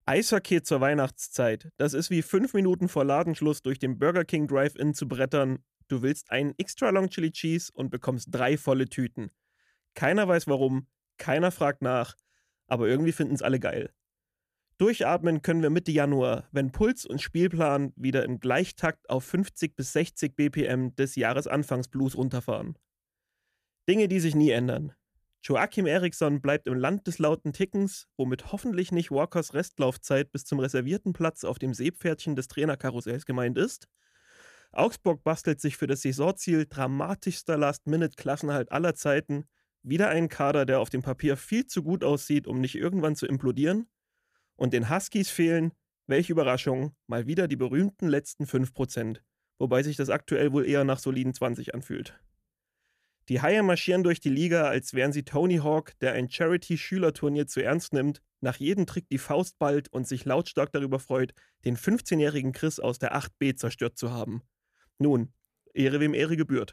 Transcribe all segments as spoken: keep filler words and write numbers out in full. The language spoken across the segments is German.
Eishockey zur Weihnachtszeit. Das ist wie fünf Minuten vor Ladenschluss durch den Burger King Drive-In zu brettern. Du willst einen Extra Long Chili Cheese und bekommst drei volle Tüten. Keiner weiß warum, keiner fragt nach, aber irgendwie finden es alle geil. Durchatmen können wir Mitte Januar, wenn Puls und Spielplan wieder im Gleichtakt auf fünfzig bis sechzig B P M des Jahresanfangsblues runterfahren. Dinge, die sich nie ändern. Joachim Eriksson bleibt im Land des lauten Tickens, womit hoffentlich nicht Walkers Restlaufzeit bis zum reservierten Platz auf dem Seepferdchen des Trainerkarussells gemeint ist. Augsburg bastelt sich für das Saisonziel dramatischster Last-Minute-Klassenerhalt aller Zeiten wieder einen Kader, der auf dem Papier viel zu gut aussieht, um nicht irgendwann zu implodieren. Und den Huskies fehlen, welche Überraschung, mal wieder die berühmten letzten fünf Prozent, wobei sich das aktuell wohl eher nach soliden zwanzig anfühlt. Die Haie marschieren durch die Liga, als wären sie Tony Hawk, der ein Charity-Schülerturnier zu ernst nimmt, nach jedem Trick die Faust ballt und sich lautstark darüber freut, den fünfzehnjährigen Chris aus der acht B zerstört zu haben. Nun, Ehre wem Ehre gebührt.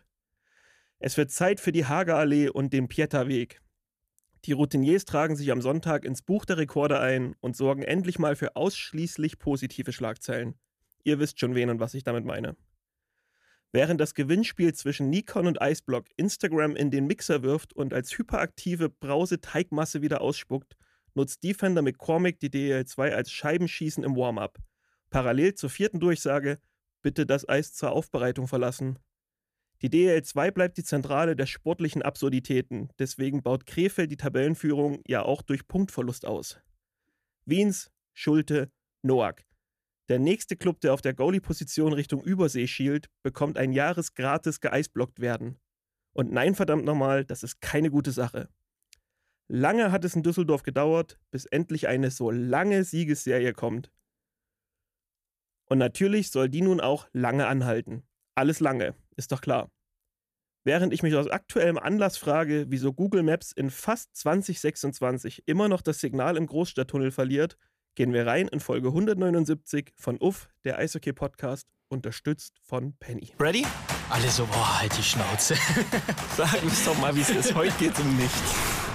Es wird Zeit für die Hagerallee und den Pieta-Weg. Die Routiniers tragen sich am Sonntag ins Buch der Rekorde ein und sorgen endlich mal für ausschließlich positive Schlagzeilen. Ihr wisst schon wen und was ich damit meine. Während das Gewinnspiel zwischen Nikon und Iceblock Instagram in den Mixer wirft und als hyperaktive Brause-Teigmasse wieder ausspuckt, nutzt Defender McCormick die D E L zwei als Scheibenschießen im Warm-up. Parallel zur vierten Durchsage, bitte das Eis zur Aufbereitung verlassen. Die D E L zwei bleibt die Zentrale der sportlichen Absurditäten, deswegen baut Krefeld die Tabellenführung ja auch durch Punktverlust aus. Wiens, Schulte, Noack. Der nächste Club, der auf der Goalie-Position Richtung Übersee schielt, bekommt ein Jahres gratis geeisblockt werden. Und nein, verdammt nochmal, das ist keine gute Sache. Lange hat es in Düsseldorf gedauert, bis endlich eine so lange Siegesserie kommt. Und natürlich soll die nun auch lange anhalten. Alles lange, ist doch klar. Während ich mich aus aktuellem Anlass frage, wieso Google Maps in fast zwanzig sechsundzwanzig immer noch das Signal im Großstadttunnel verliert, gehen wir rein in Folge hundertneunundsiebzig von Uff, der Eishockey-Podcast, unterstützt von Penny. Ready? Alle so, boah, halt die Schnauze. Sag uns doch mal, wie es ist. Heute geht's um nichts.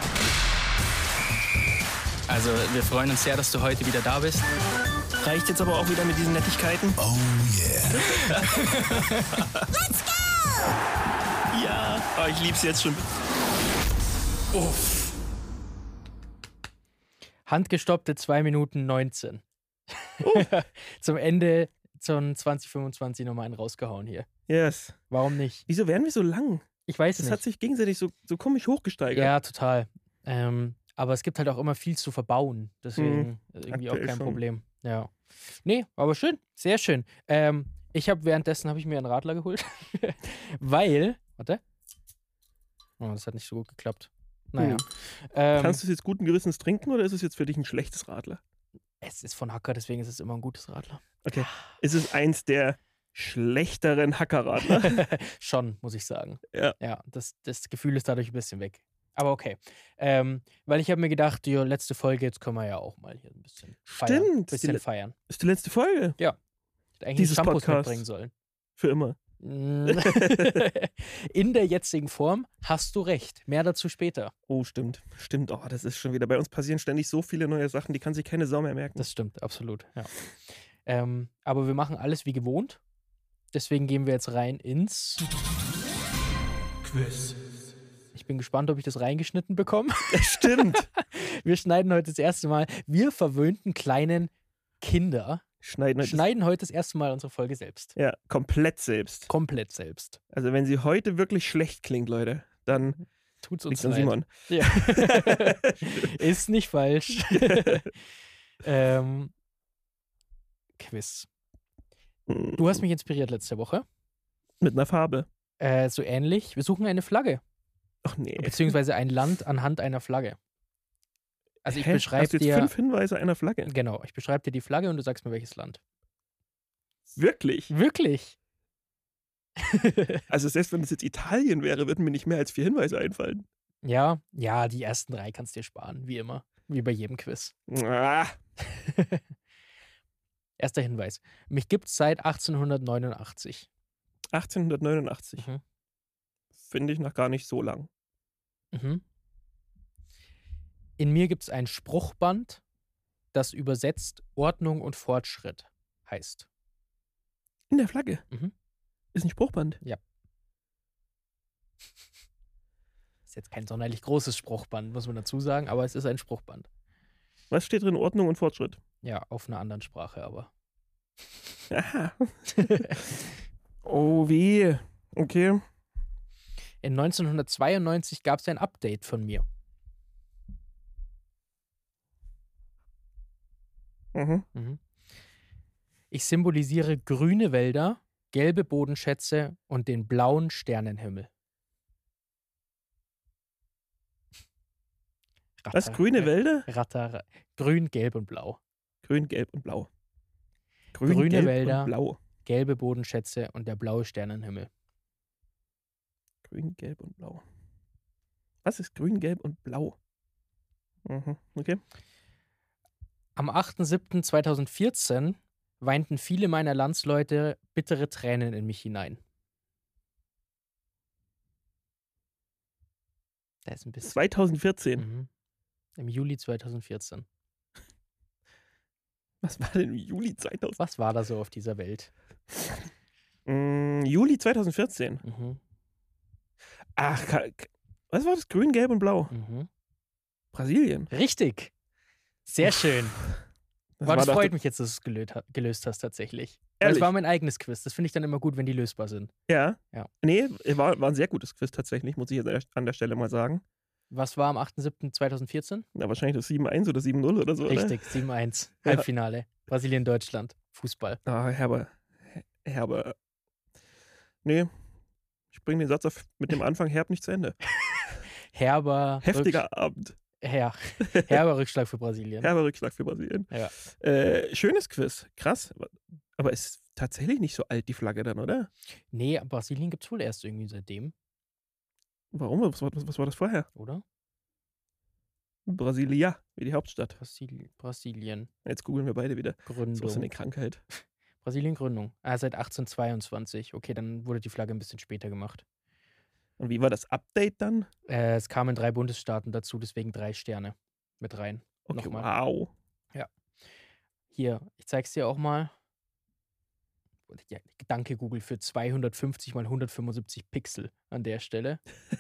Also, wir freuen uns sehr, dass du heute wieder da bist. Reicht jetzt aber auch wieder mit diesen Nettigkeiten? Oh yeah. Let's go! Ja, oh, ich lieb's jetzt schon. Uff. Handgestoppte zwei Minuten neunzehn. Oh. Zum Ende zum zwanzig fünfundzwanzig nochmal einen rausgehauen hier. Yes. Warum nicht? Wieso werden wir so lang? Ich weiß Das nicht. hat sich gegenseitig so, so komisch hochgesteigert. Ja, total. Ähm, aber es gibt halt auch immer viel zu verbauen. Deswegen Hm, irgendwie auch aktuell kein schon. Problem. Ja. Nee, aber schön. Sehr schön. Ähm, ich habe währenddessen habe ich mir einen Radler geholt. Weil, warte. Oh, das hat nicht so gut geklappt. Naja. Hm. Ähm, Kannst du es jetzt guten Gewissens trinken oder ist es jetzt für dich ein schlechtes Radler? es ist von Hacker, deswegen ist es immer ein gutes Radler. Okay. Ist es eins der schlechteren Hackerradler? Schon, muss ich sagen. Ja. Ja, das, das Gefühl ist dadurch ein bisschen weg. Aber okay. Ähm, weil ich habe mir gedacht, die letzte Folge, jetzt können wir ja auch mal hier ein bisschen feiern. Stimmt. Ein bisschen Die le- feiern. Ist die letzte Folge Hätte eigentlich Dieses Shampoos Podcast. mitbringen sollen. für immer. In der jetzigen Form hast du recht. Mehr dazu später. Oh, stimmt. Stimmt. Oh, das ist schon wieder. Bei uns passieren ständig so viele neue Sachen, die kann sich keine Sau mehr merken. Das stimmt, absolut. Ja. Ähm, aber wir machen alles wie gewohnt. Deswegen gehen wir jetzt rein ins Quiz. Ich bin gespannt, ob ich das reingeschnitten bekomme. Stimmt. Wir schneiden heute das erste Mal, wir verwöhnten kleinen Kinder, Schneiden heute. schneiden heute das erste Mal unsere Folge selbst. Ja, komplett selbst. Komplett selbst. Also wenn sie heute wirklich schlecht klingt, Leute, dann Tut's uns liegt's an leid. Simon. Ja. Ist nicht falsch. ähm, Quiz. Du hast mich inspiriert letzte Woche. Mit einer Farbe. Äh, so ähnlich. Wir suchen eine Flagge. Ach nee. Beziehungsweise ein Land anhand einer Flagge. Also ich Hä? beschreibe Hast du jetzt dir. fünf Hinweise einer Flagge? Genau, ich beschreibe dir die Flagge und du sagst mir welches Land. Wirklich? Wirklich? Also selbst wenn es jetzt Italien wäre, würden mir nicht mehr als vier Hinweise einfallen. Ja, ja, die ersten drei kannst du dir sparen, wie immer. Wie bei jedem Quiz. Ah, Erster Hinweis. Mich gibt's seit achtzehnhundertneunundachtzig. achtzehnhundertneunundachtzig. Mhm. Finde ich noch gar nicht so lang. Mhm. In mir gibt's ein Spruchband das übersetzt Ordnung und Fortschritt heißt? In der Flagge. Mhm. Ist ein Spruchband. Ist jetzt kein sonderlich großes Spruchband, muss man dazu sagen, aber es ist ein Spruchband. Was steht drin? Ordnung und Fortschritt. Ja, auf einer anderen Sprache, aber. Aha. Oh, wie? Okay. In neunzehnhundertzweiundneunzig gab es ein Update von mir. Mhm. Mhm. Ich symbolisiere grüne Wälder, gelbe Bodenschätze und den blauen Sternenhimmel. Ratter, Was? Grüne Wälder? Ratter, grün, gelb und blau. Grün, gelb und blau. Grün, Grüne gelb Wälder. und blau. Gelbe Bodenschätze und der blaue Sternenhimmel. Grün, gelb und blau. Was ist grün, gelb und blau? Mhm. Okay. Am achter siebter zweitausendvierzehn weinten viele meiner Landsleute bittere Tränen in mich hinein. Da ist ein bisschen. zweitausendvierzehn. Mhm. Im Juli zweitausendvierzehn. Was war denn im Juli zweitausend? Was war da so auf dieser Welt? Mm, Juli zweitausendvierzehn. Mhm. Ach, ka- ka- was war das? Grün, gelb und blau. Mhm. Brasilien. Richtig. Sehr schön. Das Boah, das doch- freut mich jetzt, dass du es gelöst, ha- gelöst hast, tatsächlich. Weil es Ehrlich? war mein eigenes Quiz. Das finde ich dann immer gut, wenn die lösbar sind. Ja. Ja. Nee, war, war ein sehr gutes Quiz tatsächlich, muss ich jetzt an der- an der Stelle mal sagen. Was war am achter siebter zweitausendvierzehn? Na, wahrscheinlich das sieben eins oder sieben null oder so, oder? Richtig, sieben eins. Ja. Halbfinale. Brasilien-Deutschland. Fußball. Ah, Herber. Herber. Nee, ich bringe den Satz auf, mit dem Anfang Herb nicht zu Ende. Herber. Heftiger Abend. Rücksch- Her Herber Rückschlag für Brasilien. Herber Rückschlag für Brasilien. Ja. Äh, schönes Quiz. Krass. Aber ist tatsächlich nicht so alt, die Flagge dann, oder? Nee, Brasilien gibt es wohl erst irgendwie seitdem, Warum? Was war, was, was war das vorher? oder? Brasilia, wie die Hauptstadt. Brasil Brasilien. Jetzt googeln wir beide wieder. Gründung. So ist eine Krankheit. Brasilien Gründung. Ah, seit achtzehnhundertzweiundzwanzig. Okay, dann wurde die Flagge ein bisschen später gemacht. Und wie war das Update dann? Äh, es kamen drei Bundesstaaten dazu, deswegen drei Sterne mit rein. Okay, Nochmal. wow. Hier, ich zeig's dir auch mal. Ja, danke Google für zweihundertfünfzig mal hundertfünfundsiebzig Pixel an der Stelle.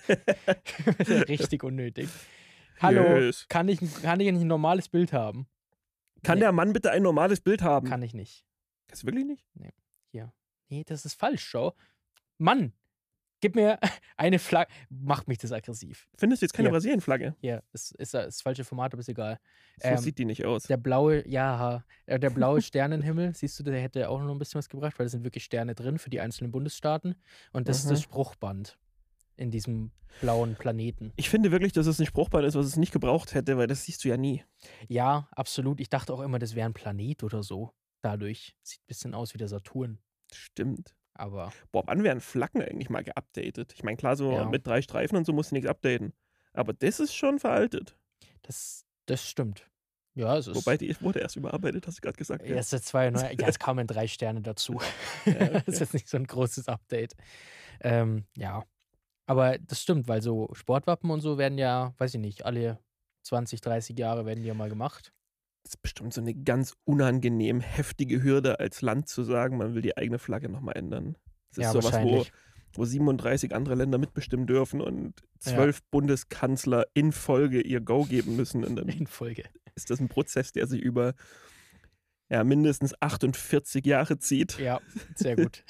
Richtig unnötig. Hallo, Yes. kann ich, kann ich nicht ein normales Bild haben? Kann Nee. der Mann bitte ein normales Bild haben? Kann ich nicht. Kannst du wirklich nicht? Hier. Nee, das ist falsch, schau. Mann, gib mir eine Flagge. Macht mich das aggressiv. Findest du jetzt keine Hier. Brasilien-Flagge? Hier, ist, ist das falsche Format, aber ist egal. So Ähm, sieht die nicht aus. Der blaue, ja, äh, der blaue Sternenhimmel, siehst du, der hätte auch noch ein bisschen was gebracht, weil da sind wirklich Sterne drin für die einzelnen Bundesstaaten. Und das ist das Mhm. Spruchband in diesem blauen Planeten. Ich finde wirklich, dass es ein Spruchband ist, was es nicht gebraucht hätte, weil das siehst du ja nie. Ja, absolut. Ich dachte auch immer, das wäre ein Planet oder so. Dadurch sieht ein bisschen aus wie der Saturn. Stimmt. Aber Boah, wann werden Flaggen eigentlich mal geupdatet? Ich meine, klar, so Ja. mit drei Streifen und so musst du nichts updaten. Aber das ist schon veraltet. das, das stimmt. Ja, es ist. Wobei, die wurde erst überarbeitet, hast du gerade gesagt. Ja, es ist zweiundneunzig, ja, es kamen drei Sterne dazu. Das ist jetzt nicht so ein großes Update. Ähm, ja. Aber das stimmt, weil so Sportwappen und so werden ja, weiß ich nicht, alle zwanzig, dreißig Jahre werden die ja mal gemacht. Das ist bestimmt so eine ganz unangenehm heftige Hürde als Land zu sagen, man will die eigene Flagge nochmal ändern. Das ist Ja, sowas, wo, wahrscheinlich. wo siebenunddreißig andere Länder mitbestimmen dürfen und zwölf Bundeskanzler in Folge ihr Go geben müssen. Und dann In Folge. ist das ein Prozess, der sich über ja, mindestens achtundvierzig Jahre zieht. Ja, sehr gut.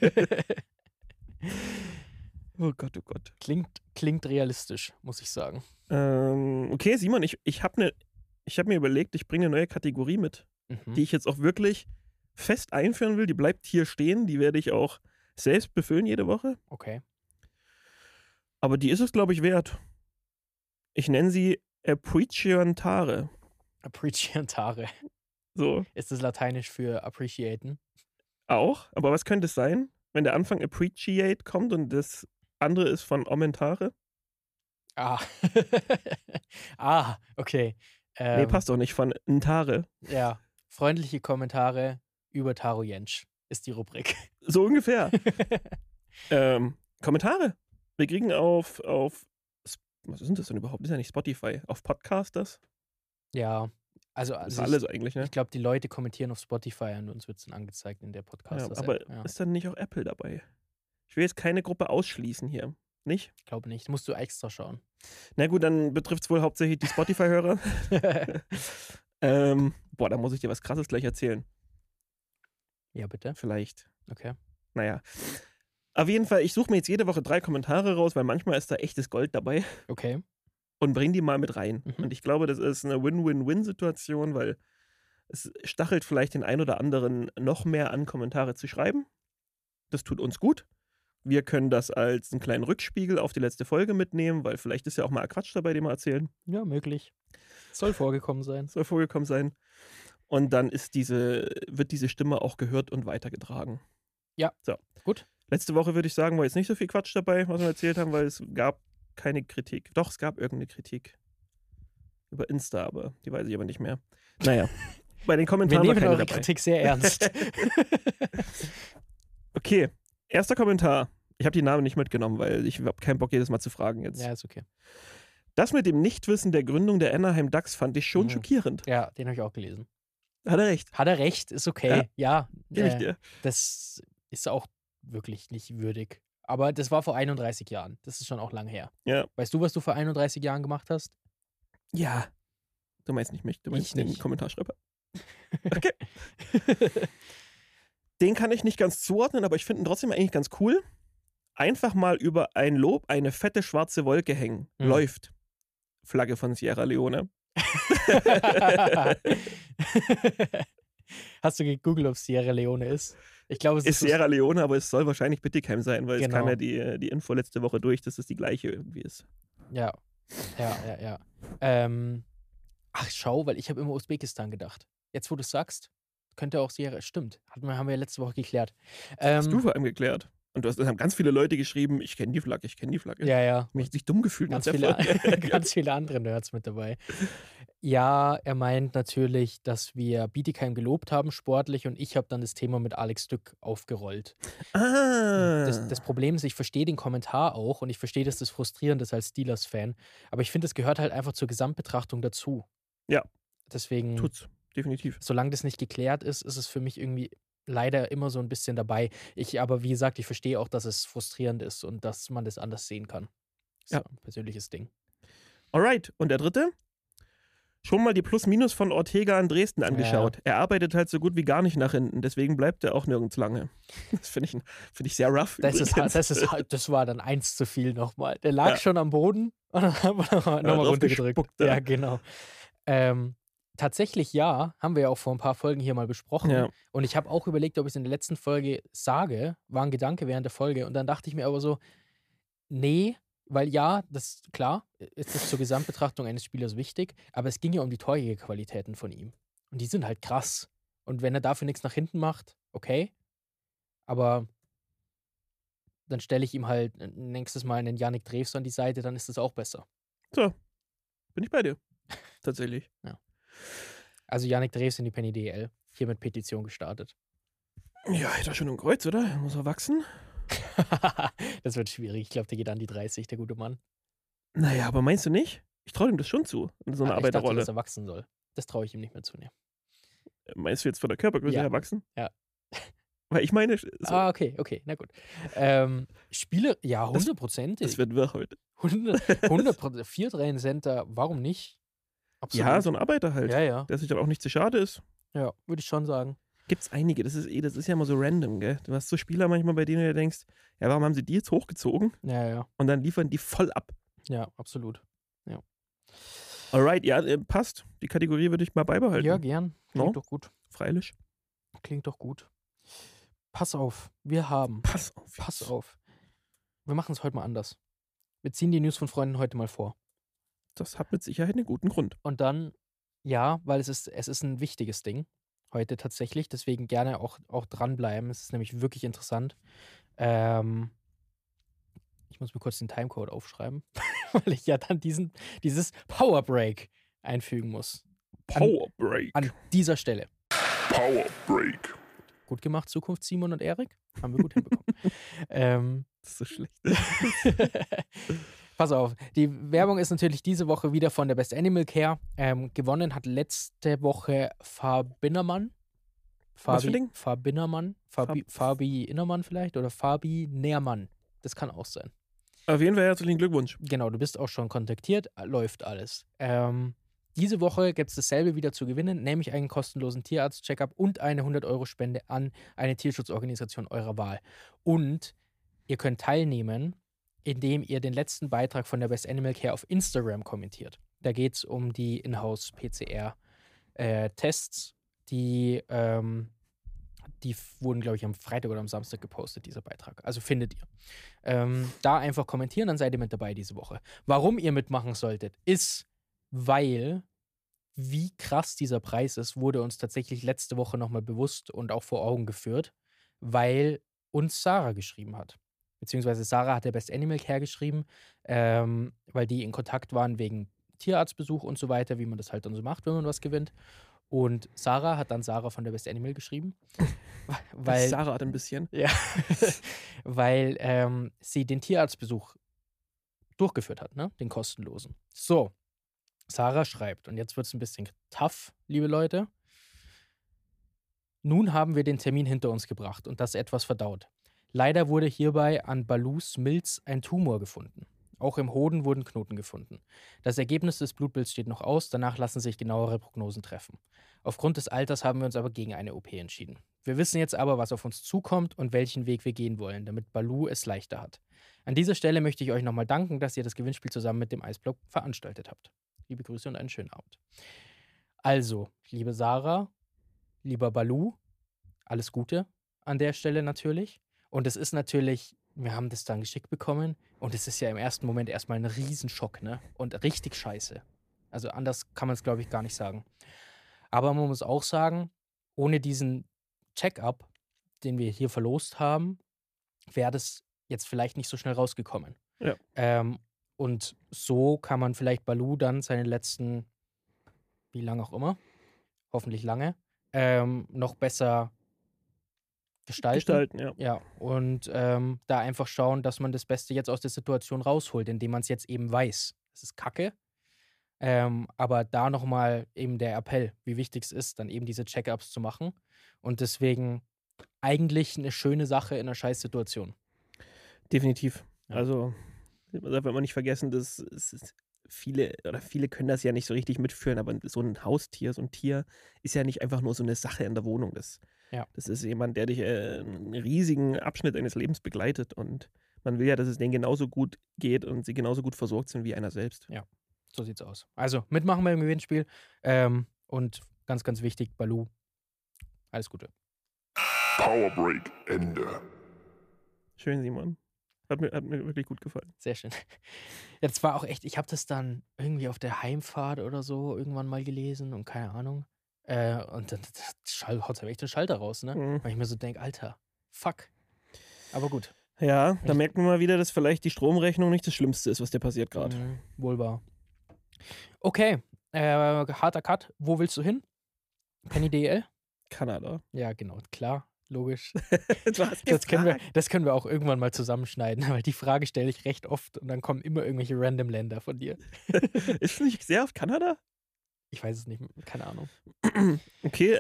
Oh Gott, oh Gott. klingt, klingt realistisch, muss ich sagen. Ähm, okay, Simon, ich, ich habe ne, ich hab mir überlegt, ich bringe eine neue Kategorie mit, Mhm. die ich jetzt auch wirklich fest einführen will. Die bleibt hier stehen, die werde ich auch selbst befüllen jede Woche. Okay. Aber die ist es, glaube ich, wert. Ich nenne sie Appreciantare. Appreciantare. So, Ist das lateinisch für appreciaten? auch. Aber was könnte es sein, wenn der Anfang appreciate kommt und das andere ist von Omentare? Ah. ah, okay. Ähm, Nee, passt doch nicht, von Ntare. Ja, freundliche Kommentare über Taro Jensch ist die Rubrik. So ungefähr. ähm, Kommentare. Wir kriegen auf, auf, was ist denn das denn überhaupt? Das ist ja nicht Spotify. Auf Podcasters. Ja, Also, Das ist also alles ich, eigentlich, ne? ich glaube, die Leute kommentieren auf Spotify und uns wird es dann angezeigt in der Ja, Podcast. aber Ja, ist dann nicht auch Apple dabei? Ich will jetzt keine Gruppe ausschließen hier. Nicht? ich glaube nicht. Musst du extra schauen. Na gut, dann betrifft es wohl hauptsächlich die Spotify-Hörer. ähm, boah, da muss ich dir was Krasses gleich erzählen. Ja, bitte. Vielleicht. Okay. Naja. Auf jeden Fall, ich suche mir jetzt jede Woche drei Kommentare raus, weil manchmal ist da echtes Gold dabei Okay. und bring die mal mit rein. Mhm. Und ich glaube, das ist eine Win-Win-Win-Situation, weil es stachelt vielleicht den einen oder anderen noch mehr an, Kommentare zu schreiben. Das tut uns gut. Wir können das als einen kleinen Rückspiegel auf die letzte Folge mitnehmen, weil vielleicht ist ja auch mal Quatsch dabei, den wir erzählen. Ja, möglich. Soll vorgekommen sein. Soll vorgekommen sein. Und dann ist diese, wird diese Stimme auch gehört und weitergetragen. Ja. So. Gut. Letzte Woche würde ich sagen, war jetzt nicht so viel Quatsch dabei, was wir erzählt haben, weil es gab keine Kritik. Doch, es gab irgendeine Kritik. Über Insta, aber die weiß ich aber nicht mehr. Naja. Bei den Wir Kommentaren war nehmen keine eure dabei. Kritik sehr ernst. Okay. Erster Kommentar. Ich habe die Namen nicht mitgenommen, weil ich habe keinen Bock, jedes Mal zu fragen jetzt. Ja, ist okay. Das mit dem Nichtwissen der Gründung der Anaheim Ducks fand ich schon Mhm. schockierend. Ja, den habe ich auch gelesen. Hat er recht. Hat er recht, ist okay. Ja, Gebe ich äh, dir. das ist auch wirklich nicht würdig. Aber das war vor einunddreißig Jahren. Das ist schon auch lang her. Ja. Weißt du, was du vor einunddreißig Jahren gemacht hast? Ja. Du meinst nicht mich, du meinst Ich den nicht. Kommentarschreiber. Okay. Den kann ich nicht ganz zuordnen, aber ich finde ihn trotzdem eigentlich ganz cool. Einfach mal über ein Lob eine fette schwarze Wolke hängen. Hm. Läuft. Flagge von Sierra Leone. Hast du gegoogelt, ob Sierra Leone ist? Ich glaube, es Ist ist. Sierra Leone, aber es soll wahrscheinlich Bietigheim sein, weil es Genau. kam ja die, die Info letzte Woche durch, dass es die gleiche irgendwie ist. Ja, ja, ja, ja. Ähm, ach, schau, weil ich habe immer Usbekistan gedacht. Jetzt, wo du es sagst, könnte auch Sierra. Stimmt, hatten wir, haben wir ja letzte Woche geklärt. Hast Ähm, du vor allem geklärt. Und du hast, das haben ganz viele Leute geschrieben, ich kenne die Flagge, ich kenne die Flagge. ja, ja. Mich nicht dumm gefühlt Ganz nach viele, der Folge. ganz viele andere Nerds mit dabei. Ja, er meint natürlich, dass wir Bietigheim gelobt haben, sportlich, und ich habe dann das Thema mit Alex Stück aufgerollt. Ah. Das, das Problem ist, ich verstehe den Kommentar auch und ich verstehe, dass das frustrierend ist als Steelers-Fan, aber ich finde, es gehört halt einfach zur Gesamtbetrachtung dazu. Ja. Deswegen, Tut's, definitiv. solange das nicht geklärt ist, ist es für mich irgendwie leider immer so ein bisschen dabei. Ich aber, wie gesagt, ich verstehe auch, dass es frustrierend ist und dass man das anders sehen kann. Das ist Ja. ein persönliches Ding. Alright, und der dritte? Schon mal die Plus-Minus von Ortega in Dresden angeschaut. Er arbeitet halt so gut wie gar nicht nach hinten, deswegen bleibt er auch nirgends lange. Das finde ich, find ich sehr rough. Das, ist, übrigens. das, ist, das war dann eins zu viel nochmal. Der lag Ja. schon am Boden und dann haben wir nochmal drauf runtergedrückt. gespuckt, ja. Ja, genau. Ähm, tatsächlich ja, haben wir ja auch vor ein paar Folgen hier mal besprochen. Ja. Und ich habe auch überlegt, ob ich es in der letzten Folge sage. War ein Gedanke während der Folge. Und dann dachte ich mir aber so, nee, weil ja, das klar, ist das zur Gesamtbetrachtung eines Spielers wichtig, aber es ging ja um die Torjägerqualitäten von ihm. Und die sind halt krass. Und wenn er dafür nichts nach hinten macht, okay. Aber dann stelle ich ihm halt nächstes Mal einen Yannick Drews an die Seite, dann ist das auch besser. So, bin ich bei dir. Tatsächlich. Also Yannick Drews in die Penny D L. Hier mit Petition gestartet. Ja, hat er schon im Kreuz, oder? Muss er wachsen? Das wird schwierig. Ich glaube, der geht an die dreißig, der gute Mann. Naja, aber meinst du nicht? Ich traue ihm das schon zu, in so einer Ah, ich dachte, Arbeiterrolle. dass er wachsen soll. Das traue ich ihm nicht mehr zu. Ne. Meinst du jetzt von der Körpergröße Ja. her wachsen? Ja. Weil ich meine, so, Ah, okay, okay, na gut. Ähm, Spiele, ja, hundertprozentig. das wird wirr heute. hundert Prozent. vier drei Center, warum nicht? Absolut. Ja, so ein Arbeiter halt, Ja, ja. der sich dann auch nicht zu schade ist. Ja, würde ich schon sagen. Gibt's einige, das ist eh, das ist ja immer so random, gell? Du hast so Spieler manchmal, bei denen du dir denkst, ja, warum haben sie die jetzt hochgezogen? Ja, ja. Und dann liefern die voll ab. Ja, absolut. Alright, ja, äh, passt. Die Kategorie würde ich mal beibehalten. Ja, gern. Klingt No? doch gut. Freilich. Klingt doch gut. Pass auf, wir haben. Pass auf. Pass auf. Wir machen es heute mal anders. Wir ziehen die News von Freunden heute mal vor. Das hat mit Sicherheit einen guten Grund. Und dann, ja, weil es ist, es ist ein wichtiges Ding heute tatsächlich. Deswegen gerne auch, auch dranbleiben. Es ist nämlich wirklich interessant. Ähm, ich muss mir kurz den Timecode aufschreiben, weil ich ja dann diesen, dieses Power Break einfügen muss. Power Break. An dieser Stelle. Power Break. Gut gemacht, Zukunft Simon und Erik. Haben wir gut hinbekommen. ähm, Das ist so schlecht. Pass auf, die Werbung ist natürlich diese Woche wieder von der Best Animal Care. Ähm, gewonnen hat letzte Woche Fabinnermann. Fabi, Was für ein Ding? Fabinnermann? Fabi, Fab- Fabi Innermann vielleicht? Oder Fabi Nährmann. Das kann auch sein. Auf jeden Fall herzlichen Glückwunsch. Genau, du bist auch schon kontaktiert, läuft alles. Ähm, diese Woche gibt es dasselbe wieder zu gewinnen, nämlich einen kostenlosen Tierarzt-Check-up und eine hundert-Euro-Spende an eine Tierschutzorganisation eurer Wahl. Und ihr könnt teilnehmen, indem ihr den letzten Beitrag von der Best Animal Care auf Instagram kommentiert. Da geht es um die Inhouse-P C R-Tests, die, ähm, die wurden, glaube ich, am Freitag oder am Samstag gepostet, dieser Beitrag. Also findet ihr. Ähm, da einfach kommentieren, dann seid ihr mit dabei diese Woche. Warum ihr mitmachen solltet, ist, weil wie krass dieser Preis ist, wurde uns tatsächlich letzte Woche nochmal bewusst und auch vor Augen geführt, weil uns Sarah geschrieben hat. Beziehungsweise Sarah hat der Best Animal Care geschrieben, ähm, weil die in Kontakt waren wegen Tierarztbesuch und so weiter, wie man das halt dann so macht, wenn man was gewinnt. Und Sarah hat dann Sarah von der Best Animal geschrieben. weil, Sarah hat ein bisschen. ja, weil ähm, sie den Tierarztbesuch durchgeführt hat, ne? Den kostenlosen. So, Sarah schreibt, und jetzt wird es ein bisschen tough, liebe Leute. Nun haben wir den Termin hinter uns gebracht und das etwas verdaut. Leider wurde hierbei an Balus Milz ein Tumor gefunden. Auch im Hoden wurden Knoten gefunden. Das Ergebnis des Blutbilds steht noch aus, danach lassen sich genauere Prognosen treffen. Aufgrund des Alters haben wir uns aber gegen eine O P entschieden. Wir wissen jetzt aber, was auf uns zukommt und welchen Weg wir gehen wollen, damit Balu es leichter hat. An dieser Stelle möchte ich euch nochmal danken, dass ihr das Gewinnspiel zusammen mit dem Eisblock veranstaltet habt. Liebe Grüße und einen schönen Abend. Also, liebe Sarah, lieber Balu, alles Gute an der Stelle natürlich. Und es ist natürlich, wir haben das dann geschickt bekommen und es ist ja im ersten Moment erstmal ein Riesenschock, ne? Und richtig scheiße. Also anders kann man es, glaube ich, gar nicht sagen. Aber man muss auch sagen, ohne diesen Check-up, den wir hier verlost haben, wäre das jetzt vielleicht nicht so schnell rausgekommen. Ja. Ähm, und so kann man vielleicht Balu dann seine letzten, wie lange auch immer, hoffentlich lange, ähm, noch besser gestalten. Gestalten, ja. Ja, und ähm, da einfach schauen, dass man das Beste jetzt aus der Situation rausholt, indem man es jetzt eben weiß. Das ist kacke. Ähm, aber da nochmal eben der Appell, wie wichtig es ist, dann eben diese Check-ups zu machen. Und deswegen eigentlich eine schöne Sache in einer Scheißsituation. Definitiv. Ja. Also, man darf immer nicht vergessen, dass es ist viele, oder viele können das ja nicht so richtig mitführen, aber so ein Haustier, so ein Tier ist ja nicht einfach nur so eine Sache in der Wohnung. Das, Ja. das ist jemand, der dich äh, einen riesigen Abschnitt deines Lebens begleitet und man will ja, dass es denen genauso gut geht und sie genauso gut versorgt sind wie einer selbst. Ja, so sieht's aus. Also, mitmachen beim Gewinnspiel ähm, und ganz, ganz wichtig, Balu, alles Gute. Powerbreak Ende. Schön, Simon. Hat mir, hat mir wirklich gut gefallen. Sehr schön. Jetzt war auch echt, ich habe das dann irgendwie auf der Heimfahrt oder so irgendwann mal gelesen und keine Ahnung. Äh, und dann haut echt den Schalter raus, ne? Mhm. Weil ich mir so denke, Alter, fuck. Aber gut. Ja, da Ich- merkt man mal wieder, dass vielleicht die Stromrechnung nicht das Schlimmste ist, was dir passiert gerade. Mhm, wohl wahr. Okay, äh, harter Cut. Wo willst du hin? Penny D L? Kanada. Ja, genau, klar, logisch. Du hast Das können, wir, gefragt. das können wir auch irgendwann mal zusammenschneiden, weil die Frage stelle ich recht oft und dann kommen immer irgendwelche random Länder von dir. Ist es nicht sehr auf Kanada? Ich weiß es nicht, keine Ahnung. Okay,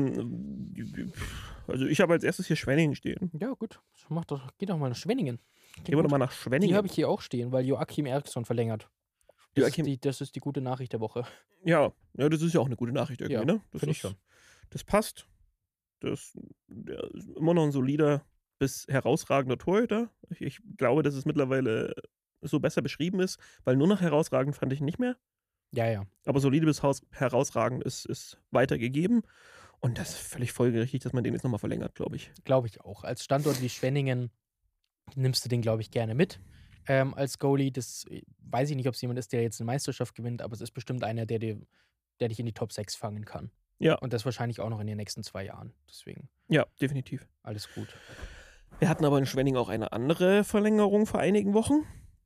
ähm, also ich habe als erstes hier Schwenningen stehen. Ja, gut. Mach doch, geh doch mal nach Schwenningen. Klingt Gehen wir gut. nochmal nach Die Schwenningen. habe ich hier auch stehen, weil Joachim Eriksson verlängert. Das, Joachim- ist die, das ist die gute Nachricht der Woche. Ja, ja, das ist ja auch eine gute Nachricht irgendwie, Ja, ne? Das finde ich ist- schon. Das passt. Das der ist immer noch ein solider bis herausragender Torhüter. Ich, ich glaube, dass es mittlerweile so besser beschrieben ist, weil nur noch herausragend fand ich ihn nicht mehr. Ja, ja. Aber solide bis haus- herausragend ist, ist weitergegeben. Und das ist völlig folgerichtig, dass man den jetzt nochmal verlängert, glaube ich. Glaube ich auch. Als Standort wie Schwenningen nimmst du den, glaube ich, gerne mit. Ähm, als Goalie, das äh, weiß ich nicht, ob es jemand ist, der jetzt eine Meisterschaft gewinnt, aber es ist bestimmt einer, der, dir, der dich in die Top sechs fangen kann. Ja. Und das wahrscheinlich auch noch in den nächsten zwei Jahren. Deswegen Ja, definitiv. alles gut. Wir hatten aber in Schwenning auch eine andere Verlängerung vor einigen Wochen.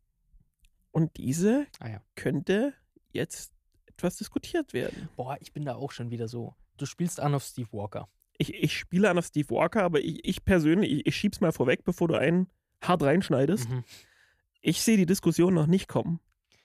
Und diese Ah ja. könnte jetzt etwas diskutiert werden. Boah, ich bin da auch schon wieder so. Du spielst an auf Steve Walker. Ich, ich spiele an auf Steve Walker, aber ich, ich persönlich, ich, ich schieb's mal vorweg, bevor du einen hart reinschneidest. Mhm. Ich sehe die Diskussion noch nicht kommen.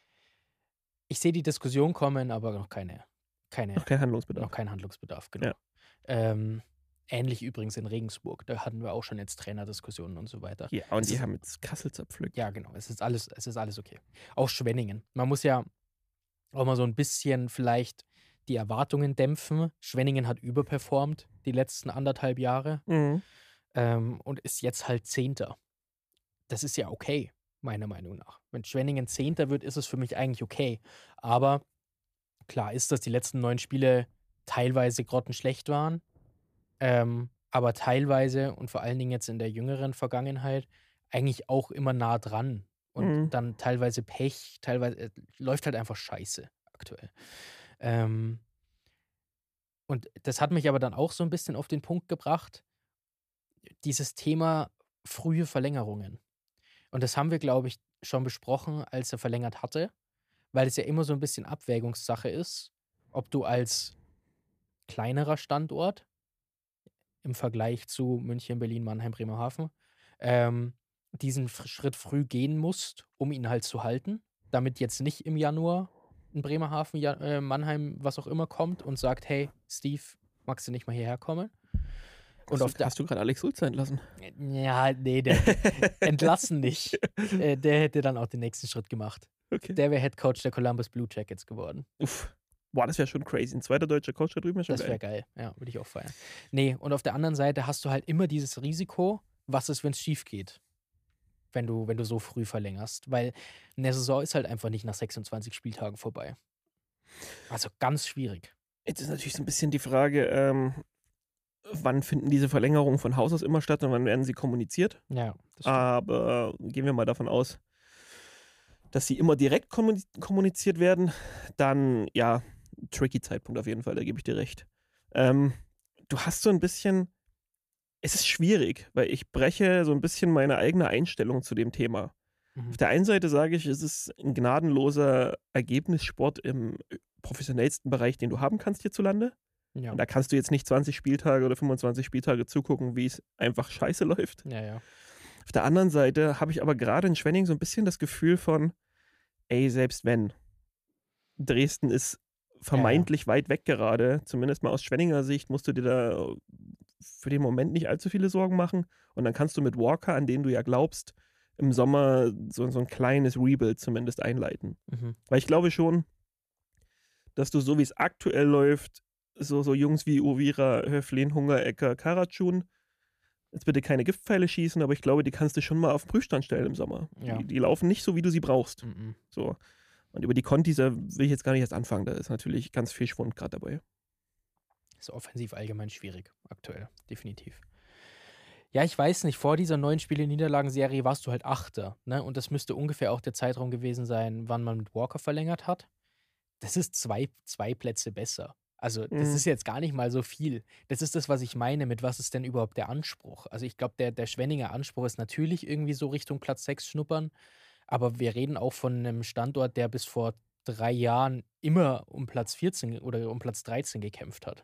Ich sehe die Diskussion kommen, aber noch keine, keine Noch kein Handlungsbedarf. noch kein Handlungsbedarf, genau. Ja. Ähm, ähnlich übrigens in Regensburg. Da hatten wir auch schon jetzt Trainerdiskussionen und so weiter. Ja, und Es die ist- haben jetzt Kassel zerpflückt. Ja, genau. Es ist alles, es ist alles okay. Auch Schwenningen. Man muss ja auch mal so ein bisschen vielleicht die Erwartungen dämpfen. Schwenningen hat überperformt die letzten anderthalb Jahre Mhm. ähm, und ist jetzt halt Zehnter. Das ist ja okay, meiner Meinung nach. Wenn Schwenningen Zehnter wird, ist es für mich eigentlich okay. Aber klar ist, dass die letzten neun Spiele teilweise grottenschlecht waren. Ähm, aber teilweise und vor allen Dingen jetzt in der jüngeren Vergangenheit eigentlich auch immer nah dran. Und Mhm. dann teilweise Pech, teilweise äh, läuft halt einfach scheiße aktuell. Ähm, und das hat mich aber dann auch so ein bisschen auf den Punkt gebracht, dieses Thema frühe Verlängerungen. Und das haben wir, glaube ich, schon besprochen, als er verlängert hatte, weil es ja immer so ein bisschen Abwägungssache ist, ob du als kleinerer Standort im Vergleich zu München, Berlin, Mannheim, Bremerhaven ähm, diesen F- Schritt früh gehen musst, um ihn halt zu halten, damit jetzt nicht im Januar in Bremerhaven, ja, äh, Mannheim, was auch immer kommt und sagt, hey, Steve, magst du nicht mal hierher kommen? Und hast, auf du, der hast du gerade Alex Sulzer entlassen? Ja, nee, der entlassen nicht. Äh, der hätte dann auch den nächsten Schritt gemacht. Okay. Der wäre Headcoach der Columbus Blue Jackets geworden. Uff. Boah, das wäre schon crazy. Ein zweiter deutscher Coach da drüben wäre schon Das geil. wäre geil. Ja, würde ich auch feiern. Nee, und auf der anderen Seite hast du halt immer dieses Risiko, was ist, wenn es schief geht, wenn du, wenn du so früh verlängerst. Weil eine Saison ist halt einfach nicht nach sechsundzwanzig Spieltagen vorbei. Also ganz schwierig. Jetzt ist natürlich so ein bisschen die Frage, ähm, wann finden diese Verlängerungen von Haus aus immer statt und wann werden sie kommuniziert? Ja, das stimmt. Aber gehen wir mal davon aus, dass sie immer direkt kommuni- kommuniziert werden, dann ja, tricky Zeitpunkt auf jeden Fall, da gebe ich dir recht. Ähm, du hast so ein bisschen, es ist schwierig, weil ich breche so ein bisschen meine eigene Einstellung zu dem Thema. Mhm. Auf der einen Seite sage ich, es ist ein gnadenloser Ergebnissport im professionellsten Bereich, den du haben kannst hierzulande. Ja. Und da kannst du jetzt nicht zwanzig Spieltage oder fünfundzwanzig Spieltage zugucken, wie es einfach scheiße läuft. ja, ja. Auf der anderen Seite habe ich aber gerade in Schwenning so ein bisschen das Gefühl von, ey, selbst wenn Dresden ist vermeintlich weit weg gerade, zumindest mal aus Schwenninger Sicht, musst du dir da für den Moment nicht allzu viele Sorgen machen. Und dann kannst du mit Walker, an den du ja glaubst, im Sommer so, so ein kleines Rebuild zumindest einleiten. Mhm. Weil ich glaube schon, dass du so wie es aktuell läuft, so, so Jungs wie Uvira, Höflin, Hungerecker, Karatschun, jetzt bitte keine Giftpfeile schießen, aber ich glaube, die kannst du schon mal auf den Prüfstand stellen im Sommer. Ja. Die, die laufen nicht so, wie du sie brauchst. Mhm. So. Und über die Contis da will ich jetzt gar nicht erst anfangen. Da ist natürlich ganz viel Schwund gerade dabei. Ist offensiv allgemein schwierig, aktuell, definitiv. Ja, ich weiß nicht, vor dieser neuen Spiele-Niederlagen-Serie warst du halt Achter, ne? Und das müsste ungefähr auch der Zeitraum gewesen sein, wann man mit Walker verlängert hat. Das ist zwei, zwei Plätze besser. Also, das Mhm. ist jetzt gar nicht mal so viel. Das ist das, was ich meine mit, was ist denn überhaupt der Anspruch? Also, ich glaube, der, der Schwenninger Anspruch ist natürlich irgendwie so Richtung Platz sechs schnuppern, aber wir reden auch von einem Standort, der bis vor drei Jahren immer um Platz vierzehn oder um Platz dreizehn gekämpft hat.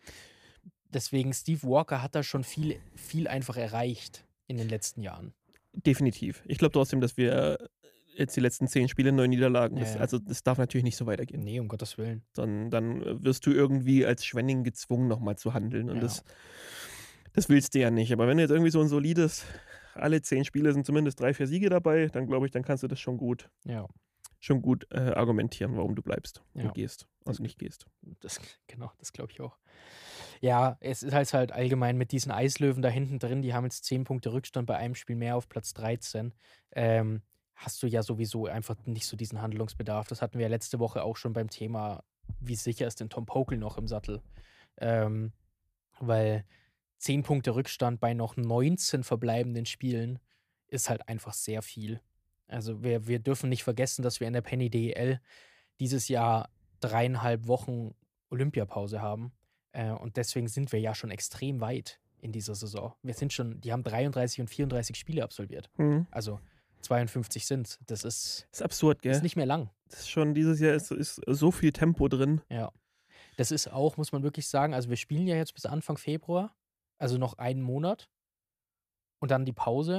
Deswegen, Steve Walker hat da schon viel, viel einfach erreicht in den letzten Jahren. Definitiv. Ich glaube trotzdem, dass wir jetzt die letzten zehn Spiele neun Niederlagen, Ja, das, ja. also das darf natürlich nicht so weitergehen. Nee, um Gottes Willen. Dann, dann wirst du irgendwie als Schwenning gezwungen, nochmal zu handeln. Und Ja. das, das willst du ja nicht. Aber wenn du jetzt irgendwie so ein solides, alle zehn Spiele sind zumindest drei, vier Siege dabei, dann glaube ich, dann kannst du das schon gut, Ja, schon gut äh, argumentieren, warum du bleibst Ja. und gehst und nicht gehst. das, genau, das glaube ich auch. Ja, es ist halt, halt allgemein mit diesen Eislöwen da hinten drin, die haben jetzt zehn Punkte Rückstand bei einem Spiel mehr auf Platz dreizehn. Ähm, hast du ja sowieso einfach nicht so diesen Handlungsbedarf. Das hatten wir ja letzte Woche auch schon beim Thema, wie sicher ist denn Tom Pokel noch im Sattel? Ähm, weil zehn Punkte Rückstand bei noch neunzehn verbleibenden Spielen ist halt einfach sehr viel. Also wir, wir dürfen nicht vergessen, dass wir in der Penny D E L dieses Jahr dreieinhalb Wochen Olympiapause haben. Äh, und deswegen sind wir ja schon extrem weit in dieser Saison. Wir sind schon, die haben dreiunddreißig und vierunddreißig Spiele absolviert. Mhm. Also zweiundfünfzig sind. Das ist, Das ist absurd, gell? ist nicht mehr lang. Das ist schon dieses Jahr ist, ist so viel Tempo drin. Ja. Das ist auch, muss man wirklich sagen, also wir spielen ja jetzt bis Anfang Februar, also noch einen Monat und dann die Pause.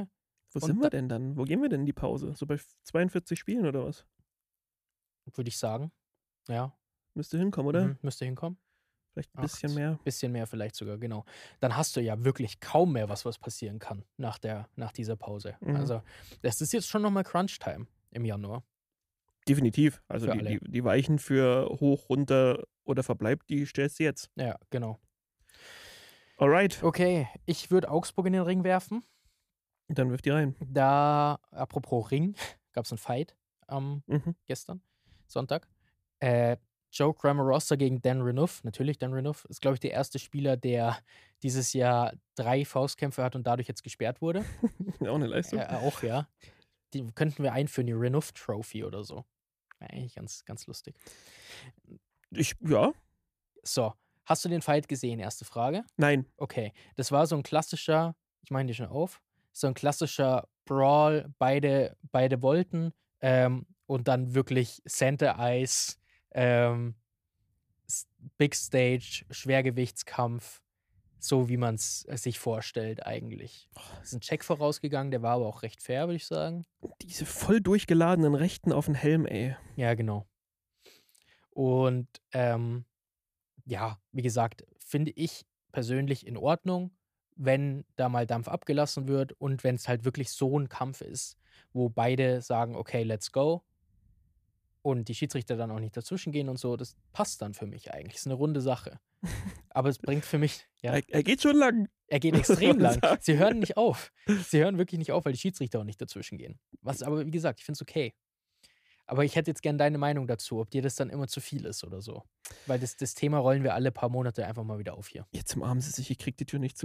Wo Und sind da- wir denn dann? Wo gehen wir denn in die Pause? So bei zweiundvierzig Spielen oder was? Würde ich sagen. Ja, Müsste hinkommen, oder? mhm, müsste hinkommen. Vielleicht ein bisschen Acht, mehr. Bisschen mehr vielleicht sogar, genau. Dann hast du ja wirklich kaum mehr was, was passieren kann nach, der, nach dieser Pause. Mhm. Also, das ist jetzt schon nochmal Crunch-Time im Januar. Definitiv. Also Für die, alle. die, die Weichen für hoch, runter oder Verbleib, die stellst du jetzt. Ja, genau. Alright, Okay, ich würde Augsburg in den Ring werfen. dann wirf die rein. Da, apropos Ring, gab es einen Fight am Mhm. gestern, Sonntag. Äh, Joe Grammarosa gegen Dan Renouf. Natürlich, Dan Renouf ist, glaube ich, der erste Spieler, der dieses Jahr drei Faustkämpfe hat und dadurch jetzt gesperrt wurde. Auch eine Leistung. Äh, auch, ja. Die könnten wir einführen, die Renouf Trophy oder so. Wäre eigentlich ganz, ganz lustig. Ich, ja, So, hast du den Fight gesehen? Erste Frage. nein. Okay, das war so ein klassischer, ich meine die schon auf, so ein klassischer Brawl, beide, beide wollten ähm, und dann wirklich Center Ice, ähm, S- Big Stage, Schwergewichtskampf, so wie man es sich vorstellt eigentlich. Es ist ein Check vorausgegangen, der war aber auch recht fair, würde ich sagen. Diese voll durchgeladenen Rechten auf den Helm, ey. Ja, genau. Und ähm, ja, wie gesagt, finde ich persönlich in Ordnung, wenn da mal Dampf abgelassen wird und wenn es halt wirklich so ein Kampf ist, wo beide sagen, okay, let's go und die Schiedsrichter dann auch nicht dazwischen gehen und so, das passt dann für mich eigentlich. Ist eine runde Sache. Aber es bringt für mich, ja, Er, er geht schon lang. er geht extrem man lang. sagen. Sie hören nicht auf. Sie hören wirklich nicht auf, weil die Schiedsrichter auch nicht dazwischen gehen. Was aber, wie gesagt, ich finde es okay. Aber ich hätte jetzt gerne deine Meinung dazu, ob dir das dann immer zu viel ist oder so. Weil das, das Thema rollen wir alle paar Monate einfach mal wieder auf hier. Jetzt umarmen sie sich, ich krieg die Tür nicht zu.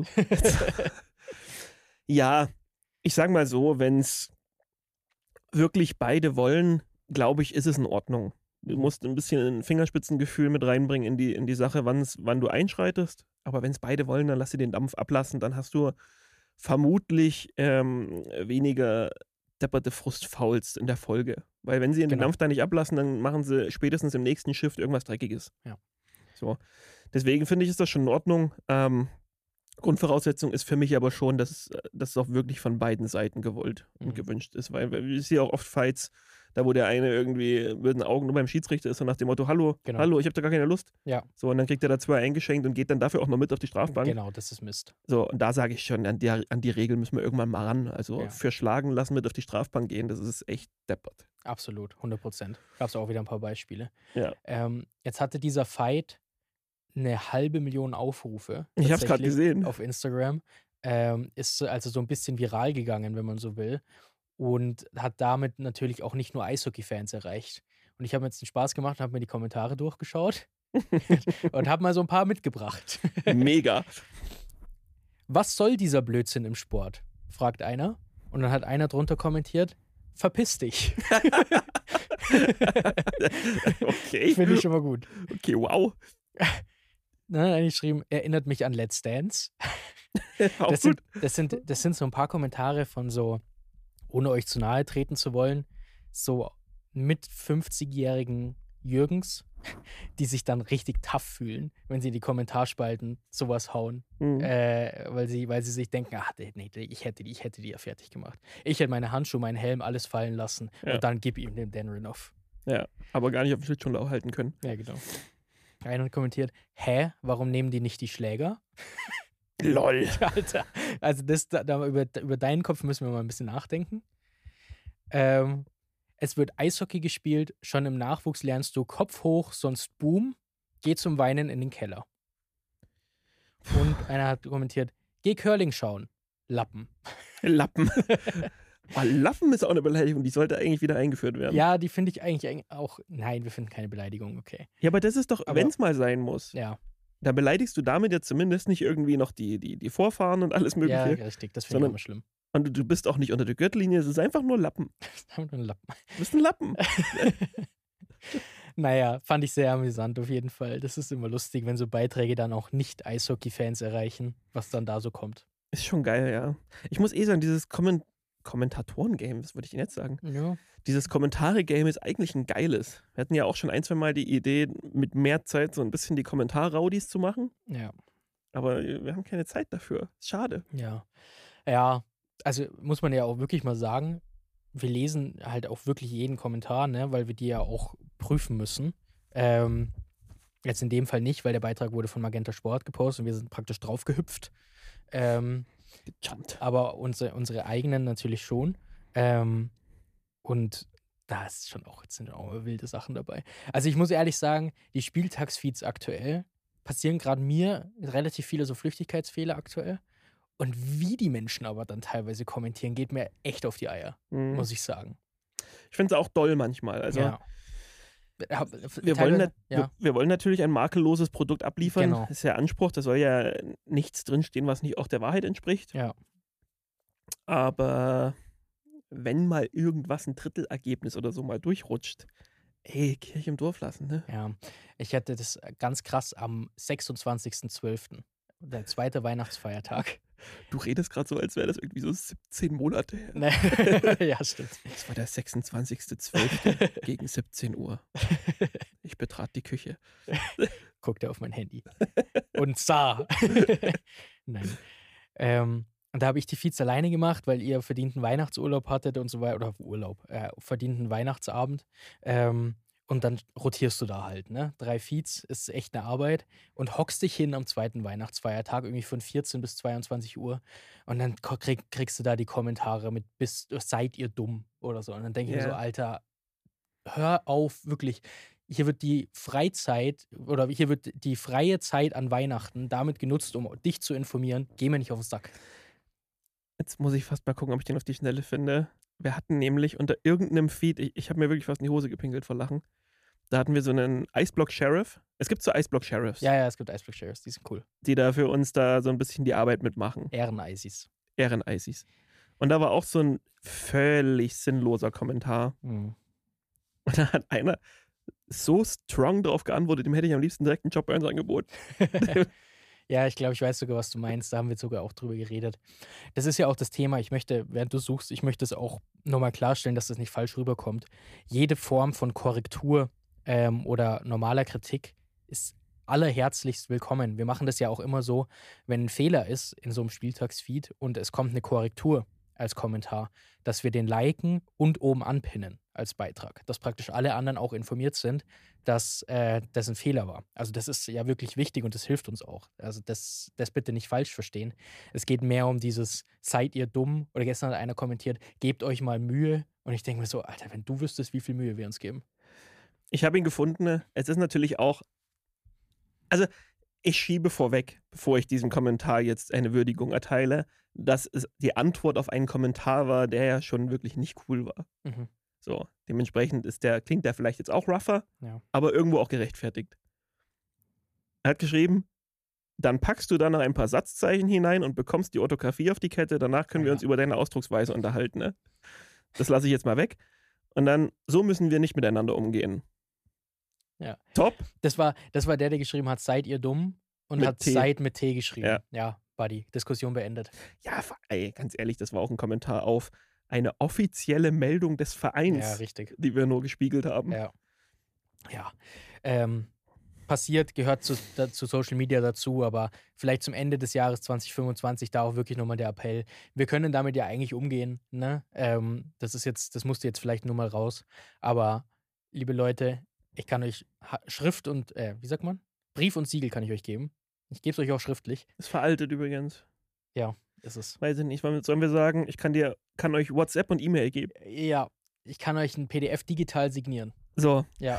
Ja, ich sag mal so, wenn es wirklich beide wollen, glaube ich, ist es in Ordnung. Du musst ein bisschen ein Fingerspitzengefühl mit reinbringen in die, in die Sache, wann's, wann du einschreitest. Aber wenn es beide wollen, dann lass sie den Dampf ablassen. Dann hast du vermutlich ähm, weniger depperte Frustfouls in der Folge. Weil wenn sie den Genau. Dampf da nicht ablassen, dann machen sie spätestens im nächsten Shift irgendwas Dreckiges. Ja. So. Deswegen finde ich, ist das schon in Ordnung. Ähm, Grundvoraussetzung ist für mich aber schon, dass, es- dass es auch wirklich von beiden Seiten gewollt und Mhm. gewünscht ist. Weil weil ich sehe auch oft Fights, da wo der eine irgendwie mit den Augen nur beim Schiedsrichter ist und nach dem Motto, hallo, Genau. hallo, ich habe da gar keine Lust. Ja. So, und dann kriegt er da zwei eingeschenkt und geht dann dafür auch noch mit auf die Strafbank. Genau, das ist Mist. So, und da sage ich schon, an die, an die Regel müssen wir irgendwann mal ran. Also Ja. für Schlagen lassen mit auf die Strafbank gehen, das ist echt deppert. Absolut, hundert Prozent. Gab es auch wieder ein paar Beispiele. Ja. Ähm, jetzt hatte dieser Fight eine halbe Million Aufrufe. Ich habe es gerade tatsächlich gesehen. Auf Instagram. Ähm, ist so- also so ein bisschen viral gegangen, wenn man so will. Und hat damit natürlich auch nicht nur Eishockey-Fans erreicht. Und ich habe mir jetzt den Spaß gemacht und habe mir die Kommentare durchgeschaut und habe mal so ein paar mitgebracht. Mega. Was soll dieser Blödsinn im Sport? Fragt einer. Und dann hat einer drunter kommentiert, verpiss dich. Okay. Finde ich schon mal gut. Okay, wow. Dann hat einer geschrieben, erinnert mich an Let's Dance. Auch Das gut. sind, das, sind, das sind so ein paar Kommentare von so, ohne euch zu nahe treten zu wollen, so mit fünfzigjährigen Jürgens, die sich dann richtig tough fühlen, wenn sie in die Kommentarspalten sowas hauen. Mhm. Äh, weil, sie, weil sie sich denken, ach, nee, nee, ich hätte, die- ich hätte die ja fertig gemacht. Ich hätte meine Handschuhe, meinen Helm, alles fallen lassen Ja. und dann gib ihm den Dan Renouf. Ja, aber gar nicht auf dem Schlittschuhlau halten können. Ja, genau. Einer hat kommentiert, hä, warum nehmen die nicht die Schläger? Lol. Alter, also das, da, da, über, über deinen Kopf müssen wir mal ein bisschen nachdenken. Ähm, es wird Eishockey gespielt, schon im Nachwuchs lernst du Kopf hoch, sonst Boom, geh zum Weinen in den Keller. Und einer hat kommentiert, geh Curling schauen, Lappen. Lappen. Oh, Lappen ist auch eine Beleidigung, die sollte eigentlich wieder eingeführt werden. Ja, die finde ich eigentlich eigentlich auch, nein, wir finden keine Beleidigung, okay. Ja, aber das ist doch, Aber- wenn es mal sein muss, Ja, da beleidigst du damit ja zumindest nicht irgendwie noch die, die, die Vorfahren und alles ja Mögliche. richtig, das finde ich Sondern- immer schlimm. Und du- du bist auch nicht unter der Gürtellinie, es ist einfach nur Lappen. Ein Lappen. Du bist ein Lappen. Naja, fand ich sehr amüsant auf jeden Fall. Das ist immer lustig, wenn so Beiträge dann auch nicht Eishockey-Fans erreichen, was dann da so kommt. Ist schon geil, ja. Ich muss eh sagen, dieses Komment Kommentatoren-Game, was würde ich denn jetzt sagen? Ja. Dieses Kommentare-Game ist eigentlich ein geiles. Wir hatten ja auch schon ein, zwei Mal die Idee, mit mehr Zeit so ein bisschen die Kommentar-Raudis zu machen. Ja. Aber wir haben keine Zeit dafür. Ist schade. Ja. Ja, also muss man ja auch wirklich mal sagen, wir lesen halt auch wirklich jeden Kommentar, ne, weil wir die ja auch prüfen müssen. Ähm, jetzt in dem Fall nicht, weil der Beitrag wurde von Magenta Sport gepostet und wir sind praktisch drauf gehüpft. Ähm, Gejumpt. aber unsere, unsere eigenen natürlich schon. Ähm, und da ist schon auch, jetzt sind auch wilde Sachen dabei. Also ich muss ehrlich sagen, die Spieltagsfeeds aktuell passieren gerade mir relativ viele so Flüchtigkeitsfehler aktuell. Und wie die Menschen aber dann teilweise kommentieren, geht mir echt auf die Eier, Mhm. muss ich sagen. Ich finde es auch doll manchmal. Also ja. wir, Teilweise- wollen nat- ja. wir, wir wollen natürlich ein makelloses Produkt abliefern. Genau. Das ist ja Anspruch. Da soll ja nichts drinstehen, was nicht auch der Wahrheit entspricht. Ja. Aber wenn mal irgendwas ein Drittelergebnis oder so mal durchrutscht, ey, Kirche im Dorf lassen, ne? Ja, ich hatte das ganz krass am sechsundzwanzigsten zwölften Der zweite Weihnachtsfeiertag. Du redest gerade so, als wäre das irgendwie so siebzehn Monate her. Ne? Ja, stimmt. Das war der sechsundzwanzigster zwölfte gegen siebzehn Uhr. Ich betrat die Küche. Guckte auf mein Handy und sah. Nein. Ähm, und da habe ich die Feeds alleine gemacht, weil ihr verdienten Weihnachtsurlaub hattet und so weiter. Oder Urlaub, äh, verdienten Weihnachtsabend. Ähm, und dann rotierst du da halt, ne? Drei Feeds ist echt eine Arbeit. Und hockst dich hin am zweiten Weihnachtsfeiertag, irgendwie von vierzehn bis zweiundzwanzig Uhr. Und dann ko- krieg, kriegst du da die Kommentare mit, bist, seid ihr dumm oder so. Und dann denke ich mir Ja. so, Alter, hör auf, wirklich. Hier wird die Freizeit oder hier wird die freie Zeit an Weihnachten damit genutzt, um dich zu informieren. Geh mir nicht auf den Sack. Jetzt muss ich fast mal gucken, ob ich den auf die Schnelle finde. Wir hatten nämlich unter irgendeinem Feed, ich, ich habe mir wirklich fast in die Hose gepinkelt vor Lachen, da hatten wir so einen Iceblock-Sheriff. Es gibt so Iceblock-Sheriffs, Ja, ja, es gibt Iceblock Shares, die sind cool. die da für uns da so ein bisschen die Arbeit mitmachen. Ehren-Isis. Ehren-Isis. Und da war auch so ein völlig sinnloser Kommentar. Mhm. Und da hat einer so strong darauf geantwortet, dem hätte ich am liebsten direkt einen Job bei uns angeboten. Ja, ich glaube, ich weiß sogar, was du meinst. Da haben wir sogar auch drüber geredet. Das ist ja auch das Thema. Ich möchte, während du suchst, ich möchte es auch nochmal klarstellen, dass das nicht falsch rüberkommt. Jede Form von Korrektur ähm, oder normaler Kritik ist allerherzlichst willkommen. Wir machen das ja auch immer so, wenn ein Fehler ist in so einem Spieltagsfeed und es kommt eine Korrektur als Kommentar, dass wir den liken und oben anpinnen als Beitrag, dass praktisch alle anderen auch informiert sind, dass äh, das ein Fehler war. Also das ist ja wirklich wichtig und das hilft uns auch. Also das, das bitte nicht falsch verstehen. Es geht mehr um dieses, seid ihr dumm? Oder gestern hat einer kommentiert, gebt euch mal Mühe. Und ich denke mir so, Alter, wenn du wüsstest, wie viel Mühe wir uns geben. Ich habe ihn gefunden. Es ist natürlich auch, also ich schiebe vorweg, bevor ich diesem Kommentar jetzt eine Würdigung erteile, dass es die Antwort auf einen Kommentar war, der ja schon wirklich nicht cool war. Mhm. So, dementsprechend ist der, klingt der vielleicht jetzt auch rougher, Ja. aber irgendwo auch gerechtfertigt. Er hat geschrieben, dann packst du da noch ein paar Satzzeichen hinein und bekommst die Orthographie auf die Kette, danach können wir Ja. uns über deine Ausdrucksweise unterhalten. Ne? Das lasse ich jetzt mal weg. Und dann, so müssen wir nicht miteinander umgehen. Ja. Top. Das war, das war der, der geschrieben hat, seid ihr dumm? Und Mit hat T. seid mit T geschrieben. Ja. Ja, Buddy, Diskussion beendet. Ja, ey, ganz ehrlich, das war auch ein Kommentar auf eine offizielle Meldung des Ja, Vereins, richtig. die wir nur gespiegelt haben. Ja. Ja. Ähm, passiert, gehört zu, da, zu Social Media dazu, aber vielleicht zum Ende des Jahres zwanzig fünfundzwanzig da auch wirklich nochmal der Appell. Wir können damit ja eigentlich umgehen, ne? Ähm, das ist jetzt, das musste jetzt vielleicht nur mal raus. Aber, liebe Leute, ich kann euch Ha- Schrift und, äh, wie sagt man? Brief und Siegel kann ich euch geben. Ich gebe es euch auch schriftlich. Ist veraltet übrigens. Ist es. Weiß ich nicht, sollen wir sagen, ich kann dir, kann euch WhatsApp und E-Mail geben. Ja, ich kann euch ein P D F digital signieren. So, Ja.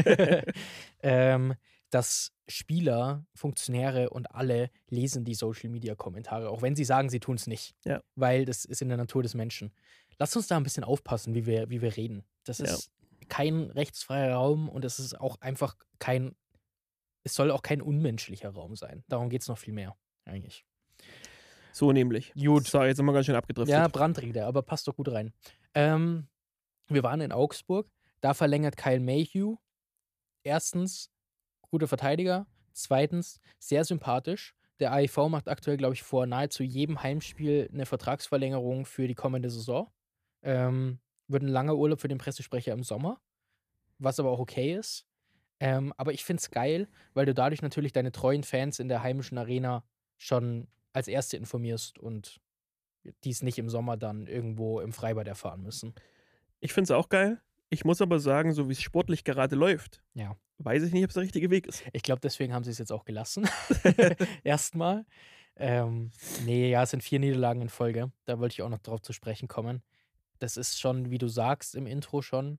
ähm, dass Spieler, Funktionäre und alle lesen die Social-Media-Kommentare, auch wenn sie sagen, sie tun es nicht. Ja. Weil das ist in der Natur des Menschen. Lasst uns da ein bisschen aufpassen, wie wir, wie wir reden. Das Ja. ist kein rechtsfreier Raum und es ist auch einfach kein, es soll auch kein unmenschlicher Raum sein. Darum geht es noch viel mehr, eigentlich. so nämlich. Gut. So, jetzt sind wir ganz schön abgedriftet. Ja, Brandrede, aber passt doch gut rein. Ähm, wir waren in Augsburg, da verlängert Kyle Mayhew. Erstens, guter Verteidiger. Zweitens, sehr sympathisch. Der A I V macht aktuell, glaube ich, vor nahezu jedem Heimspiel eine Vertragsverlängerung für die kommende Saison. Ähm, wird ein langer Urlaub für den Pressesprecher im Sommer, was aber auch okay ist. Ähm, aber ich finde es geil, weil du dadurch natürlich deine treuen Fans in der heimischen Arena schon als Erste informierst und die es nicht im Sommer dann irgendwo im Freibad erfahren müssen. Ich finde es auch geil. Ich muss aber sagen, so wie es sportlich gerade läuft, Ja. weiß ich nicht, ob es der richtige Weg ist. Ich glaube, deswegen haben sie es jetzt auch gelassen. Erstmal. Ähm, nee, ja, es sind vier Niederlagen in Folge. Da wollte ich auch noch drauf zu sprechen kommen. Das ist schon, wie du sagst, im Intro schon.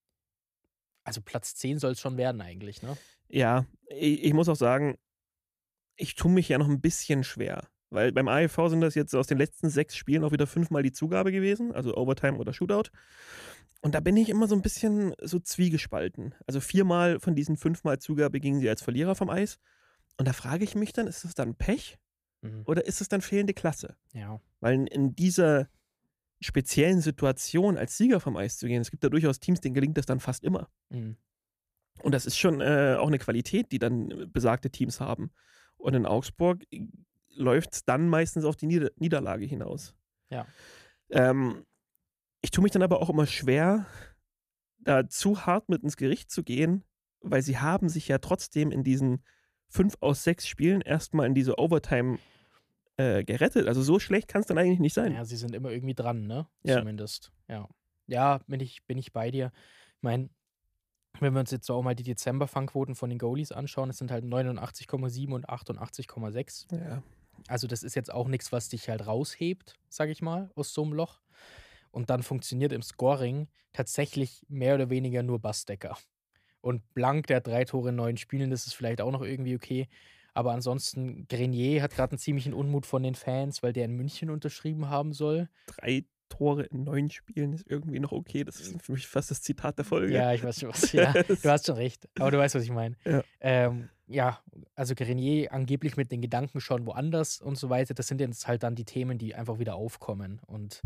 Also Platz zehn soll es schon werden eigentlich, ne? Ja, ich, ich muss auch sagen, ich tue mich ja noch ein bisschen schwer. Weil beim A E V sind das jetzt aus den letzten sechs Spielen auch wieder fünfmal die Zugabe gewesen, also Overtime oder Shootout. Und da bin ich immer so ein bisschen so zwiegespalten. Also viermal von diesen fünfmal Zugabe gingen sie als Verlierer vom Eis. Und da frage ich mich dann, ist das dann Pech Mhm. oder ist das dann fehlende Klasse? Ja. Weil in, in dieser speziellen Situation als Sieger vom Eis zu gehen, es gibt da durchaus Teams, denen gelingt das dann fast immer. Mhm. Und das ist schon äh, auch eine Qualität, die dann besagte Teams haben. Und in Augsburg läuft es dann meistens auf die Nieder- Niederlage hinaus. Ja. Ähm, ich tue mich dann aber auch immer schwer, da zu hart mit ins Gericht zu gehen, weil sie haben sich ja trotzdem in diesen fünf aus sechs Spielen erstmal in diese Overtime äh, gerettet. Also so schlecht kann es dann eigentlich nicht sein. Ja, sie sind immer irgendwie dran, ne? Ja. Zumindest. Ja. Ja, bin ich, bin ich bei dir. Ich meine, wenn wir uns jetzt auch mal die Dezember-Fangquoten von den Goalies anschauen, es sind halt neunundachtzig Komma sieben und achtundachtzig Komma sechs. Ja. Also das ist jetzt auch nichts, was dich halt raushebt, sag ich mal, aus so einem Loch. Und dann funktioniert im Scoring tatsächlich mehr oder weniger nur Bassdecker. Und Blank, der hat drei Tore in neun Spielen, das ist vielleicht auch noch irgendwie okay. Aber ansonsten, Grenier hat gerade einen ziemlichen Unmut von den Fans, weil der in München unterschrieben haben soll. Drei Tore in neun Spielen ist irgendwie noch okay. Das ist für mich fast das Zitat der Folge. Ja, ich weiß schon was. Ja, du hast schon recht. Aber du weißt, was ich meine. Ja. Ähm, ja, also Grenier angeblich mit den Gedanken schon woanders und so weiter. Das sind jetzt halt dann die Themen, die einfach wieder aufkommen. Und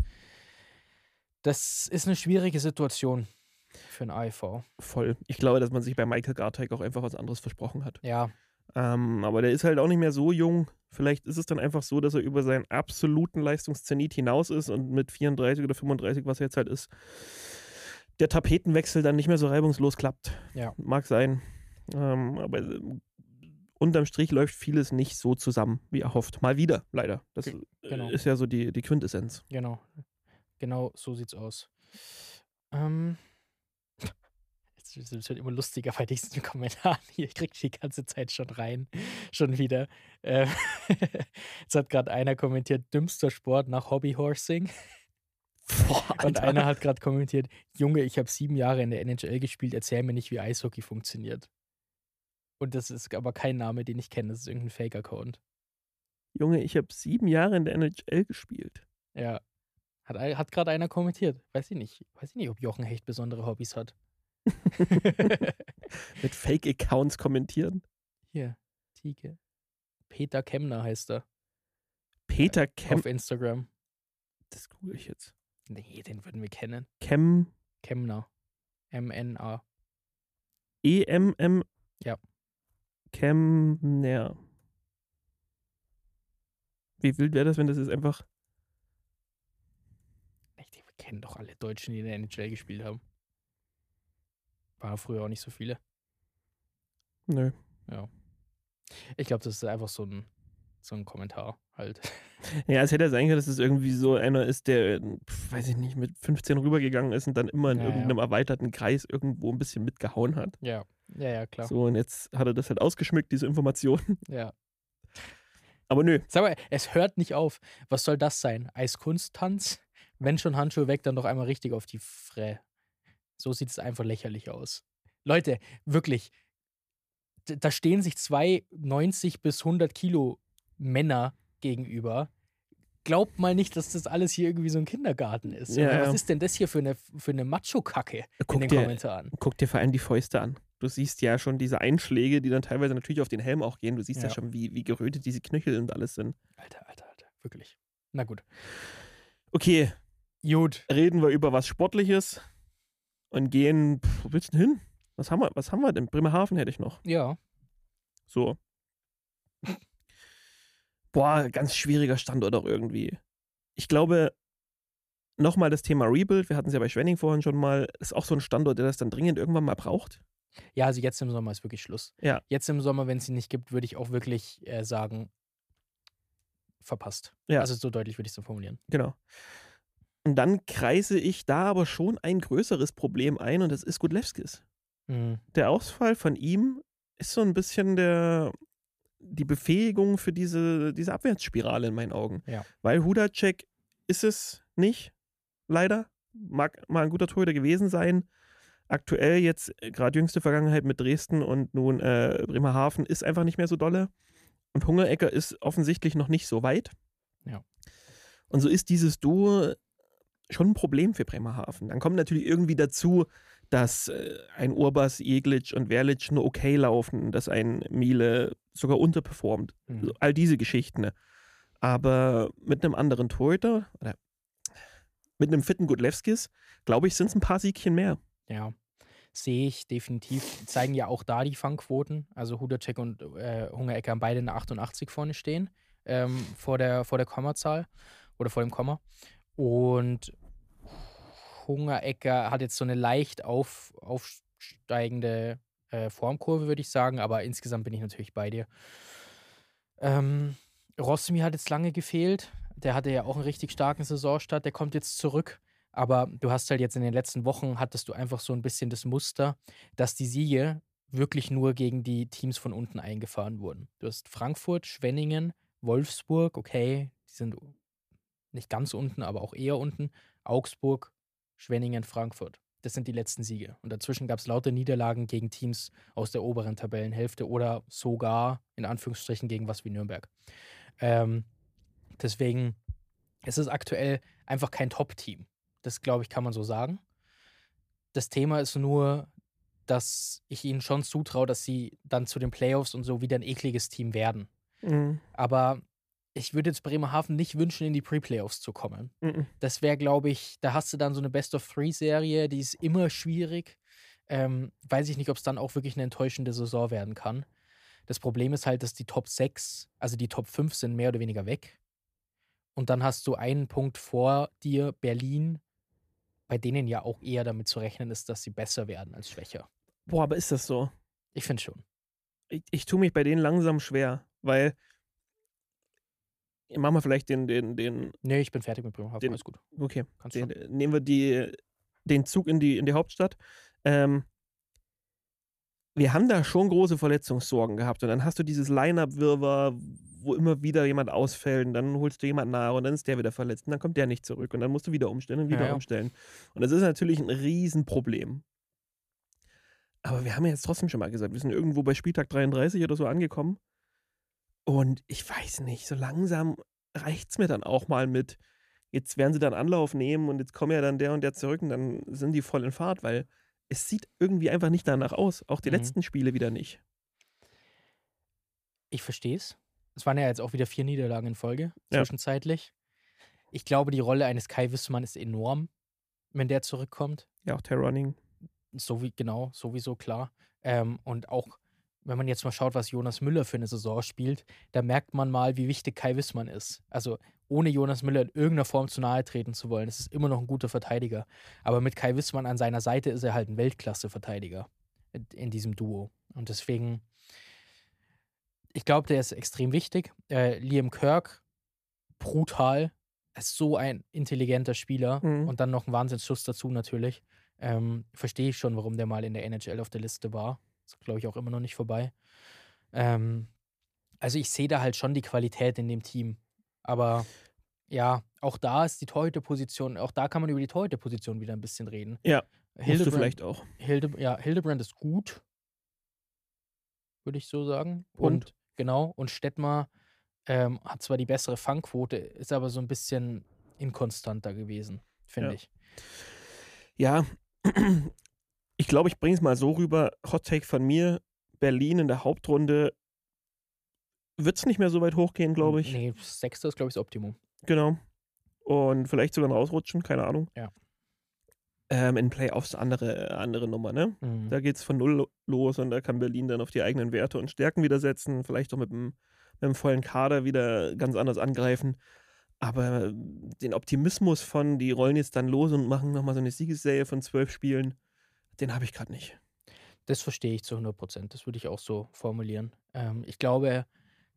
das ist eine schwierige Situation für ein A E V. Voll. Ich glaube, dass man sich bei Michael Garteig auch einfach was anderes versprochen hat. Ja, Ähm, aber der ist halt auch nicht mehr so jung. Vielleicht ist es dann einfach so, dass er über seinen absoluten Leistungszenit hinaus ist und mit vierunddreißig oder fünfunddreißig, was er jetzt halt ist, der Tapetenwechsel dann nicht mehr so reibungslos klappt. Ja. Mag sein. Ähm, aber äh, unterm Strich läuft vieles nicht so zusammen, wie erhofft. Mal wieder, leider. Das Ge- genau. äh, ist ja so die, die Quintessenz. genau. Genau so sieht's aus. Ähm. Es wird immer lustiger bei diesen Kommentaren hier. Ich krieg die ganze Zeit schon rein. Schon wieder. Ähm, Jetzt hat gerade einer kommentiert, dümmster Sport nach Hobbyhorsing. Boah, Und Alter. einer hat gerade kommentiert, Junge, ich habe sieben Jahre in der N H L gespielt, erzähl mir nicht, wie Eishockey funktioniert. Und das ist aber kein Name, den ich kenne. Das ist irgendein Fake-Account. Junge, ich habe sieben Jahre in der N H L gespielt. Ja. Hat, ein- hat gerade einer kommentiert. Weiß ich nicht. Weiß ich nicht, ob Jochen Hecht besondere Hobbys hat. Mit Fake-Accounts kommentieren. Hier, Tieke. Peter Kemner heißt er. Peter Kem. Auf Instagram. Das google ich jetzt. Nee, den würden wir kennen. Kem. Kemner. M N A. E M M. Ja. Kemner. Wie wild wäre das, wenn das jetzt einfach. Ich denke, wir kennen doch alle Deutschen, die in der N H L gespielt haben. Waren früher auch nicht so viele. Nö. Ja. Ich glaube, das ist einfach so ein, so ein Kommentar halt. Ja, es hätte ja sein können, dass es irgendwie so einer ist, der, pf, weiß ich nicht, mit fünfzehn rübergegangen ist und dann immer in Ja, irgendeinem erweiterten Kreis irgendwo ein bisschen mitgehauen hat. Ja. Ja, ja, klar. So, und jetzt hat er das halt ausgeschmückt, diese Informationen. Ja. Aber nö. Sag mal, es hört nicht auf. Was soll das sein? Eiskunsttanz? Wenn schon Handschuhe weg, dann doch einmal richtig auf die Frä. So sieht es einfach lächerlich aus. Leute, wirklich, d- da stehen sich zwei neunzig bis hundert Kilo Männer gegenüber. Glaubt mal nicht, dass das alles hier irgendwie so ein Kindergarten ist. Ja, Oder was ja. ist denn das hier für eine, für eine Macho-Kacke in Guck den dir- Kommentaren? Guck dir vor allem die Fäuste an. Du siehst ja schon diese Einschläge, die dann teilweise natürlich auf den Helm auch gehen. Du siehst ja, Ja. schon, wie, wie gerötet diese Knöchel und alles sind. Alter, Alter, Alter. Wirklich. Na gut. Okay, Gut. reden wir über was Sportliches und gehen. Pff, wo willst du denn hin? Was haben wir, was haben wir denn? Bremerhaven hätte ich noch. Ja. So. Boah, ganz schwieriger Standort auch irgendwie. Ich glaube, nochmal das Thema Rebuild, wir hatten es ja bei Schwenning vorhin schon mal, ist auch so ein Standort, der das dann dringend irgendwann mal braucht. Ja, also jetzt im Sommer ist wirklich Schluss. Ja. Jetzt im Sommer, wenn es ihn nicht gibt, würde ich auch wirklich äh, sagen, verpasst. Ja. Also so deutlich würde ich es so formulieren. Genau. Und dann kreise ich da aber schon ein größeres Problem ein und das ist Gudlewskis. Mhm. Der Ausfall von ihm ist so ein bisschen der, die Befähigung für diese, diese Abwärtsspirale in meinen Augen. Ja. Weil Hudacek ist es nicht, leider. Mag mal ein guter Torhüter gewesen sein. Aktuell jetzt, gerade jüngste Vergangenheit mit Dresden und nun äh, Bremerhaven ist einfach nicht mehr so dolle. Und Hungerecker ist offensichtlich noch nicht so weit. Ja. Und so ist dieses Duo schon ein Problem für Bremerhaven. Dann kommt natürlich irgendwie dazu, dass äh, ein Urbas, Jeglic und Verlic nur okay laufen, dass ein Miele sogar unterperformt. Mhm. So, all diese Geschichten. Aber mit einem anderen Torhüter oder mit einem fitten Gudlewskis, glaube ich, sind es ein paar Siegchen mehr. Ja, sehe ich definitiv. Zeigen ja auch da die Fangquoten. Also Hudacek und äh, Hungerecker haben beide eine achtundachtzig vorne stehen, ähm, vor der, vor der Kommazahl oder vor dem Komma. Und Hungerecker hat jetzt so eine leicht auf, aufsteigende äh, Formkurve, würde ich sagen, aber insgesamt bin ich natürlich bei dir. Ähm, Rossmi hat jetzt lange gefehlt. Der hatte ja auch einen richtig starken Saisonstart. Der kommt jetzt zurück. Aber du hast halt jetzt in den letzten Wochen, hattest du einfach so ein bisschen das Muster, dass die Siege wirklich nur gegen die Teams von unten eingefahren wurden. Du hast Frankfurt, Schwenningen, Wolfsburg, okay, die sind nicht ganz unten, aber auch eher unten. Augsburg, Schwenningen, Frankfurt. Das sind die letzten Siege. Und dazwischen gab es lauter Niederlagen gegen Teams aus der oberen Tabellenhälfte oder sogar, in Anführungsstrichen, gegen was wie Nürnberg. Ähm, deswegen ist es aktuell einfach kein Top-Team. Das, glaube ich, kann man so sagen. Das Thema ist nur, dass ich ihnen schon zutraue, dass sie dann zu den Playoffs und so wieder ein ekliges Team werden. Mhm. Aber ich würde jetzt Bremerhaven nicht wünschen, in die Pre-Playoffs zu kommen. Mhm. Das wäre, glaube ich, da hast du dann so eine Best-of-Three-Serie, die ist immer schwierig. Ähm, weiß ich nicht, ob es dann auch wirklich eine enttäuschende Saison werden kann. Das Problem ist halt, dass die Top sechs, also die Top fünf sind mehr oder weniger weg. Und dann hast du einen Punkt vor dir, Berlin, bei denen ja auch eher damit zu rechnen ist, dass sie besser werden als schwächer. Boah, aber ist das so? Ich finde schon. Ich, ich tue mich bei denen langsam schwer, weil machen wir vielleicht den, den, den, Nee, ich bin fertig mit Bremerhaven, Den- alles gut. okay, Kannst du. den, nehmen wir die, den Zug in die, in die Hauptstadt. Ähm, wir haben da schon große Verletzungssorgen gehabt und dann hast du dieses Line-Up-Wirrwarr, wo immer wieder jemand ausfällt und dann holst du jemanden nach und dann ist der wieder verletzt und dann kommt der nicht zurück und dann musst du wieder umstellen und wieder Ja, ja. umstellen. Und das ist natürlich ein Riesenproblem. Aber wir haben ja jetzt trotzdem schon mal gesagt, wir sind irgendwo bei Spieltag dreiunddreißig oder so angekommen. Und ich weiß nicht, so langsam reicht es mir dann auch mal mit, jetzt werden sie dann Anlauf nehmen und jetzt kommen ja dann der und der zurück und dann sind die voll in Fahrt, weil es sieht irgendwie einfach nicht danach aus. Auch die Mhm. letzten Spiele wieder nicht. Ich verstehe es. Es waren ja jetzt auch wieder vier Niederlagen in Folge, Ja. zwischenzeitlich. Ich glaube, die Rolle eines Kai Wissmann ist enorm, wenn der zurückkommt. Ja, auch Terrorrunning. So wie, genau, sowieso klar. Ähm, und auch, wenn man jetzt mal schaut, was Jonas Müller für eine Saison spielt, da merkt man mal, wie wichtig Kai Wissmann ist. Also ohne Jonas Müller in irgendeiner Form zu nahe treten zu wollen, es ist immer noch ein guter Verteidiger. Aber mit Kai Wissmann an seiner Seite ist er halt ein Weltklasse-Verteidiger in- in diesem Duo. Und deswegen, ich glaube, der ist extrem wichtig. Äh, Liam Kirk, brutal. Er ist so ein intelligenter Spieler Mhm. und dann noch ein Wahnsinnsschuss dazu natürlich. Ähm, verstehe ich schon, warum der mal in der N H L auf der Liste war. Ist, glaube ich, auch immer noch nicht vorbei. Ähm, also ich sehe da halt schon die Qualität in dem Team. Aber ja, auch da ist die Torhüterposition, auch da kann man über die Torhüterposition wieder ein bisschen reden. Ja, musst du Hildebrand, vielleicht auch. Hilde, ja, Hildebrand ist gut, würde ich so sagen. Und, Und? genau, und Stettmar ähm, hat zwar die bessere Fangquote, ist aber so ein bisschen inkonstanter gewesen, finde Ja. ich. Ja, ich glaube, ich bringe es mal so rüber. Hot Take von mir, Berlin in der Hauptrunde wird es nicht mehr so weit hochgehen, glaube ich. Nee, Sechster ist, glaube ich, das Optimum. Genau. Und vielleicht sogar ein Rausrutschen, keine Ahnung. Ja. Ähm, in Playoffs andere, andere Nummer, ne? Mhm. Da geht es von null los und da kann Berlin dann auf die eigenen Werte und Stärken wieder setzen, vielleicht auch mit dem, mit dem vollen Kader wieder ganz anders angreifen. Aber den Optimismus von, die rollen jetzt dann los und machen nochmal so eine Siegesserie von zwölf Spielen, den habe ich gerade nicht. Das verstehe ich zu hundert Prozent. Das würde ich auch so formulieren. Ähm, ich glaube,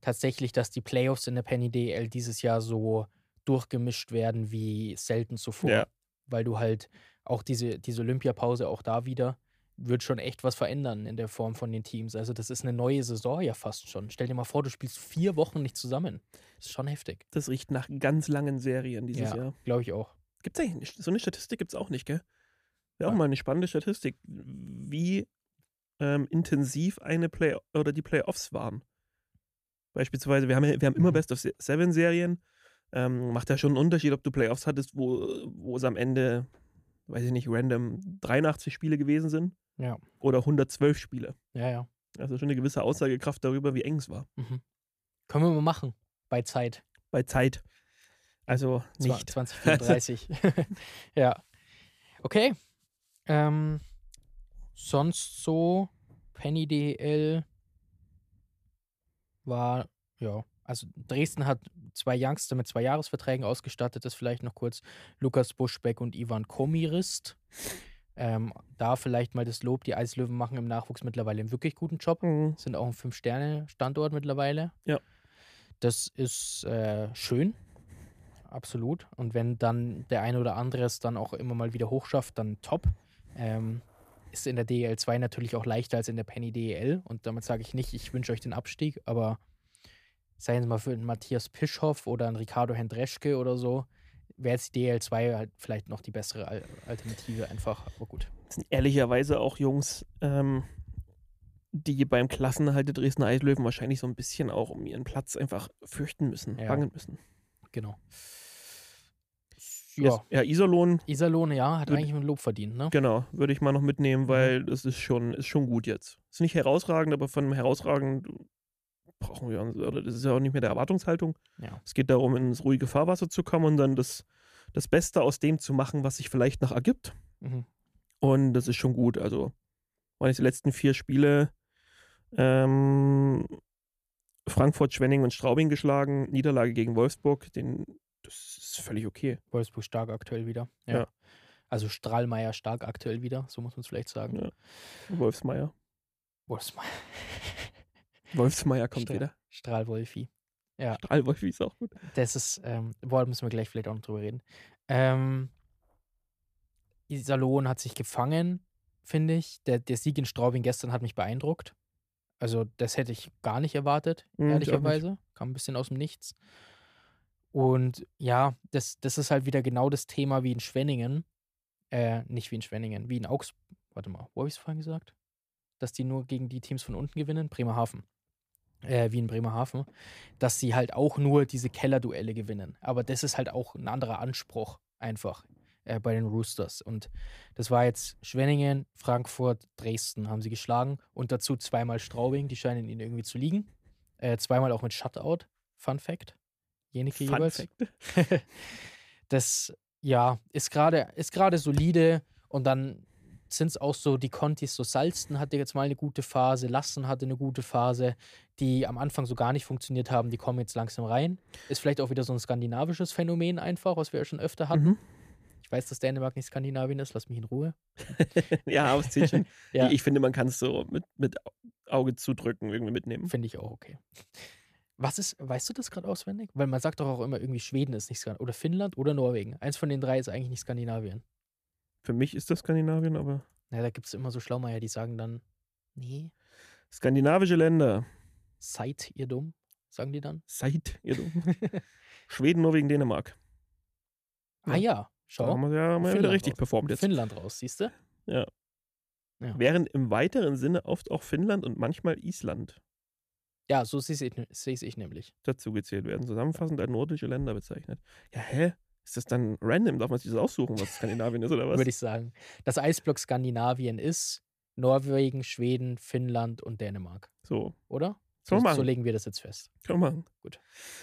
tatsächlich, dass die Playoffs in der Penny D L dieses Jahr so durchgemischt werden wie selten zuvor. Ja. Weil du halt auch diese, diese Olympiapause auch da wieder, wird schon echt was verändern in der Form von den Teams. Also das ist eine neue Saison ja fast schon. Stell dir mal vor, du spielst vier Wochen nicht zusammen. Das ist schon heftig. Das riecht nach ganz langen Serien dieses Ja, Jahr. glaube ich auch. Gibt's eigentlich nicht. So eine Statistik gibt es auch nicht, gell? Wäre auch Ja. mal eine spannende Statistik, wie ähm, intensiv eine Play oder die Playoffs waren. Beispielsweise, wir haben, ja- wir haben immer Mhm. Best-of-Seven-Serien. Ähm, macht ja schon einen Unterschied, ob du Playoffs hattest, wo, wo es am Ende, weiß ich nicht, random dreiundachtzig Spiele gewesen sind Ja, oder hundertzwölf Spiele. ja, ja. Also schon eine gewisse Aussagekraft darüber, wie eng es war. Mhm. Können wir mal machen. Bei Zeit. Bei Zeit. Also Zwa- nicht. zwanzig vierunddreißig. Ja. Okay. Ähm, sonst so, Penny D L war, ja, also Dresden hat zwei Youngster mit zwei Jahresverträgen ausgestattet, das vielleicht noch kurz, Lukas Buschbeck und Ivan Komirist. Ähm, da vielleicht mal das Lob, die Eislöwen machen im Nachwuchs mittlerweile einen wirklich guten Job, Mhm. sind auch ein Fünf-Sterne-Standort mittlerweile. Ja. Das ist äh, schön, absolut. Und wenn dann der eine oder andere es dann auch immer mal wieder hochschafft, dann top. Ähm, ist in der D E L zwei natürlich auch leichter als in der Penny D E L. Und damit sage ich nicht, ich wünsche euch den Abstieg, aber seien Sie mal für einen Matthias Pischhoff oder einen Ricardo Hendreschke oder so, wäre jetzt die D E L zwei halt vielleicht noch die bessere Al Alternative einfach. Aber gut. Das sind ehrlicherweise auch Jungs, ähm, die beim Klassenerhalt der Dresdner Eislöwen wahrscheinlich so ein bisschen auch um ihren Platz einfach fürchten müssen, Ja. bangen müssen. Genau. Yes. Ja, Ja, Iserlohn, Iserlohn, ja, hat Würd- eigentlich ein Lob verdient, ne? genau, würde ich mal noch mitnehmen, Mhm. weil das ist schon, ist schon gut jetzt. Ist nicht herausragend, aber von einem herausragend brauchen wir uns, oder das ist ja auch nicht mehr der Erwartungshaltung. Ja. Es geht darum, ins ruhige Fahrwasser zu kommen und dann das, das Beste aus dem zu machen, was sich vielleicht noch ergibt. Mhm. Und das ist schon gut. Also, waren jetzt die letzten vier Spiele ähm, Frankfurt, Schwenning und Straubing geschlagen, Niederlage gegen Wolfsburg, den, das ist völlig okay. Wolfsburg stark aktuell wieder. Ja. Ja. Also Strahlmeier stark aktuell wieder, so muss man es vielleicht sagen. Ja. Wolfsmeier. Wolfsmeier. Wolfsmeier kommt Stra- wieder. Strahlwolfi. Ja, Strahlwolfi ist auch gut. das ist, ähm, boah, da müssen wir gleich vielleicht auch noch drüber reden. Ähm, Iserlohn hat sich gefangen, finde ich. Der, der Sieg in Straubing gestern hat mich beeindruckt. Also, das hätte ich gar nicht erwartet, Hm, ich auch ehrlicherweise. Kam ein bisschen aus dem Nichts. Und ja, das, das ist halt wieder genau das Thema wie in Schwenningen. Äh, nicht wie in Schwenningen, wie in Augsburg. Warte mal, wo habe ich es vorhin gesagt? Dass die nur gegen die Teams von unten gewinnen? Bremerhaven. Äh, wie in Bremerhaven. Dass sie halt auch nur diese Kellerduelle gewinnen. Aber das ist halt auch ein anderer Anspruch, einfach äh, bei den Roosters. Und das war jetzt Schwenningen, Frankfurt, Dresden haben sie geschlagen. Und dazu zweimal Straubing, die scheinen ihnen irgendwie zu liegen. Äh, zweimal auch mit Shutout. Fun Fact. Jenike Fun jeweils. Fact. Das, ja, ist gerade ist gerade solide und dann sind es auch so die Contis, so Salsten hatte jetzt mal eine gute Phase, Lassen hatte eine gute Phase, die am Anfang so gar nicht funktioniert haben, die kommen jetzt langsam rein. Ist vielleicht auch wieder so ein skandinavisches Phänomen einfach, was wir ja schon öfter hatten. Mhm. Ich weiß, dass Dänemark nicht Skandinavien ist, lass mich in Ruhe. Ja, aber es zählt schon. Ja. Ich finde, man kann es so mit, mit Auge zudrücken irgendwie mitnehmen. Finde ich auch okay. Was ist, weißt du das gerade auswendig? Weil man sagt doch auch immer irgendwie, Schweden ist nicht Skandinavien. Oder Finnland oder Norwegen. Eins von den drei ist eigentlich nicht Skandinavien. Für mich ist das Skandinavien, aber Ja, da gibt es immer so Schlaumeier, die sagen dann, nee, skandinavische Länder. seid ihr dumm? Sagen die dann? Seid ihr dumm? Schweden, Norwegen, Dänemark. Ah ja, Da schau. haben wir ja mal wieder Finnland richtig raus. performt jetzt. Finnland raus, siehst du? Ja. Ja. Während im weiteren Sinne oft auch Finnland und manchmal Island Ja, so sehe ich, seh's ich nämlich. dazu gezählt werden. Zusammenfassend als nordische Länder bezeichnet. Ja, hä? Ist das dann random? Darf man sich das aussuchen, was Skandinavien ist oder was? Würde ich sagen. Das Eisblock Skandinavien ist Norwegen, Schweden, Finnland und Dänemark, So, oder? Können So, wir so machen. legen wir das jetzt fest. können wir machen. Gut.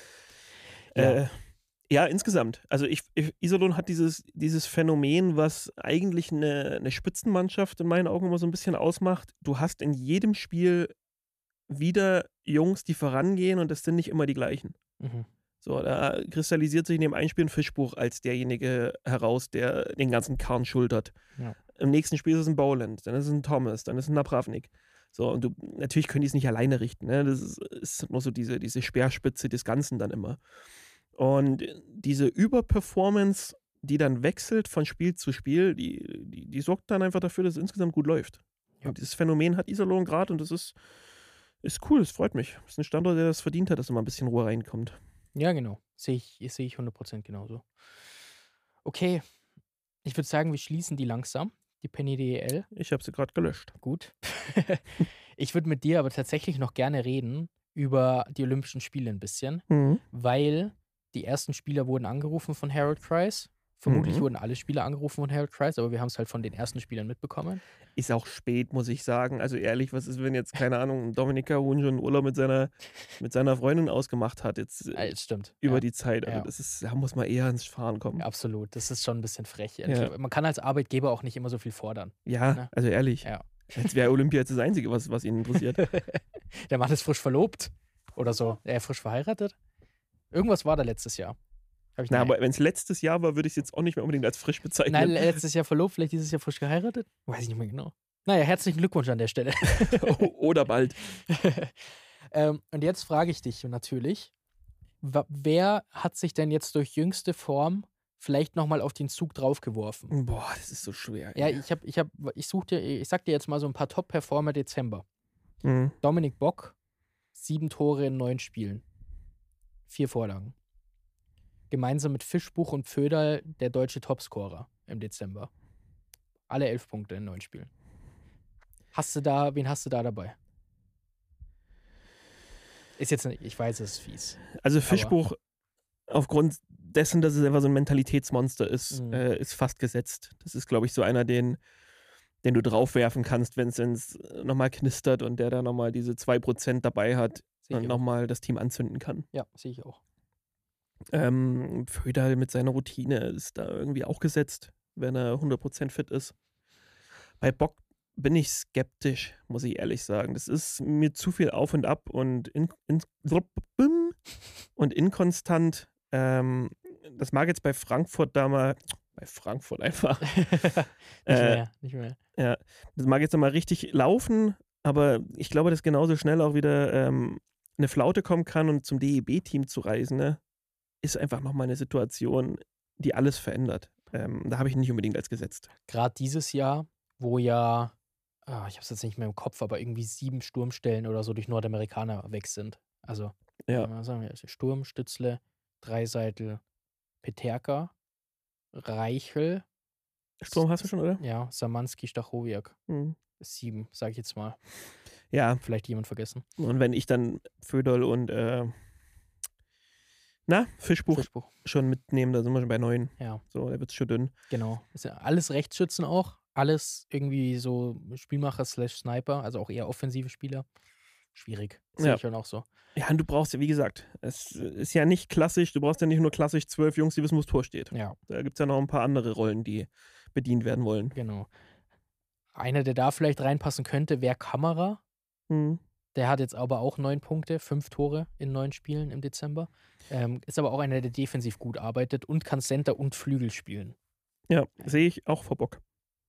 Ja, Ja. äh, ja insgesamt. Also ich, ich, Iserlohn hat dieses, dieses Phänomen, was eigentlich eine, eine Spitzenmannschaft in meinen Augen immer so ein bisschen ausmacht. Du hast in jedem Spiel wieder Jungs, die vorangehen und das sind nicht immer die gleichen. Mhm. So, da kristallisiert sich in dem Einspiel ein Fischbuch als derjenige heraus, der den ganzen Karren schultert. Ja. Im nächsten Spiel ist es ein Bowland, dann ist es ein Thomas, dann ist es ein Napravnik. So, und du, natürlich können die es nicht alleine richten. Ne? Das ist, ist nur so diese, diese Speerspitze des Ganzen dann immer. Und diese Überperformance, die dann wechselt von Spiel zu Spiel, die, die, die sorgt dann einfach dafür, dass es insgesamt gut läuft. Ja. Und dieses Phänomen hat Iserlohn gerade und das ist, ist cool, das freut mich. Das ist ein Standort, der das verdient hat, dass da mal ein bisschen Ruhe reinkommt. Ja, genau. Sehe ich, sehe ich hundert Prozent genauso. Okay, ich würde sagen, wir schließen die langsam, die Penny D E L. Ich habe sie gerade gelöscht. Gut. Ich würde mit dir aber tatsächlich noch gerne reden über die Olympischen Spiele ein bisschen, Mhm. weil die ersten Spieler wurden angerufen von Harold Price. Vermutlich Mhm. wurden alle Spieler angerufen von Harold Price, aber wir haben es halt von den ersten Spielern mitbekommen. Ist auch spät, muss ich sagen. Also ehrlich, was ist, wenn jetzt, keine Ahnung, Dominika Huhn schon Urlaub mit seiner, mit seiner Freundin ausgemacht hat, jetzt äh, Äh, stimmt. über ja. die Zeit. Also Ja. das ist, da muss man eher ins Fahren kommen. Ja, absolut. Das ist schon ein bisschen frech. Ja. ehrlich. Man kann als Arbeitgeber auch nicht immer so viel fordern. Ja, Ne? also ehrlich. Ja. Jetzt wäre Olympia jetzt das Einzige, was, was ihn interessiert. Der Mann ist frisch verlobt oder so. Er ist frisch verheiratet. Irgendwas war da letztes Jahr. Hab ich Na, nicht- aber wenn es letztes Jahr war, würde ich es jetzt auch nicht mehr unbedingt als frisch bezeichnen. Nein, letztes Jahr verlobt, vielleicht dieses Jahr frisch geheiratet? Weiß ich nicht mehr genau. Naja, herzlichen Glückwunsch an der Stelle. Oder bald. ähm, und jetzt frage ich dich natürlich, wa- wer hat sich denn jetzt durch jüngste Form vielleicht nochmal auf den Zug draufgeworfen? Boah, das ist so schwer. Ja, ey. ich hab, ich hab, ich such dir, ich sag dir jetzt mal so ein paar Top-Performer Dezember. Mhm. Dominik Bock, sieben Tore in neun Spielen. Vier Vorlagen. Gemeinsam mit Fischbuch und Pföderl der deutsche Topscorer im Dezember. Alle elf Punkte in neun Spielen. Hast du da, wen hast du da dabei? Ist jetzt, nicht- ich weiß, es ist fies. Also Fischbuch, aufgrund dessen, dass es einfach so ein Mentalitätsmonster ist, Mhm. äh, ist fast gesetzt. Das ist, glaube ich, so einer, den, den du draufwerfen kannst, wenn es nochmal knistert und der da nochmal diese zwei Prozent dabei hat Sehe und ich auch. nochmal das Team anzünden kann. Ja, sehe ich auch. Ähm, Föderl mit seiner Routine ist da irgendwie auch gesetzt, wenn er hundert Prozent fit ist. Bei Bock bin ich skeptisch, muss ich ehrlich sagen. Das ist mir zu viel auf und ab und, in, in, und inkonstant. Ähm, das mag jetzt bei Frankfurt da mal, bei Frankfurt einfach, nicht Äh, mehr, nicht mehr. ja, das mag jetzt nochmal richtig laufen, aber ich glaube, dass genauso schnell auch wieder ähm, eine Flaute kommen kann und zum D E B-Team zu reisen, ne, ist einfach nochmal eine Situation, die alles verändert. Ähm, da habe ich ihn nicht unbedingt als gesetzt. Gerade dieses Jahr, wo ja, ah, ich habe es jetzt nicht mehr im Kopf, aber irgendwie sieben Sturmstellen oder so durch Nordamerikaner weg sind. Also, Ja. was sagen wir, Sturm, Stützle, Dreiseitel, Peterka, Reichel, Sturm hast du schon, oder? ja, Samanski, Stachowiak. Mhm. Sieben, sage ich jetzt mal. Ja, Vielleicht jemand vergessen. und wenn ich dann Föderl und äh, na, Fischbuch Fischbuch. schon mitnehme, da sind wir schon bei neun. Ja, So, da wird es schon dünn. genau. Ist ja alles Rechtsschützen auch. Alles irgendwie so Spielmacher slash Sniper, also auch eher offensive Spieler. Schwierig. Sehe Ja. ich schon auch so. Ja, und du brauchst ja, wie gesagt, es ist ja nicht klassisch, du brauchst ja nicht nur klassisch zwölf Jungs, die wissen, wo das Tor steht. Ja, Da gibt es ja noch ein paar andere Rollen, die bedient werden wollen. genau. Einer, der da vielleicht reinpassen könnte, wäre Kamera. Mhm. Der hat jetzt aber auch neun Punkte, fünf Tore in neun Spielen im Dezember. Ähm, ist aber auch einer, der defensiv gut arbeitet und kann Center und Flügel spielen. Ja, sehe ich auch vor Bock.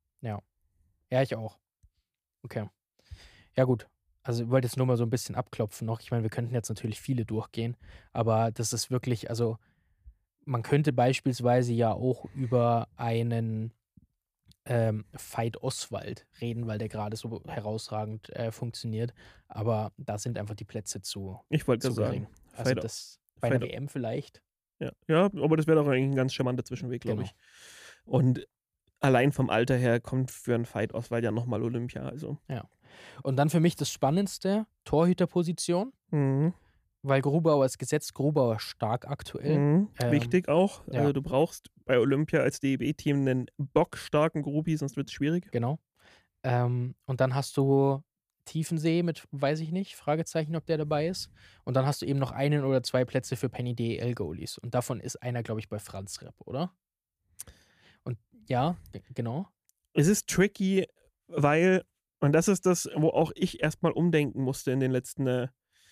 Ja, ich auch. Okay. Ja, gut. Also, ich wollte jetzt nur mal so ein bisschen abklopfen noch. Ich meine, wir könnten jetzt natürlich viele durchgehen, aber das ist wirklich, also, man könnte beispielsweise ja auch über einen ähm, Veit Oswald reden, weil der gerade so herausragend äh, funktioniert. Aber da sind einfach die Plätze zu, Ich wollte zu gerade gering. sagen. Also, Veit- das bei einer Veit- W M vielleicht. Ja, ja, aber das wäre doch eigentlich ein ganz charmanter Zwischenweg, glaube Genau. ich. Und allein vom Alter her kommt für einen Fight Oswald ja nochmal Olympia. Also. Und dann für mich das Spannendste, Torhüterposition, Mhm. weil Grubauer ist gesetzt, Grubauer stark aktuell. Mhm. ähm, Wichtig auch. ja. Also du brauchst bei Olympia als D E B-Team einen bockstarken Grubi, sonst wird es schwierig. Genau. Ähm, und dann hast du Tiefensee mit, weiß ich nicht, Fragezeichen, ob der dabei ist. Und dann hast du eben noch einen oder zwei Plätze für Penny D E L-Goalies. Und davon ist einer, glaube ich, bei Franz Repp, oder? Und ja, g- genau. Es ist tricky, weil, und das ist das, wo auch ich erstmal umdenken musste in den letzten, äh,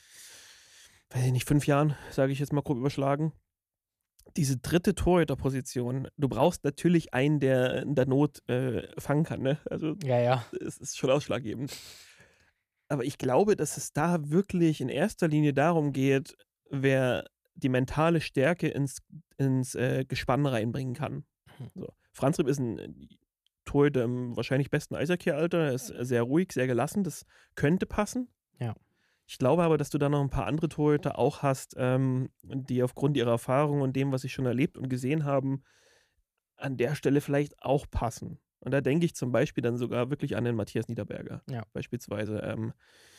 weiß ich nicht, fünf Jahren, sage ich jetzt mal grob überschlagen. Diese dritte Torhüterposition, du brauchst natürlich einen, der in der Not äh, fangen kann, ne? Also Ja, ja. es ist schon ausschlaggebend. aber ich glaube, dass es da wirklich in erster Linie darum geht, wer die mentale Stärke ins, ins äh, Gespann reinbringen kann. Mhm. So. Franz Ripp ist ein Torhüter im wahrscheinlich besten Eishockey-Alter. Er ist sehr ruhig, sehr gelassen. Das könnte passen. Ja. Ich glaube aber, dass du da noch ein paar andere Torhüter auch hast, ähm, die aufgrund ihrer Erfahrung und dem, was sie schon erlebt und gesehen haben, an der Stelle vielleicht auch passen. Und da denke ich zum Beispiel dann sogar wirklich an den Matthias Niederberger. Ja. Beispielsweise. Ähm,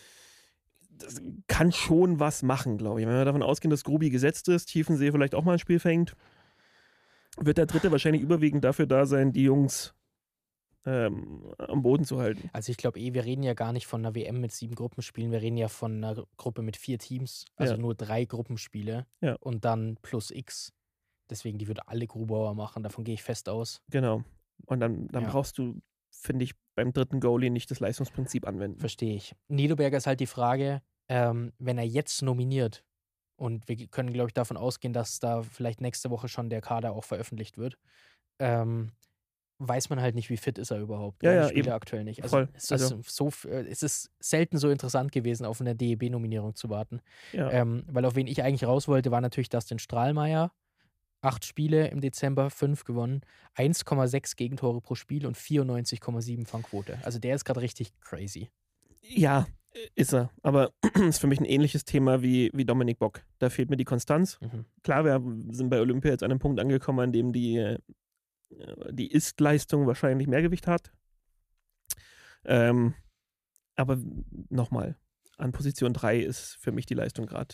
das kann schon was machen, glaube ich. Wenn wir davon ausgehen, dass Grubi gesetzt ist, Tiefensee vielleicht auch mal ein Spiel fängt, wird der Dritte wahrscheinlich überwiegend dafür da sein, die Jungs ähm, am Boden zu halten. Also ich glaube eh, wir reden ja gar nicht von einer W M mit sieben Gruppenspielen, wir reden ja von einer Gruppe mit vier Teams, also Ja. nur drei Gruppenspiele Ja. und dann plus X. Deswegen, die würde alle Grubauer machen, davon gehe ich fest aus. Genau. Und dann, dann Ja. brauchst du, finde ich, beim dritten Goalie nicht das Leistungsprinzip anwenden. Verstehe ich. Niederberger ist halt die Frage, ähm, wenn er jetzt nominiert, und wir können, glaube ich, davon ausgehen, dass da vielleicht nächste Woche schon der Kader auch veröffentlicht wird, ähm, weiß man halt nicht, wie fit ist er überhaupt. Ja, weil ja, die spielt eben. er aktuell nicht. Also, Voll. Es, ist Also- so, f- äh, es ist selten so interessant gewesen, auf eine D E B-Nominierung zu warten. Ja. Ähm, weil auf wen ich eigentlich raus wollte, war natürlich Dustin Strahlmeier. Acht Spiele im Dezember, fünf gewonnen, eins Komma sechs Gegentore pro Spiel und vierundneunzig Komma sieben Fangquote. Also der ist gerade richtig crazy. Ja, ist er. Aber ist für mich ein ähnliches Thema wie, wie Dominik Bock. Da fehlt mir die Konstanz. Mhm. Klar, wir sind bei Olympia jetzt an einem Punkt angekommen, an dem die, äh, die Ist-Leistung wahrscheinlich mehr Gewicht hat. Ähm, aber nochmal, an Position drei ist für mich die Leistung gerade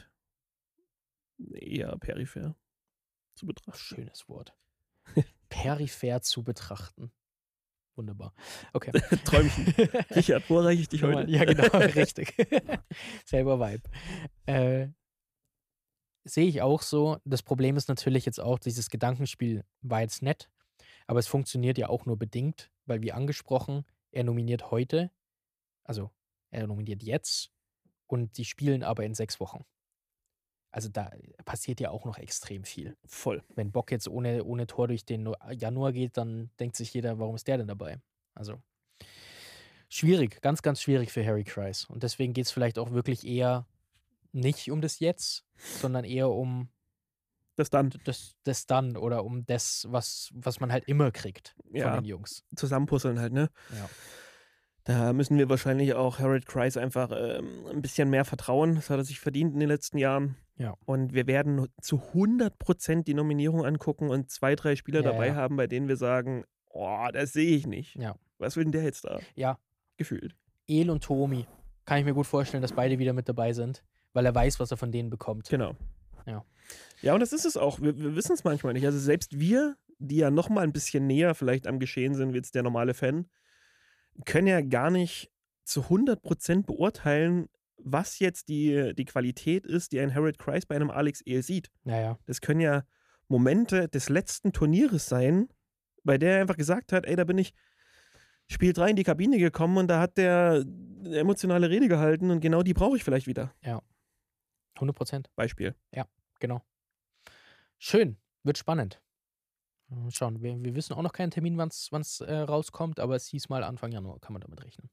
eher peripher zu betrachten. Schönes Wort. Peripher zu betrachten. Wunderbar. Okay. Träumchen. Richard, wo erreiche ich dich heute? Ja, genau, richtig. Selber Vibe. Äh, sehe ich auch so. Das Problem ist natürlich jetzt auch, dieses Gedankenspiel war jetzt nett, aber es funktioniert ja auch nur bedingt, weil wie angesprochen, er nominiert heute, also er nominiert jetzt und die spielen aber in sechs Wochen. Also da passiert ja auch noch extrem viel. Voll. Wenn Bock jetzt ohne, ohne Tor durch den No- Januar geht, dann denkt sich jeder, warum ist der denn dabei? Also schwierig, ganz, ganz schwierig für Harry Kreis. Und deswegen geht es vielleicht auch wirklich eher nicht um das Jetzt, sondern eher um Das dann das, das dann oder um das, was, was man halt immer kriegt von Ja. den Jungs. zusammenpuzzeln halt, ne? Ja. Da müssen wir wahrscheinlich auch Harold Kreis einfach ähm, ein bisschen mehr vertrauen. Das hat er sich verdient in den letzten Jahren. Ja. Und wir werden zu hundert Prozent die Nominierung angucken und zwei, drei Spieler Ja, dabei ja. haben, bei denen wir sagen, oh, das sehe ich nicht. Ja. Was will denn der jetzt da? Ja, Gefühlt. El und Tomi. Kann ich mir gut vorstellen, dass beide wieder mit dabei sind, weil er weiß, was er von denen bekommt. Genau. Ja. Ja, und das ist es auch. Wir, wir wissen es manchmal nicht. Also selbst wir, die ja noch mal ein bisschen näher vielleicht am Geschehen sind, wie jetzt der normale Fan, können ja gar nicht zu hundert Prozent beurteilen, was jetzt die, die Qualität ist, die ein Harold Kreis bei einem Alex Ehl sieht. Naja. Das können ja Momente des letzten Turnieres sein, bei der er einfach gesagt hat, ey, da bin ich Spiel drei in die Kabine gekommen und da hat der eine emotionale Rede gehalten und genau die brauche ich vielleicht wieder. hundert Prozent. Beispiel. Genau. Schön. Wird spannend. Mal schauen. Wir, wir wissen auch noch keinen Termin, wann es äh, rauskommt, aber es hieß mal Anfang Januar, kann man damit rechnen.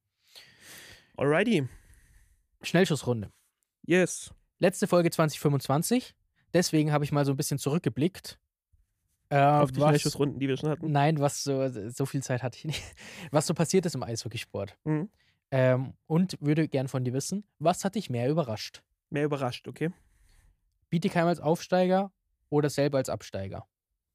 Alrighty. Schnellschussrunde. Yes. Letzte Folge zwanzig fünfundzwanzig. Deswegen habe ich mal so ein bisschen zurückgeblickt. Äh, Auf die was, Schnellschussrunden, die wir schon hatten. Nein, was so, so viel Zeit hatte ich nicht. Was so passiert ist im Eishockeysport. Mhm. Ähm, und würde gern von dir wissen, was hat dich mehr überrascht? Mehr überrascht, okay? Bietigheim als Aufsteiger oder selber als Absteiger?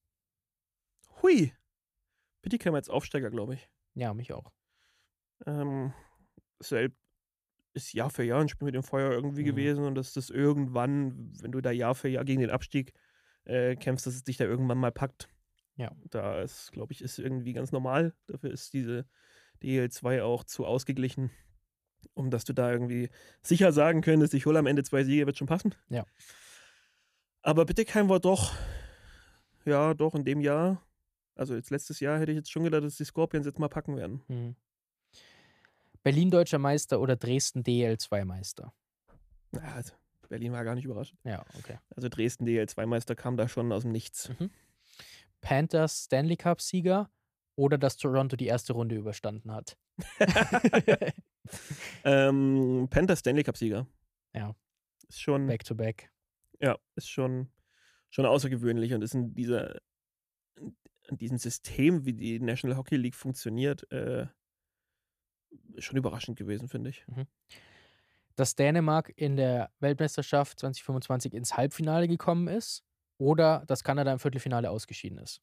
Hui. Bietigheim als Aufsteiger, glaube ich. Ja, mich auch. Ähm, Selb ist Jahr für Jahr ein Spiel mit dem Feuer irgendwie Mhm. gewesen und dass das irgendwann, wenn du da Jahr für Jahr gegen den Abstieg äh, kämpfst, dass es dich da irgendwann mal packt. Ja. Da ist, glaube ich, ist irgendwie ganz normal. Dafür ist diese D L zwei auch zu ausgeglichen, um dass du da irgendwie sicher sagen könntest, ich hole am Ende zwei Siege, wird schon passen. Ja. Aber Bietigheim war doch, ja, doch in dem Jahr, also jetzt letztes Jahr hätte ich jetzt schon gedacht, dass die Scorpions jetzt mal packen werden. Mhm. Berlin Deutscher Meister oder Dresden D L zwei Meister? Ja, also Berlin war gar nicht überrascht. Ja, okay. Also Dresden D L zwei Meister kam da schon aus dem Nichts. Panthers Stanley Cup Sieger oder dass Toronto die erste Runde überstanden hat? ähm, Panther Stanley Cup-Sieger. Ja. Ist schon, Back to back. ja, ist schon, schon außergewöhnlich und ist in dieser, in diesem System, wie die National Hockey League funktioniert, äh, schon überraschend gewesen, finde ich. Dass Dänemark in der Weltmeisterschaft zwanzig fünfundzwanzig ins Halbfinale gekommen ist oder dass Kanada im Viertelfinale ausgeschieden ist.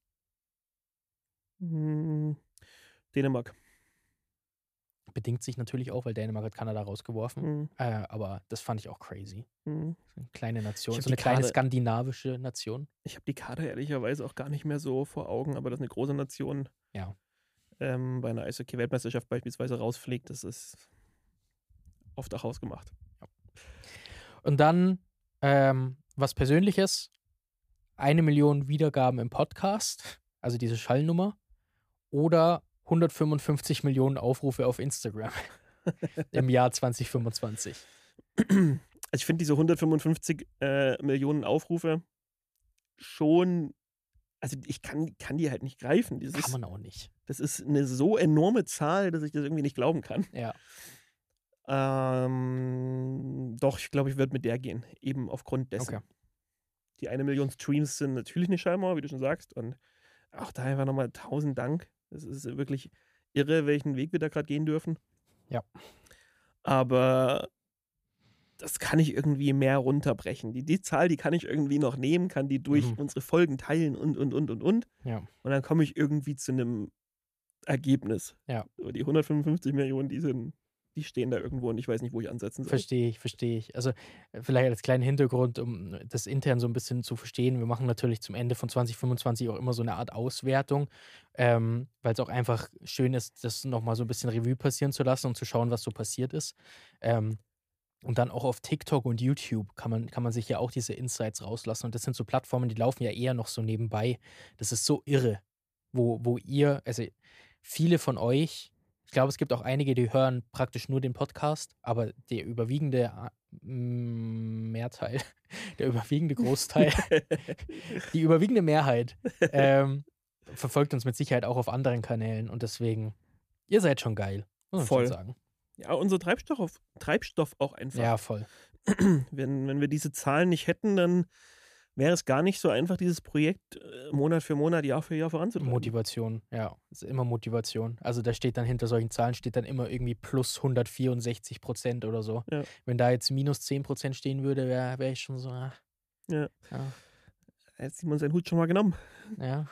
Hm, Dänemark. Bedingt sich natürlich auch, weil Dänemark hat Kanada rausgeworfen. Hm, Äh, aber das fand ich auch crazy. hm. So eine kleine Nation, Ich hab so eine die kleine Karte- skandinavische Nation. Ich habe die Kader ehrlicherweise auch gar nicht mehr so vor Augen, aber dass eine große Nation Ja. ähm, bei einer Eishockey-Weltmeisterschaft beispielsweise rausfliegt, das ist oft auch hausgemacht. Und dann ähm, was Persönliches. Eine Million Wiedergaben im Podcast, also diese Schallnummer. Oder hundertfünfundfünfzig Millionen Aufrufe auf Instagram im Jahr zwanzig fünfundzwanzig. Also ich finde diese hundertfünfundfünfzig äh, Millionen Aufrufe schon, also ich kann, kann die halt nicht greifen. Das Kann ist, man auch nicht. das ist eine so enorme Zahl, dass ich das irgendwie nicht glauben kann. Ja. Ähm, doch, ich glaube, ich würde mit der gehen. Eben aufgrund dessen. Okay. Die eine Million Streams sind natürlich eine Schallmauer, wie du schon sagst. Und auch da einfach nochmal tausend Dank. Das ist wirklich irre, welchen Weg wir da gerade gehen dürfen. Ja. Aber das kann ich irgendwie mehr runterbrechen. Die, die Zahl, die kann ich irgendwie noch nehmen, kann die durch Mhm. unsere Folgen teilen und, und, und, und, und. Ja. Und dann komme ich irgendwie zu einem Ergebnis. Ja. So, die hundertfünfundfünfzig Millionen, die sind, die stehen da irgendwo und ich weiß nicht, wo ich ansetzen soll. Verstehe ich, verstehe ich. Also äh, vielleicht als kleinen Hintergrund, um das intern so ein bisschen zu verstehen. Wir machen natürlich zum Ende von zwanzig fünfundzwanzig auch immer so eine Art Auswertung, ähm, weil es auch einfach schön ist, das nochmal so ein bisschen Revue passieren zu lassen und zu schauen, was so passiert ist. Ähm, und dann auch auf TikTok und YouTube kann man, kann man sich ja auch diese Insights rauslassen. Und das sind so Plattformen, die laufen ja eher noch so nebenbei. Das ist so irre, wo, wo ihr, also viele von euch, ich glaube, es gibt auch einige, die hören praktisch nur den Podcast, aber der überwiegende äh, m, Mehrteil, der überwiegende Großteil, die überwiegende Mehrheit ähm, verfolgt uns mit Sicherheit auch auf anderen Kanälen und deswegen, ihr seid schon geil, muss man Voll. schon sagen. Ja, unser Treibstoff, Treibstoff auch einfach. Ja, voll. Wenn, wenn wir diese Zahlen nicht hätten, dann wäre es gar nicht so einfach, dieses Projekt äh, Monat für Monat, Jahr für Jahr voranzutreiben. Motivation, ja, ist immer Motivation. Also da steht dann hinter solchen Zahlen steht dann immer irgendwie plus hundertvierundsechzig Prozent oder so. Ja. Wenn da jetzt minus zehn Prozent stehen würde, wäre wär ich schon so, ah, Ja. ja. Jetzt sieht man seinen Hut schon mal genommen. Ja.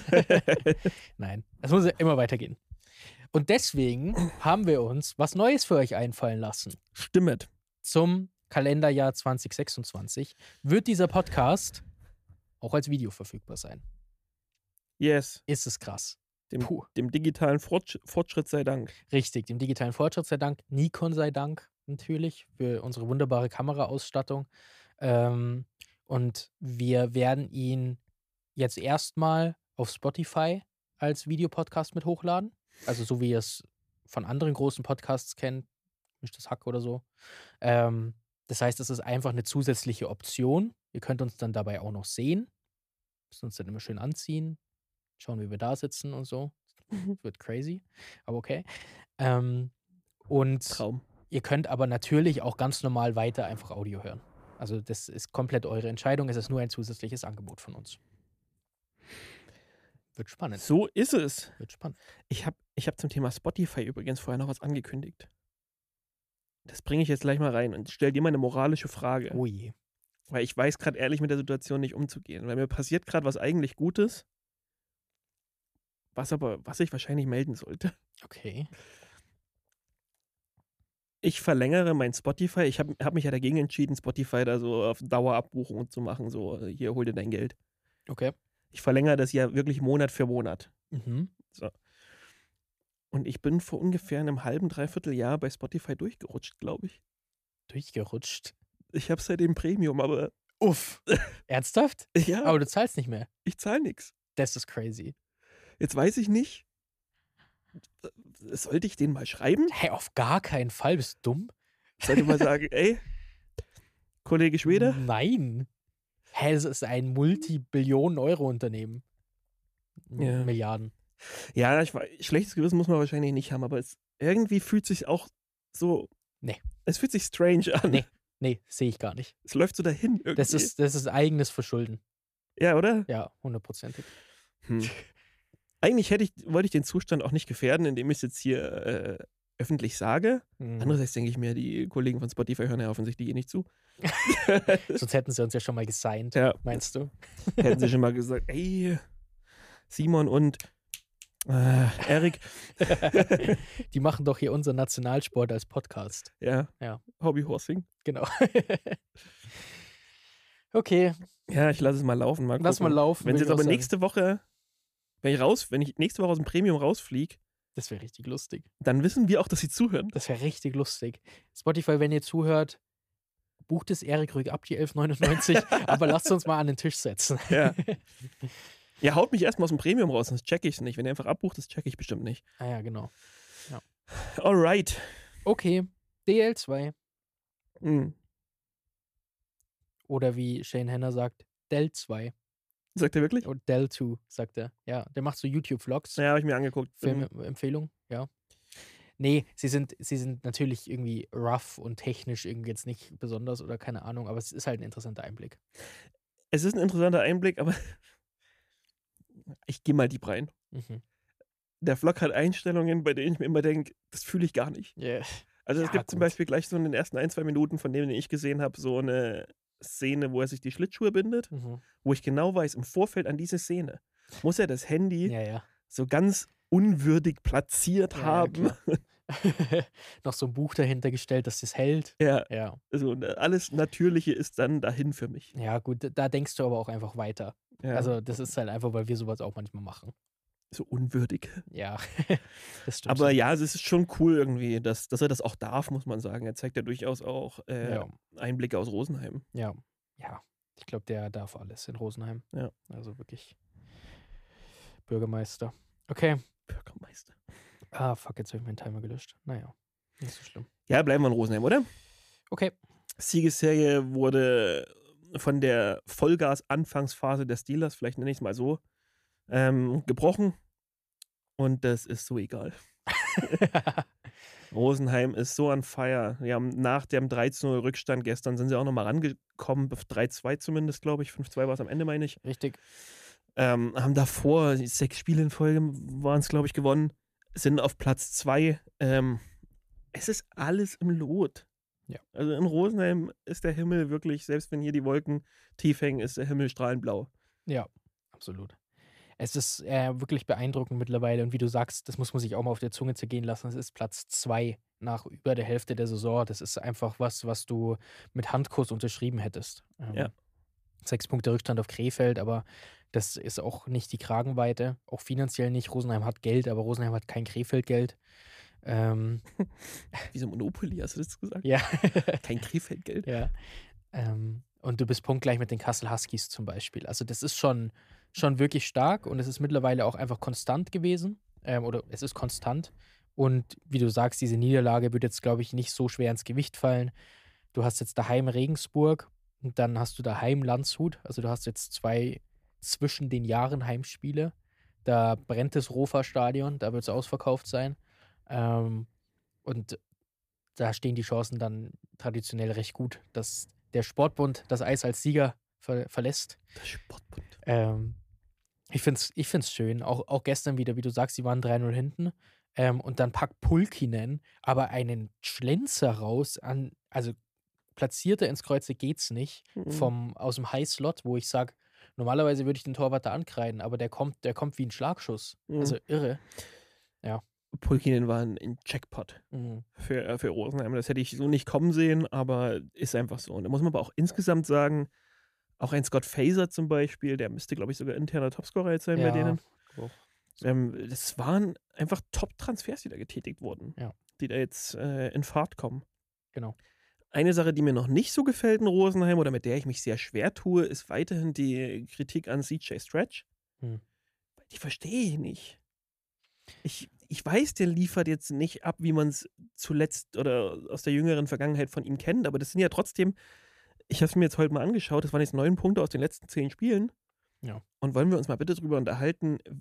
Nein, es muss ja immer weitergehen. Und deswegen haben wir uns was Neues für euch einfallen lassen. Stimmt. Zum Kalenderjahr zwanzig sechsundzwanzig wird dieser Podcast auch als Video verfügbar sein. Yes. Ist es krass. Dem, Puh. dem digitalen Fortsch Fortschritt sei Dank. Richtig, dem digitalen Fortschritt sei Dank, Nikon sei Dank natürlich für unsere wunderbare Kameraausstattung. Ähm, und wir werden ihn jetzt erstmal auf Spotify als Videopodcast mit hochladen. Also so wie ihr es von anderen großen Podcasts kennt, Mischtes Hack oder so. Ähm, das heißt, es ist einfach eine zusätzliche Option. Ihr könnt uns dann dabei auch noch sehen. Müssen uns dann immer schön anziehen. Schauen, wie wir da sitzen und so. Wird crazy, aber okay. Ähm, und Traum. ihr könnt aber natürlich auch ganz normal weiter einfach Audio hören. Also das ist komplett eure Entscheidung. Es ist nur ein zusätzliches Angebot von uns. Wird spannend. So ist es. Wird spannend. Ich habe ich hab zum Thema Spotify übrigens vorher noch was angekündigt. Das bringe ich jetzt gleich mal rein und stell dir mal eine moralische Frage. Oh je. Weil ich weiß gerade ehrlich mit der Situation nicht umzugehen. Weil mir passiert gerade was eigentlich Gutes, was aber, was ich wahrscheinlich melden sollte. Okay. Ich verlängere mein Spotify. Ich habe hab mich ja dagegen entschieden, Spotify da so auf Dauerabbuchungen zu machen. So, hier, hol dir dein Geld. Okay. Ich verlängere das ja wirklich Monat für Monat. Mhm. Und ich bin vor ungefähr einem halben, dreiviertel Jahr bei Spotify durchgerutscht, glaube ich. Durchgerutscht. Ich habe seitdem Premium, aber Uff. Ernsthaft? ja, Aber du zahlst nicht mehr. ich zahle nichts. Das ist crazy. Jetzt weiß ich nicht, sollte ich den mal schreiben? Hey, auf gar keinen Fall. Bist du dumm? Sollte ich mal sagen, ey, Kollege Schwede? Nein. Hä, es ist ein Multi-Billionen-Euro-Unternehmen. Ja. Milliarden. Ja, ich weiß, schlechtes Gewissen muss man wahrscheinlich nicht haben, aber es irgendwie fühlt sich auch so. Nee. Es fühlt sich strange an. Nee. Nee, sehe ich gar nicht. Es läuft so dahin irgendwie. Das ist, das ist eigenes Verschulden. Ja, oder? Ja, hundertprozentig. Hm. Eigentlich hätte ich, wollte ich den Zustand auch nicht gefährden, indem ich es jetzt hier äh, öffentlich sage. Mhm. Andererseits denke ich mir, die Kollegen von Spotify hören ja offensichtlich eh nicht zu. Sonst hätten sie uns ja schon mal gesigned, Ja. meinst du? Hätten sie schon mal gesagt, ey, Simon und äh, Erik. Die machen doch hier unseren Nationalsport als Podcast. Ja. Ja. Hobbyhorsing. Genau. Okay, Ja, ich lasse es mal laufen. Mal lass mal gucken. laufen. Wenn würde sie ich jetzt auch aber sagen. nächste Woche, wenn ich raus, wenn ich nächste Woche aus dem Premium rausfliege, Das wäre richtig lustig. dann wissen wir auch, dass sie zuhören. Das wäre richtig lustig. Spotify, wenn ihr zuhört, bucht es Erik ruhig ab, die elf neunundneunzig, aber lasst uns mal an den Tisch setzen. Ja. Ja, haut mich erstmal aus dem Premium raus, sonst check ich es nicht. Wenn ihr einfach abbucht, das check ich bestimmt nicht. Ah ja, genau. Alright. Okay, D L zwei. Hm. Oder wie Shane Henner sagt, Del zwei. Sagt er wirklich? Oder Del zwei, sagt er. Ja, der macht so YouTube-Vlogs. Ja, habe ich mir angeguckt. Filmempfehlung, ja. Nee, sie sind, sie sind natürlich irgendwie rough und technisch irgendwie jetzt nicht besonders oder keine Ahnung, aber es ist halt ein interessanter Einblick. Es ist ein interessanter Einblick, aber ich gehe mal deep rein. Mhm. Der Vlog hat Einstellungen, bei denen ich mir immer denke, das fühle ich gar nicht. Yeah. Also es Ja, gibt zum gut. Beispiel gleich so in den ersten ein, zwei Minuten, von denen ich gesehen habe, so eine Szene, wo er sich die Schlittschuhe bindet, Mhm. wo ich genau weiß, im Vorfeld an diese Szene muss er das Handy Ja, ja. so ganz unwürdig platziert Ja, ja, haben. klar. Noch so ein Buch dahinter gestellt, dass das hält. Ja, Ja. also und alles Natürliche ist dann dahin für mich. Ja, gut, da denkst du aber auch einfach weiter. Ja, Also, das ist halt einfach, weil wir sowas auch manchmal machen. so unwürdig. Ja, das stimmt. Aber schon. ja, es ist schon cool irgendwie, dass, dass er das auch darf, muss man sagen. Er zeigt ja durchaus auch äh, Ja. Einblicke aus Rosenheim. Ja, ja. Ich glaube, der darf alles in Rosenheim. Ja. Also wirklich Bürgermeister. Okay. Bürgermeister. Ah, fuck, jetzt habe ich meinen Timer gelöscht. Naja, nicht so schlimm. Ja, bleiben wir in Rosenheim, oder? Okay. Siegesserie wurde von der Vollgas-Anfangsphase der Steelers, vielleicht nenne ich es mal so, ähm, gebrochen. Und das ist so egal. Rosenheim ist so on fire. Die haben nach dem drei zu null Rückstand gestern sind sie auch nochmal rangekommen, auf drei zwei zumindest, glaube ich. fünf zwei war es am Ende, meine ich. Richtig. Ähm, haben davor sechs Spiele in Folge, waren es, glaube ich, gewonnen. Sind auf Platz zwei. Ähm, es ist alles im Lot. Ja. Also in Rosenheim ist der Himmel wirklich, selbst wenn hier die Wolken tief hängen, ist der Himmel strahlend blau. Ja, absolut. Es ist äh, wirklich beeindruckend mittlerweile und wie du sagst, das muss man sich auch mal auf der Zunge zergehen lassen. Es ist Platz zwei nach über der Hälfte der Saison. Das ist einfach was, was du mit Handkuss unterschrieben hättest. Ähm, Ja. Sechs Punkte Rückstand auf Krefeld, aber das ist auch nicht die Kragenweite. Auch finanziell nicht. Rosenheim hat Geld, aber Rosenheim hat kein Krefeld-Geld. Ähm, Wie so Monopoly, hast du das gesagt? ja. Kein Krefeldgeld. Ja. Ähm, und du bist punktgleich mit den Kassel Huskies zum Beispiel. Also das ist schon, schon wirklich stark und es ist mittlerweile auch einfach konstant gewesen. Ähm, oder es ist konstant. Und wie du sagst, diese Niederlage wird jetzt, glaube ich, nicht so schwer ins Gewicht fallen. Du hast jetzt daheim Regensburg und dann hast du daheim Landshut. Also du hast jetzt zwei zwischen den Jahren Heimspiele. Da brennt das Rofa-Stadion, da wird es ausverkauft sein. Ähm, und da stehen die Chancen dann traditionell recht gut, dass der Sportbund das Eis als Sieger ver verlässt. Der Sportbund. Ähm, ich finde es ich find's schön. Auch, auch gestern wieder, wie du sagst, die waren drei null hinten. Ähm, und dann packt Pulkinen aber einen Schlenzer raus an, also platzierter ins Kreuze geht's nicht, Mhm. vom, aus dem High-Slot, wo ich sage, normalerweise würde ich den Torwart da ankreiden, aber der kommt, der kommt wie ein Schlagschuss. Mhm. Also irre. Pulkinen war ein, ein Jackpot Mhm. für, äh, für Rosenheim. Das hätte ich so nicht kommen sehen, aber ist einfach so. Und da muss man aber auch insgesamt sagen, auch ein Scott Faser zum Beispiel, der müsste, glaube ich, sogar interner Topscorer jetzt sein bei Ja, denen. auch. Ähm, das waren einfach Top-Transfers, die da getätigt wurden, Ja. die da jetzt äh, in Fahrt kommen. Genau. Eine Sache, die mir noch nicht so gefällt in Rosenheim oder mit der ich mich sehr schwer tue, ist weiterhin die Kritik an C J Stretch. Hm. Die verstehe ich nicht. Ich, ich weiß, der liefert jetzt nicht ab, wie man es zuletzt oder aus der jüngeren Vergangenheit von ihm kennt, aber das sind ja trotzdem, ich habe es mir jetzt heute mal angeschaut, das waren jetzt neun Punkte aus den letzten zehn Spielen. Ja. Und wollen wir uns mal bitte drüber unterhalten, wie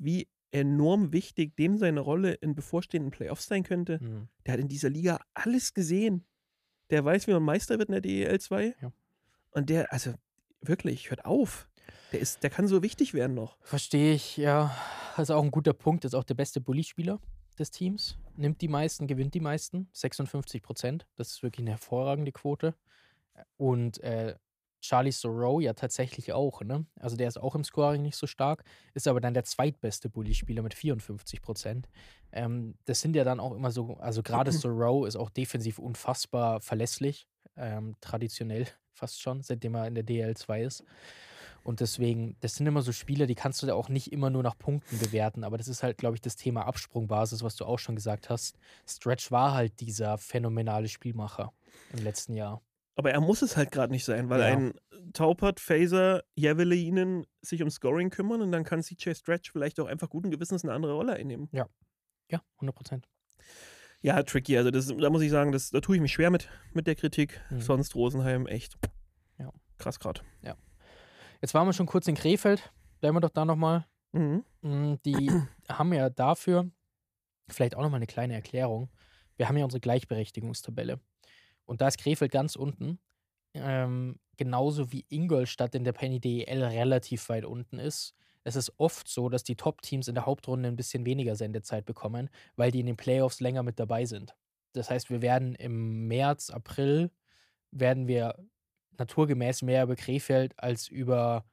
enorm wichtig dem seine Rolle in bevorstehenden Playoffs sein könnte. Mhm. Der hat in dieser Liga alles gesehen. Der weiß, wie man Meister wird in der D E L zwei. Ja. Und der, also wirklich, hört auf. Der, ist, der kann so wichtig werden noch. Verstehe ich, ja. Das ist auch ein guter Punkt. Ist auch der beste Bully-Spieler des Teams. Nimmt die meisten, gewinnt die meisten. sechsundfünfzig Prozent. Das ist wirklich eine hervorragende Quote. Und äh, Charlie Sorow ja tatsächlich auch, ne? Also der ist auch im Scoring nicht so stark, ist aber dann der zweitbeste Bully-Spieler mit vierundfünfzig Prozent. Ähm, das sind ja dann auch immer so, also gerade Sorow ist auch defensiv unfassbar verlässlich, ähm, traditionell fast schon, seitdem er in der D L zwei ist. Und deswegen, das sind immer so Spieler, die kannst du da auch nicht immer nur nach Punkten bewerten, aber das ist halt, glaube ich, das Thema Absprungbasis, was du auch schon gesagt hast. Stretch war halt dieser phänomenale Spielmacher im letzten Jahr. Aber er muss es halt gerade nicht sein, weil Ja. ein Taupert, Phaser, Javelinen sich um Scoring kümmern und dann kann C J Stretch vielleicht auch einfach guten Gewissens eine andere Rolle einnehmen. Ja, hundert Prozent. Ja, tricky. Also das, da muss ich sagen, das, da tue ich mich schwer mit, mit der Kritik. Mhm. Sonst Rosenheim echt Ja. krass gerade. Jetzt waren wir schon kurz in Krefeld. Bleiben wir doch da nochmal. Mhm. Die haben ja dafür vielleicht auch nochmal eine kleine Erklärung. Wir haben ja unsere Gleichberechtigungstabelle. Und da ist Krefeld ganz unten. Ähm, genauso wie Ingolstadt in der Penny D E L relativ weit unten ist. Es ist oft so, dass die Top-Teams in der Hauptrunde ein bisschen weniger Sendezeit bekommen, weil die in den Playoffs länger mit dabei sind. Das heißt, wir werden im März, April, werden wir naturgemäß mehr über Krefeld als über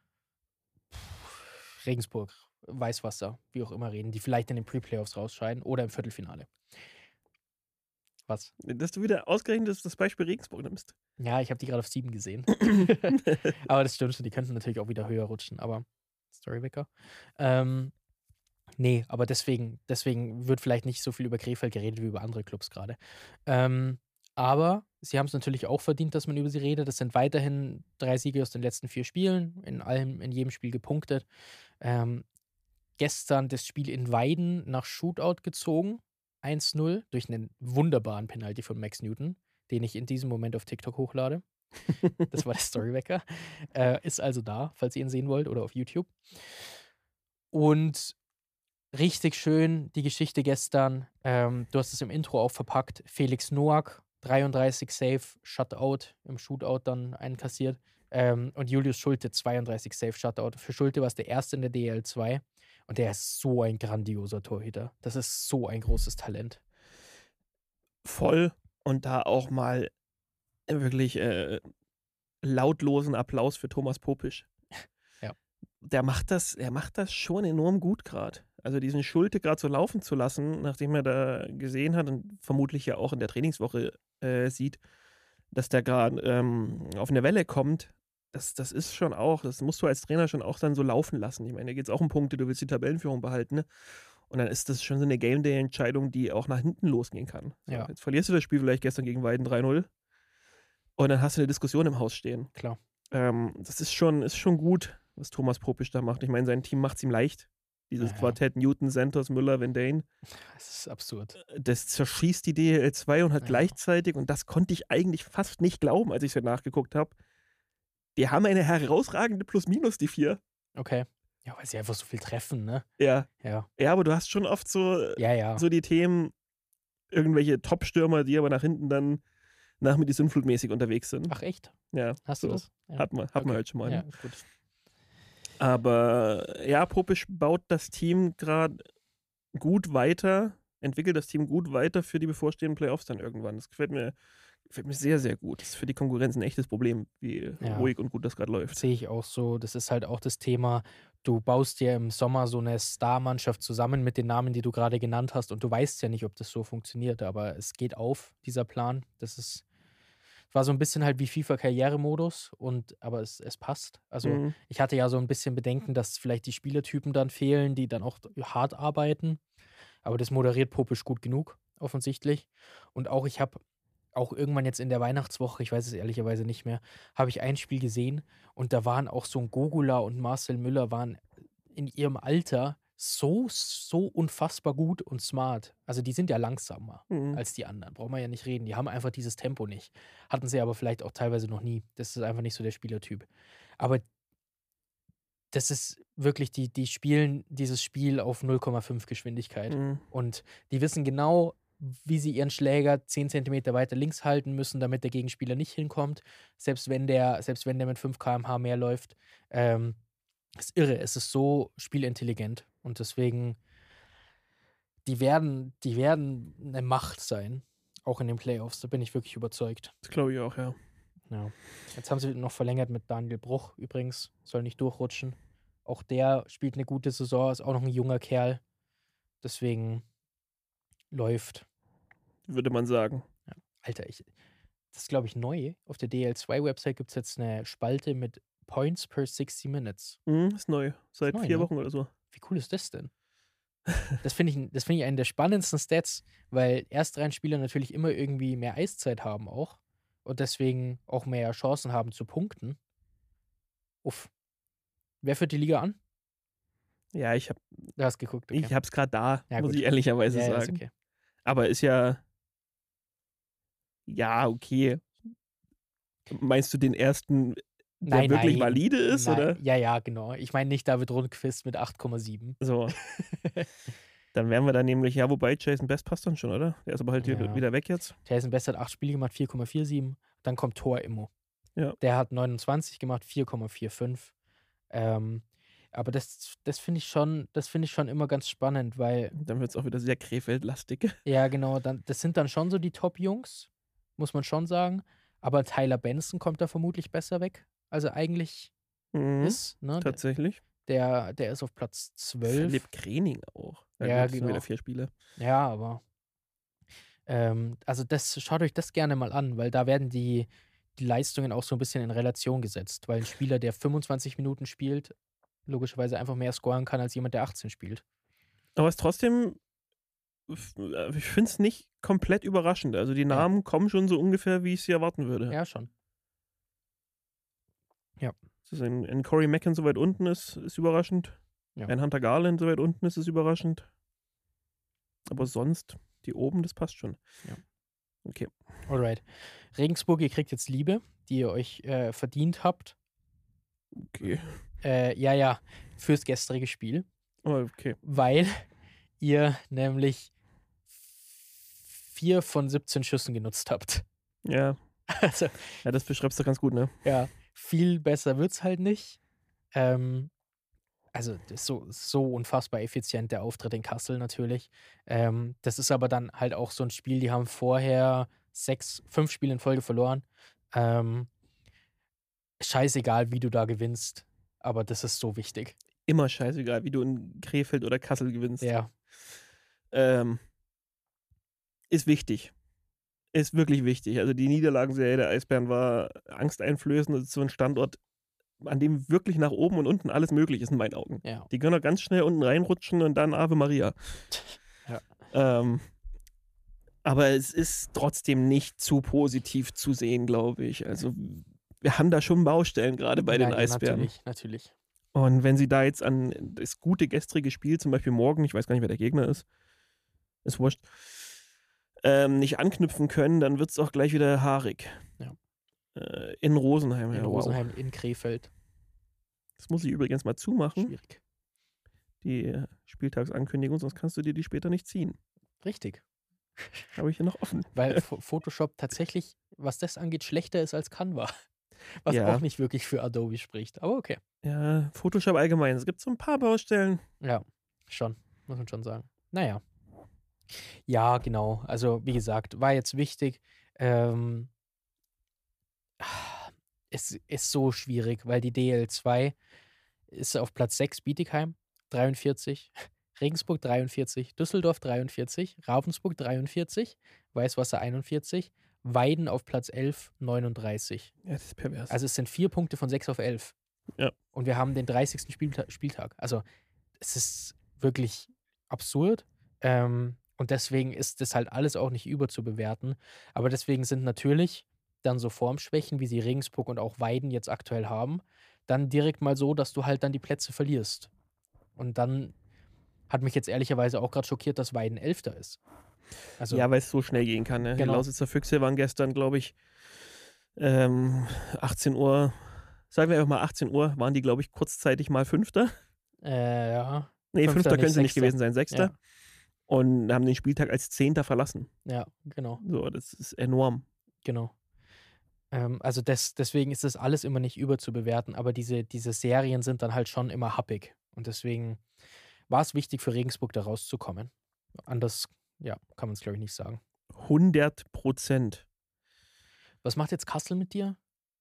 pff, Regensburg, Weißwasser, wie auch immer reden, die vielleicht in den Pre-Playoffs rausscheiden oder im Viertelfinale. Was? Dass du wieder ausgerechnet das, das Beispiel Regensburg nimmst. Ja, ich habe die gerade auf sieben gesehen. Aber das stimmt schon, die könnten natürlich auch wieder höher rutschen, aber Storywecker. Ähm, nee, aber deswegen, deswegen wird vielleicht nicht so viel über Krefeld geredet wie über andere Clubs gerade. Ähm, aber sie haben es natürlich auch verdient, dass man über sie redet. Das sind weiterhin drei Siege aus den letzten vier Spielen, in allem, in jedem Spiel gepunktet. Ähm, gestern das Spiel in Weiden nach Shootout gezogen. eins null durch einen wunderbaren Penalty von Max Newton, den ich in diesem Moment auf TikTok hochlade. Das war der Storywecker. Äh, ist also da, falls ihr ihn sehen wollt, oder auf YouTube. Und richtig schön die Geschichte gestern. Ähm, du hast es im Intro auch verpackt. Felix Noack, dreiunddreißig Save, Shutout, im Shootout dann einkassiert. Ähm, und Julius Schulte, zweiunddreißig Save, Shutout. Für Schulte war es der erste in der D L zwei. Und der ist so ein grandioser Torhüter. Das ist so ein großes Talent. Voll. Und da auch mal wirklich äh, lautlosen Applaus für Thomas Popisch. Ja. Der macht das, er macht das schon enorm gut gerade. Also diesen Schulte gerade so laufen zu lassen, nachdem er da gesehen hat und vermutlich ja auch in der Trainingswoche äh, sieht, dass der gerade ähm, auf eine Welle kommt. Das, das ist schon auch, das musst du als Trainer schon auch dann so laufen lassen. Ich meine, da geht es auch um Punkte, du willst die Tabellenführung behalten, ne? Und dann ist das schon so eine Game-Day-Entscheidung, die auch nach hinten losgehen kann. So, Ja. Jetzt verlierst du das Spiel vielleicht gestern gegen Weiden drei null und dann hast du eine Diskussion im Haus stehen. Klar. Ähm, das ist schon, ist schon gut, was Thomas Popisch da macht. Ich meine, sein Team macht es ihm leicht. Dieses Ja, ja. Quartett Newton, Santos, Müller, Van Dane. Das ist absurd. Das zerschießt die D L zwei und hat Ja. gleichzeitig, und das konnte ich eigentlich fast nicht glauben, als ich es nachgeguckt habe, die haben eine herausragende Plus-Minus, die vier. Okay. Ja, weil sie einfach so viel treffen, ne? Ja. Ja. Ja, aber du hast schon oft so, Ja, ja. so die Themen, irgendwelche Top-Stürmer, die aber nach hinten dann nach mit die Sündflutmäßig unterwegs sind. Ach, echt? Ja, Hast so. du das? Ja. Hat man, hat man Okay. halt schon mal. Ja, Ne? gut. Aber ja, Popisch baut das Team gerade gut weiter, entwickelt das Team gut weiter für die bevorstehenden Playoffs dann irgendwann. Das gefällt mir, gefällt mir sehr, sehr gut. Das ist für die Konkurrenz ein echtes Problem, wie Ja. ruhig und gut das gerade läuft. Sehe ich auch so. Das ist halt auch das Thema, du baust dir im Sommer so eine Star-Mannschaft zusammen mit den Namen, die du gerade genannt hast und du weißt ja nicht, ob das so funktioniert, aber es geht auf, dieser Plan. Das ist, war so ein bisschen halt wie FIFA-Karrieremodus und aber es, es passt. Also Mhm. ich hatte ja so ein bisschen Bedenken, dass vielleicht die Spielertypen dann fehlen, die dann auch hart arbeiten, aber das moderiert Popisch gut genug, offensichtlich. Und auch ich habe auch irgendwann jetzt in der Weihnachtswoche, ich weiß es ehrlicherweise nicht mehr, habe ich ein Spiel gesehen und da waren auch so ein Gogula und Marcel Müller waren in ihrem Alter so, so unfassbar gut und smart. Also die sind ja langsamer Mhm. als die anderen, braucht man ja nicht reden. Die haben einfach dieses Tempo nicht. Hatten sie aber vielleicht auch teilweise noch nie. Das ist einfach nicht so der Spielertyp. Aber das ist wirklich, die, die spielen dieses Spiel auf null Komma fünf Geschwindigkeit. Mhm. Und die wissen genau, wie sie ihren Schläger zehn Zentimeter weiter links halten müssen, damit der Gegenspieler nicht hinkommt, selbst wenn der, selbst wenn der mit fünf Kilometer pro Stunde mehr läuft. Ähm, ist irre, es ist so spielintelligent und deswegen, die werden, die werden eine Macht sein, auch in den Playoffs, da bin ich wirklich überzeugt. Das glaube ich auch, ja. Ja. Jetzt haben sie noch verlängert mit Daniel Bruch übrigens, soll nicht durchrutschen. Auch der spielt eine gute Saison, ist auch noch ein junger Kerl, deswegen läuft. Würde man sagen. Ja. Alter, ich, das ist glaube ich neu. Auf der D L zwei Website gibt es jetzt eine Spalte mit Points per sixty Minutes. Mhm, ist neu. Seit neu, vier ne? Wochen oder so. Wie cool ist das denn? Das finde ich, das find ich einen der spannendsten Stats, weil Erstreihenspieler natürlich immer irgendwie mehr Eiszeit haben auch und deswegen auch mehr Chancen haben zu punkten. Uff. Wer führt die Liga an? Ja, ich habe Du hast geguckt, okay. ich hab's gerade da, Ja, muss gut. ich ehrlicherweise ja, ja, ist sagen. okay. Aber ist ja. Ja, okay. Meinst du den ersten, der Nein, wirklich nein. valide ist, Nein, oder? Ja, ja, genau. Ich meine nicht David Rundqvist mit acht Komma sieben. So. Dann wären wir da nämlich, ja, wobei Jason Best passt dann schon, oder? Der ist aber halt Ja. wieder weg jetzt. Jason Best hat acht Spiele gemacht, vier Komma siebenundvierzig. Dann kommt Thor Immo. Ja. Der hat neunundzwanzig gemacht, vier Komma fünfundvierzig. Ähm, aber das, das finde ich schon, das finde ich schon immer ganz spannend, weil, Dann wird es auch wieder sehr Krefeld-lastig. ja, genau, dann, das sind dann schon so die Top-Jungs, muss man schon sagen. Aber Tyler Benson kommt da vermutlich besser weg, als er eigentlich Mhm, ist. Ne? tatsächlich. Der, der ist auf Platz zwölf. Philipp Krening auch. Ja, gut, das sind genau. wieder vier Spiele. Ja, aber ähm, also das, schaut euch das gerne mal an, weil da werden die, die Leistungen auch so ein bisschen in Relation gesetzt, weil ein Spieler, der fünfundzwanzig Minuten spielt, logischerweise einfach mehr scoren kann als jemand, der achtzehn spielt. Aber es ist trotzdem, f- äh, ich finde es nicht komplett überraschend. Also die Namen kommen schon so ungefähr, wie ich sie erwarten würde. Ja, schon. Dass ein, ein Corey Macken so weit unten ist, ist überraschend. Ja. Ein Hunter Garland so weit unten ist, ist überraschend. Aber sonst, die oben, das passt schon. Ja. Okay. Alright. Regensburg, ihr kriegt jetzt Liebe, die ihr euch äh, verdient habt. Okay. Äh, ja, ja, fürs gestrige Spiel. Oh, okay. Weil ihr nämlich vier von siebzehn Schüssen genutzt habt. Ja. Also, Ja, das beschreibst du ganz gut, ne? ja, viel besser wird's halt nicht. Ähm, also, das ist so, so unfassbar effizient der Auftritt in Kassel natürlich. Ähm, das ist aber dann halt auch so ein Spiel, die haben vorher sechs, fünf Spiele in Folge verloren. Ähm, scheißegal, wie du da gewinnst, aber das ist so wichtig. Immer scheißegal, wie du in Krefeld oder Kassel gewinnst. Ja, Ähm, ist wichtig. Ist wirklich wichtig. Also die Niederlagenserie der Eisbären war angsteinflößend. Das ist so ein Standort, an dem wirklich nach oben und unten alles möglich ist in meinen Augen. ja. Die können auch ganz schnell unten reinrutschen und dann Ave Maria. Ja. Ähm, aber es ist trotzdem nicht zu positiv zu sehen, glaube ich. Also wir haben da schon Baustellen, gerade bei den Ja, ja, Eisbären. Natürlich, natürlich. Und wenn sie da jetzt an das gute gestrige Spiel, zum Beispiel morgen, ich weiß gar nicht, wer der Gegner ist, ist wurscht, ähm, nicht anknüpfen können, dann wird es auch gleich wieder haarig. Ja. Äh, in Rosenheim. In ja, wow. Rosenheim, in Krefeld. Das muss ich übrigens mal zumachen, Schwierig. die äh, Spieltagsankündigung, sonst kannst du dir die später nicht ziehen. Richtig. Habe ich hier noch offen. Weil Ph- Photoshop tatsächlich, was das angeht, schlechter ist als Canva. Was Ja. auch nicht wirklich für Adobe spricht. Aber okay. Ja, Photoshop allgemein. Es gibt so ein paar Baustellen. Ja, schon. Muss man schon sagen. Naja. Ja, genau. Also, wie gesagt, war jetzt wichtig. Ähm, es ist so schwierig, weil die D L zwei ist auf Platz sechs Bietigheim, dreiundvierzig, Regensburg dreiundvierzig, Düsseldorf dreiundvierzig, Ravensburg dreiundvierzig, Weißwasser einundvierzig, Weiden auf Platz elf, neununddreißig. Ja, das ist pervers. Also es sind vier Punkte von sechs auf elf. Ja. Und wir haben den dreißigsten Spielta Spieltag. Also es ist wirklich absurd. Ähm, und deswegen ist das halt alles auch nicht überzubewerten. Aber deswegen sind natürlich dann so Formschwächen, wie sie Regensburg und auch Weiden jetzt aktuell haben, dann direkt mal so, dass du halt dann die Plätze verlierst. Und dann hat mich jetzt ehrlicherweise auch gerade schockiert, dass Weiden Elfter ist. Also, ja, weil es so schnell gehen kann. Ne? Die Genau. Lausitzer Füchse waren gestern, glaube ich, ähm, achtzehn Uhr sagen wir einfach mal achtzehn Uhr, waren die, glaube ich, kurzzeitig mal Fünfter. Äh, ja. Nee, Fünfter Fünfter nicht, können sie nicht Sechster. gewesen sein, Sechster. Ja. Und haben den Spieltag als Zehnter verlassen. Ja, genau, So, das ist enorm. genau. Ähm, also des, deswegen ist das alles immer nicht überzubewerten, aber diese, diese Serien sind dann halt schon immer happig. Und deswegen war es wichtig für Regensburg da rauszukommen. Anders, ja, kann man es, glaube ich, nicht sagen. hundert Prozent. Was macht jetzt Kassel mit dir?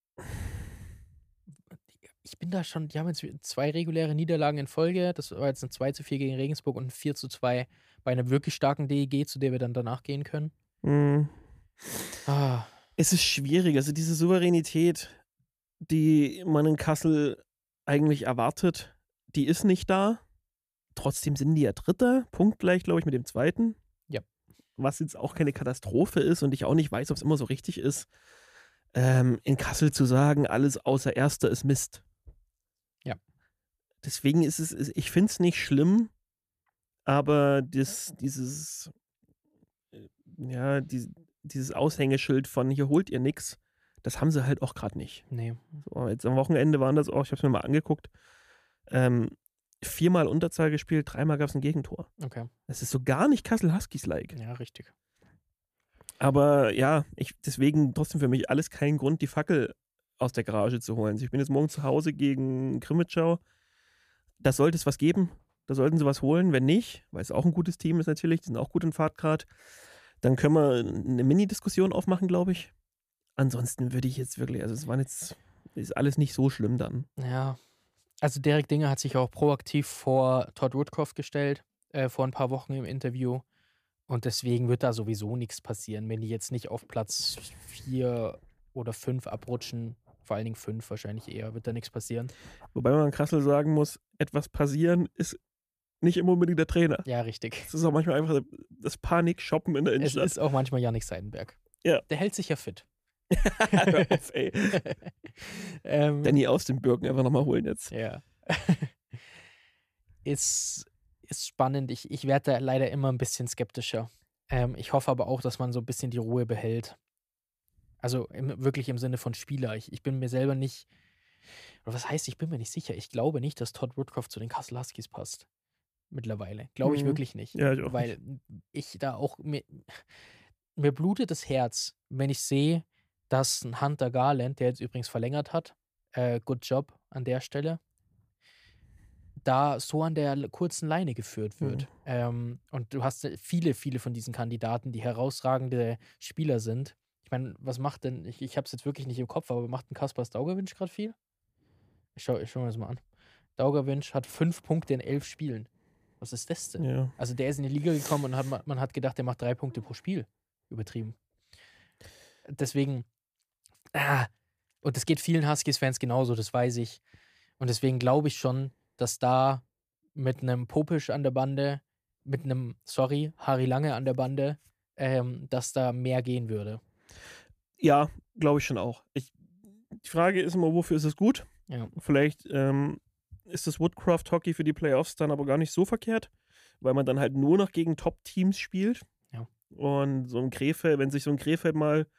Ich bin da schon, die haben jetzt zwei reguläre Niederlagen in Folge. Das war jetzt ein zwei zu vier gegen Regensburg und ein vier zu zwei bei einer wirklich starken D E G, zu der wir dann danach gehen können. Mhm. Ah, Es ist schwierig. Also diese Souveränität, die man in Kassel eigentlich erwartet, die ist nicht da. Trotzdem sind die ja Dritter, punktgleich, glaube ich, mit dem Zweiten. Ja. Was jetzt auch keine Katastrophe ist und ich auch nicht weiß, ob es immer so richtig ist, ähm, in Kassel zu sagen, alles außer Erster ist Mist. Ja. Deswegen ist es, ich finde es nicht schlimm, aber das, dieses, äh, ja, die, dieses Aushängeschild von hier holt ihr nix, das haben sie halt auch gerade nicht. nee. So, jetzt am Wochenende waren das auch, ich habe es mir mal angeguckt, ähm, viermal Unterzahl gespielt, dreimal gab es ein Gegentor. Okay. Das ist so gar nicht Kassel Huskies-like. Ja, richtig. Aber ja, ich, deswegen trotzdem für mich alles kein Grund, die Fackel aus der Garage zu holen. Ich bin jetzt morgen zu Hause gegen Krimitschau. Da sollte es was geben. Da sollten sie was holen. Wenn nicht, weil es auch ein gutes Team ist natürlich, die sind auch gut in Fahrt gerade, dann können wir eine Mini-Diskussion aufmachen, glaube ich. Ansonsten würde ich jetzt wirklich, also es war jetzt, ist alles nicht so schlimm dann. Ja. Also Derek Dinger hat sich auch proaktiv vor Todd Woodcroft gestellt, äh, vor ein paar Wochen im Interview. Und deswegen wird da sowieso nichts passieren, wenn die jetzt nicht auf Platz vier oder fünf abrutschen. Vor allen Dingen fünf wahrscheinlich eher, wird da nichts passieren. Wobei man Kassel sagen muss, etwas passieren ist nicht immer unbedingt der Trainer. Ja, richtig. Es ist auch manchmal einfach das Panik-Shoppen in der Es Innenstadt. ist auch manchmal Janik Seidenberg. Ja. Der hält sich ja fit. Hör auf, ey. ähm, Danny aus dem Birken einfach nochmal holen jetzt. Ja. ist, ist spannend. Ich, ich werde da leider immer ein bisschen skeptischer. Ähm, ich hoffe aber auch, dass man so ein bisschen die Ruhe behält. Also im, wirklich im Sinne von Spieler. Ich, ich bin mir selber nicht, oder was heißt, ich bin mir nicht sicher. Ich glaube nicht, dass Todd Woodcroft zu den Kassel Huskies passt. Mittlerweile. Glaube ich Mhm. wirklich nicht. Ja, ich auch Weil ich da auch, mir, mir blutet das Herz, wenn ich sehe, dass ein Hunter Garland, der jetzt übrigens verlängert hat, äh, good job an der Stelle, da so an der l- kurzen Leine geführt wird. Mhm. Ähm, und du hast äh, viele, viele von diesen Kandidaten, die herausragende Spieler sind. Ich meine, was macht denn, ich, ich habe es jetzt wirklich nicht im Kopf, aber macht ein Kaspar Daugerwinsch gerade viel? Ich schau, ich schau mir das mal an. Daugerwinsch hat fünf Punkte in elf Spielen. Was ist das denn? Ja. Also der ist in die Liga gekommen und hat, ma- man hat gedacht, der macht drei Punkte pro Spiel. Übertrieben. Deswegen, ah, und das geht vielen Huskies-Fans genauso, das weiß ich. Und deswegen glaube ich schon, dass da mit einem Popisch an der Bande, mit einem, sorry, Harry Lange an der Bande, ähm, dass da mehr gehen würde. Ja, glaube ich schon auch. Ich, die Frage ist immer, wofür ist es gut? Ja. Vielleicht ähm, ist das Woodcraft-Hockey für die Playoffs dann aber gar nicht so verkehrt, weil man dann halt nur noch gegen Top-Teams spielt. Ja. Und so ein Krefeld, wenn sich so ein Krefeld mal,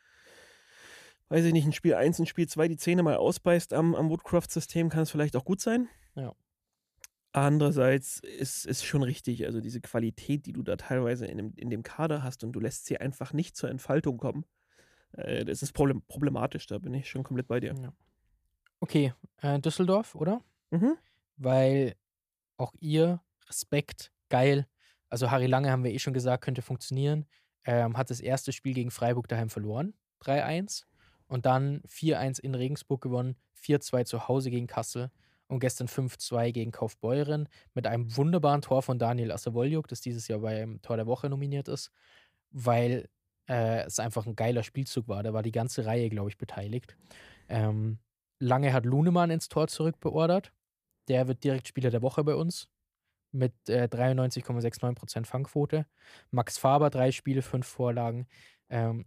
weiß ich nicht, in Spiel eins und Spiel zwei die Zähne mal ausbeißt am, am Woodcraft-System, kann es vielleicht auch gut sein. Ja. Andererseits ist es schon richtig, also diese Qualität, die du da teilweise in dem, in dem Kader hast und du lässt sie einfach nicht zur Entfaltung kommen, äh, das ist problem problematisch, da bin ich schon komplett bei dir. Ja. Okay, äh, Düsseldorf, oder? Mhm. Weil auch ihr, Respekt, geil. Also Harry Lange, haben wir eh schon gesagt, könnte funktionieren. Ähm, hat das erste Spiel gegen Freiburg daheim verloren, drei eins. Und dann vier eins in Regensburg gewonnen, vier zwei zu Hause gegen Kassel und gestern fünf zwei gegen Kaufbeuren mit einem wunderbaren Tor von Daniel Asavoljuk, das dieses Jahr beim Tor der Woche nominiert ist, weil äh, es einfach ein geiler Spielzug war. Da war die ganze Reihe, glaube ich, beteiligt. Ähm, Lange hat Lunemann ins Tor zurückbeordert. Der wird direkt Spieler der Woche bei uns mit äh, dreiundneunzig Komma neunundsechzig Prozent Fangquote. Max Faber, drei Spiele, fünf Vorlagen. Ähm,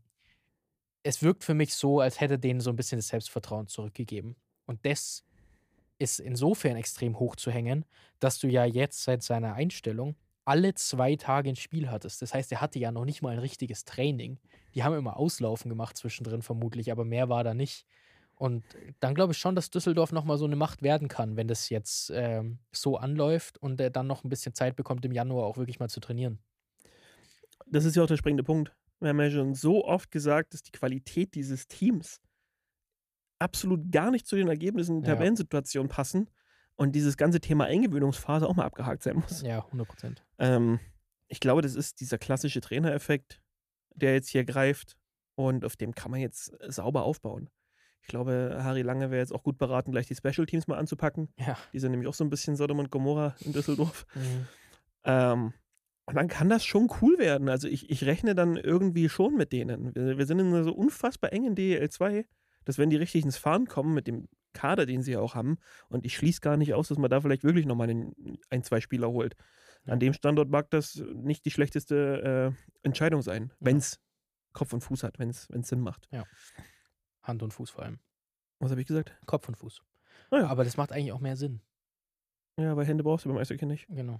es wirkt für mich so, als hätte denen so ein bisschen das Selbstvertrauen zurückgegeben. Und das ist insofern extrem hoch zu hängen, dass du ja jetzt seit seiner Einstellung alle zwei Tage ein Spiel hattest. Das heißt, er hatte ja noch nicht mal ein richtiges Training. Die haben immer Auslaufen gemacht zwischendrin vermutlich, aber mehr war da nicht. Und dann glaube ich schon, dass Düsseldorf nochmal so eine Macht werden kann, wenn das jetzt ähm, so anläuft und er dann noch ein bisschen Zeit bekommt, im Januar auch wirklich mal zu trainieren. Das ist ja auch der springende Punkt. Wir haben ja schon so oft gesagt, dass die Qualität dieses Teams absolut gar nicht zu den Ergebnissen in der Ja. Tabellensituation passen und dieses ganze Thema Eingewöhnungsphase auch mal abgehakt sein muss. Ja, hundert Prozent. Ähm, ich glaube, das ist dieser klassische Trainereffekt, der jetzt hier greift und auf dem kann man jetzt sauber aufbauen. Ich glaube, Harry Lange wäre jetzt auch gut beraten, gleich die Special Teams mal anzupacken. Ja. Die sind nämlich auch so ein bisschen Sodom und Gomorra in Düsseldorf. Mhm. Ähm, und dann kann das schon cool werden. Also ich, ich rechne dann irgendwie schon mit denen. Wir, wir sind in einer so unfassbar engen D E L zwei, dass wenn die richtig ins Fahren kommen mit dem Kader, den sie ja auch haben, und ich schließe gar nicht aus, dass man da vielleicht wirklich nochmal einen, ein, zwei Spieler holt. Ja. An dem Standort mag das nicht die schlechteste äh, Entscheidung sein, wenn es Kopf und Fuß hat, wenn es Sinn macht. Hand und Fuß vor allem. Was habe ich gesagt? Kopf und Fuß. Ah ja. Aber das macht eigentlich auch mehr Sinn. Ja, weil Hände brauchst du beim Eishockey nicht. Genau.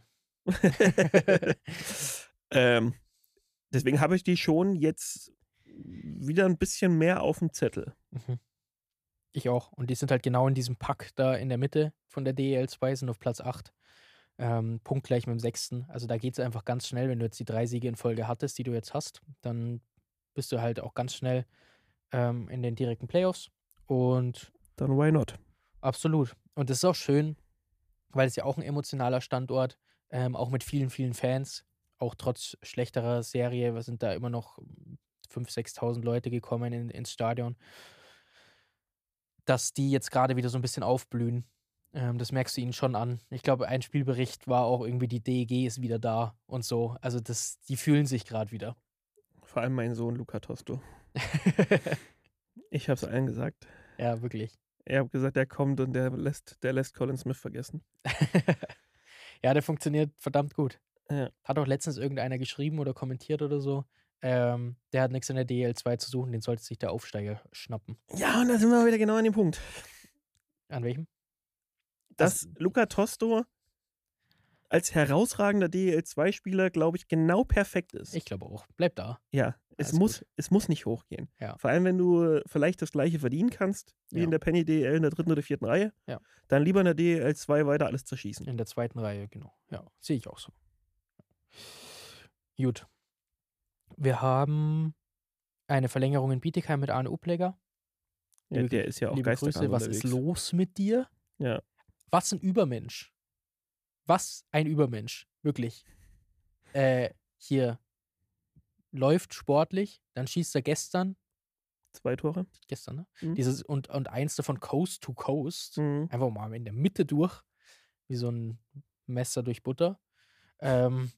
ähm, deswegen habe ich die schon jetzt wieder ein bisschen mehr auf dem Zettel. Mhm. Ich auch. Und die sind halt genau in diesem Pack da in der Mitte von der D E L zwei, sind auf Platz acht. Ähm, punktgleich mit dem sechsten. Also da geht es einfach ganz schnell, wenn du jetzt die drei Siege in Folge hattest, die du jetzt hast, dann bist du halt auch ganz schnell ähm, in den direkten Playoffs. Und Dann why not? absolut. Und das ist auch schön, weil es ja auch ein emotionaler Standort, ähm, auch mit vielen, vielen Fans, auch trotz schlechterer Serie, wir sind da immer noch fünftausend, sechstausend Leute gekommen in, ins Stadion, dass die jetzt gerade wieder so ein bisschen aufblühen. Ähm, das merkst du ihnen schon an. Ich glaube, ein Spielbericht war auch irgendwie, die D E G ist wieder da und so. Also das, die fühlen sich gerade wieder. Vor allem mein Sohn Luca Tosto. Ich habe es allen gesagt. Ja, wirklich. Er hat gesagt, der kommt und der lässt, der lässt Colin Smith vergessen. Ja, der funktioniert verdammt gut. Ja. Hat auch letztens irgendeiner geschrieben oder kommentiert oder so. Ähm, der hat nichts in der D E L zwei zu suchen, den sollte sich der Aufsteiger schnappen. Ja, und da sind wir wieder genau an dem Punkt. An welchem? Dass Luca Tosto als herausragender D E L zwei Spieler, glaube ich, genau perfekt ist. Ich glaube auch. Bleib da. Ja, es Alles muss, gut. es muss nicht hochgehen. Ja. Vor allem, wenn du vielleicht das gleiche verdienen kannst, wie Ja. in der Penny D E L in der dritten oder vierten Reihe, Ja. dann lieber in der D E L zwei weiter alles zerschießen. In der zweiten Reihe, genau. Ja, sehe ich auch so. Gut. Wir haben eine Verlängerung in Bietigheim mit Arne Uplegger. Ja, Liebe- der ist ja auch Liebe geisteskrank Grüße, was ist unterwegs. los mit dir? Ja. Was ein Übermensch. Was ein Übermensch. Wirklich. Äh, hier läuft sportlich, dann schießt er gestern, Zwei Tore. gestern, ne? Mhm. Dieses, und, und eins davon Coast to Coast. Mhm. Einfach mal in der Mitte durch, wie so ein Messer durch Butter. Ähm,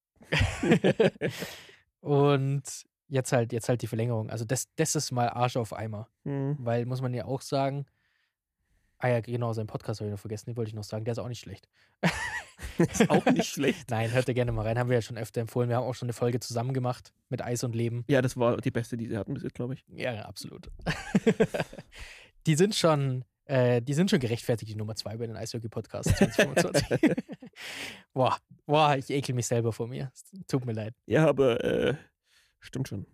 und jetzt halt, jetzt halt die Verlängerung. Also das, das ist mal Arsch auf Eimer. Mhm. Weil, muss man ja auch sagen, ah ja, genau, seinen Podcast habe ich noch vergessen, den wollte ich noch sagen, der ist auch nicht schlecht. Ist auch nicht schlecht. Nein, hört ihr gerne mal rein, haben wir ja schon öfter empfohlen. Wir haben auch schon eine Folge zusammen gemacht mit Eis und Leben. Ja, das war die beste, die sie hatten bis jetzt, glaube ich. Ja, ja, absolut. Die sind schon, äh, die sind schon gerechtfertigt, die Nummer zwei bei den Eishockey-Podcasts zwanzig fünfundzwanzig. Boah, boah, ich ekel mich selber vor mir. Es tut mir leid. Ja, aber äh, stimmt schon.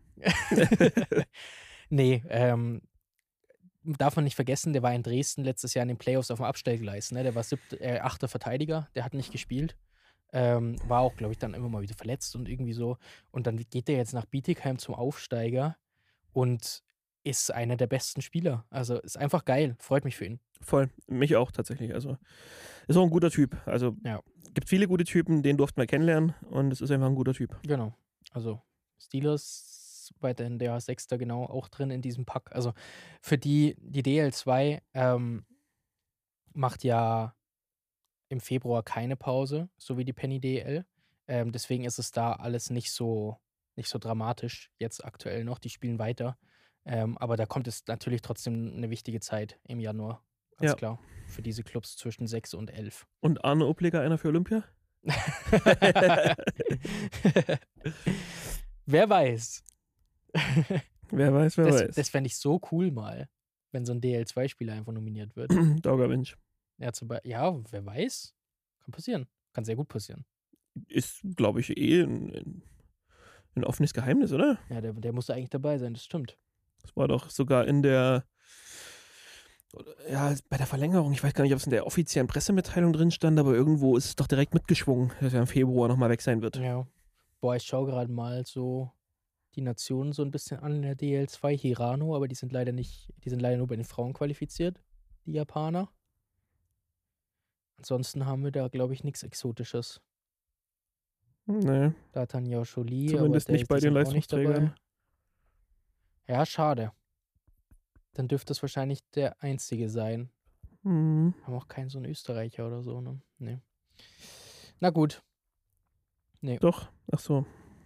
Nee, ähm, darf man nicht vergessen, der war in Dresden letztes Jahr in den Playoffs auf dem Abstellgleis. Ne? Der war siebte, äh, achter Verteidiger, der hat nicht gespielt. Ähm, war auch, glaube ich, dann immer mal wieder verletzt und irgendwie so. Und dann geht der jetzt nach Bietigheim zum Aufsteiger und ist einer der besten Spieler. Also ist einfach geil. Freut mich für ihn. Voll. Mich auch tatsächlich. Also ist auch ein guter Typ. Also Ja. gibt viele gute Typen, den durften wir kennenlernen und es ist einfach ein guter Typ. Genau. Also Steelers weiterhin der Sechster genau auch drin in diesem Pack. Also für die, die D L zwei ähm, macht ja im Februar keine Pause, so wie die Penny D L. Ähm, deswegen ist es da alles nicht so, nicht so dramatisch jetzt aktuell noch. Die spielen weiter. Ähm, aber da kommt es natürlich trotzdem eine wichtige Zeit im Januar. Ganz Ja. klar. Für diese Clubs zwischen sechs und elf. Und Arne Upleger, einer für Olympia? Wer weiß. Wer weiß, wer Das, weiß. das fände ich so cool mal, wenn so ein D L zwei Spieler einfach nominiert wird. Daugerwinch. Ja, zum Beispiel, ja, wer weiß. Kann passieren. Kann sehr gut passieren. Ist, glaube ich, eh ein, ein, ein offenes Geheimnis, oder? Ja, der, der musste eigentlich dabei sein, das stimmt. Das war doch sogar in der Ja, bei der Verlängerung, ich weiß gar nicht, ob es in der offiziellen Pressemitteilung drin stand, aber irgendwo ist es doch direkt mitgeschwungen, dass er im Februar nochmal weg sein wird. Ja. Boah, ich schaue gerade mal so die Nationen so ein bisschen an in der D L zwei. Hirano, aber die sind leider nicht, die sind leider nur bei den Frauen qualifiziert, die Japaner. Ansonsten haben wir da, glaube ich, nichts Exotisches. Nee, Da Tanja Jolie, zumindest aber der, nicht bei die den sind auch nicht Leistungsträgern. dabei. Ja, schade. Dann dürfte es wahrscheinlich der einzige sein. Mhm. Haben auch keinen so einen Österreicher oder so, ne? Nee. Na gut. Doch, ach so.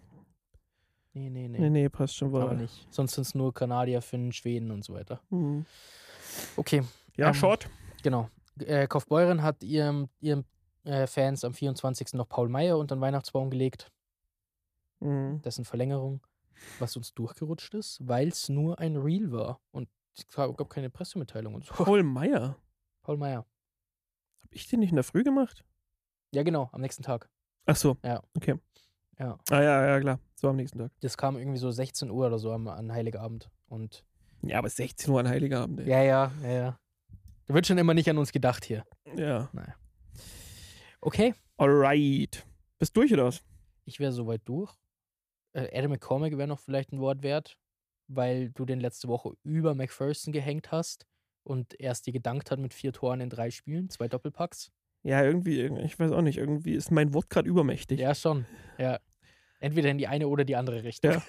Nee, nee, nee. Nee, nee, passt schon. Aber War. nicht. Sonst sind es nur Kanadier, Finnen, Schweden und so weiter. Mhm. Okay. Ja, Ähm, Short. Genau. Äh, Kaufbeuren hat ihrem, ihrem äh, Fans am vierundzwanzigsten noch Paul Meyer unter den Weihnachtsbaum gelegt. Mhm. Dessen Verlängerung, was uns durchgerutscht ist, weil es nur ein Reel war. Und es gab keine Pressemitteilung und so. Paul Meyer. Paul Meyer. Hab ich den nicht in der Früh gemacht? Ja, genau, am nächsten Tag. Ach so. Ja. Okay. Ja. Ah ja, ja, klar. So am nächsten Tag. Das kam irgendwie so sechzehn Uhr oder so am, an Heiligabend. Und Ja, aber sechzehn Uhr an Heiligabend, ey. ja, ja, ja, ja. Da wird schon immer nicht an uns gedacht hier. Ja. Okay, Alright. Bist durch oder was? ich wäre soweit durch. Äh, Adam McCormick wäre noch vielleicht ein Wort wert, weil du den letzte Woche über McPherson gehängt hast und erst dir gedankt hat mit vier Toren in drei Spielen, zwei Doppelpacks. Ja, irgendwie, ich weiß auch nicht, irgendwie ist mein Wort gerade übermächtig. Ja, schon. Ja. Entweder in die eine oder die andere Richtung. Ja.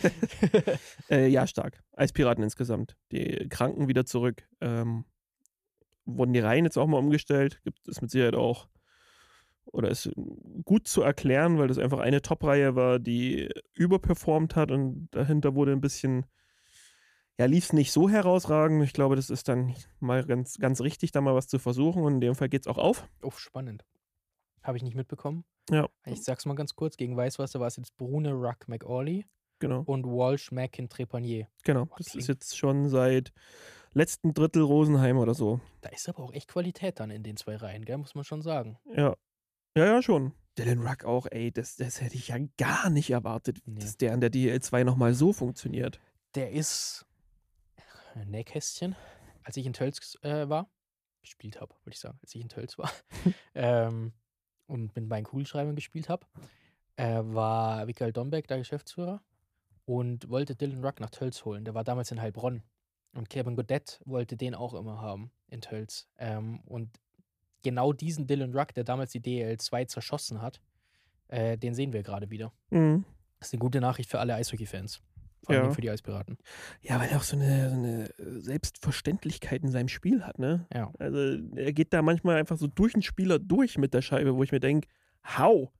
äh, ja, stark. Eispiraten insgesamt. Die Kranken wieder zurück. Ähm, wurden die Reihen jetzt auch mal umgestellt? Gibt es mit Sicherheit auch. Oder ist gut zu erklären, weil das einfach eine Top-Reihe war, die überperformt hat und dahinter wurde ein bisschen, ja, lief es nicht so herausragend. Ich glaube, das ist dann mal ganz, ganz richtig, da mal was zu versuchen und in dem Fall geht es auch auf. Oh, spannend. Habe ich nicht mitbekommen. Ja, Ich sag's mal ganz kurz. Gegen Weißwasser war es jetzt Brune Ruck McAuley genau. und Walsh Mackin Trepanier. Genau. Boah, Das klingt- ist jetzt schon seit letzten Drittel Rosenheim oder so. Da ist aber auch echt Qualität dann in den zwei Reihen, gell? Muss man schon sagen. Ja. Ja, ja, schon. Dylan Ruck auch, ey, das, das hätte ich ja gar nicht erwartet, Nee. dass der an der D L zwei nochmal so funktioniert. Der ist Nähkästchen. Als ich in Tölz äh, war, gespielt habe, würde ich sagen, als ich in Tölz war, ähm, und mit meinen Kugelschreibern gespielt habe, äh, war Michael Dombeck der Geschäftsführer und wollte Dylan Ruck nach Tölz holen. Der war damals in Heilbronn. Und Kevin Godet wollte den auch immer haben in Tölz. Ähm, und genau diesen Dylan Ruck, der damals die D L zwei zerschossen hat, äh, den sehen wir gerade wieder. Mhm. Das ist eine gute Nachricht für alle Eishockey-Fans. Vor allem Ja. für die Eispiraten. Ja, weil er auch so eine, so eine Selbstverständlichkeit in seinem Spiel hat, ne? Ja. Also er geht da manchmal einfach so durch den Spieler durch mit der Scheibe, wo ich mir denke, hau.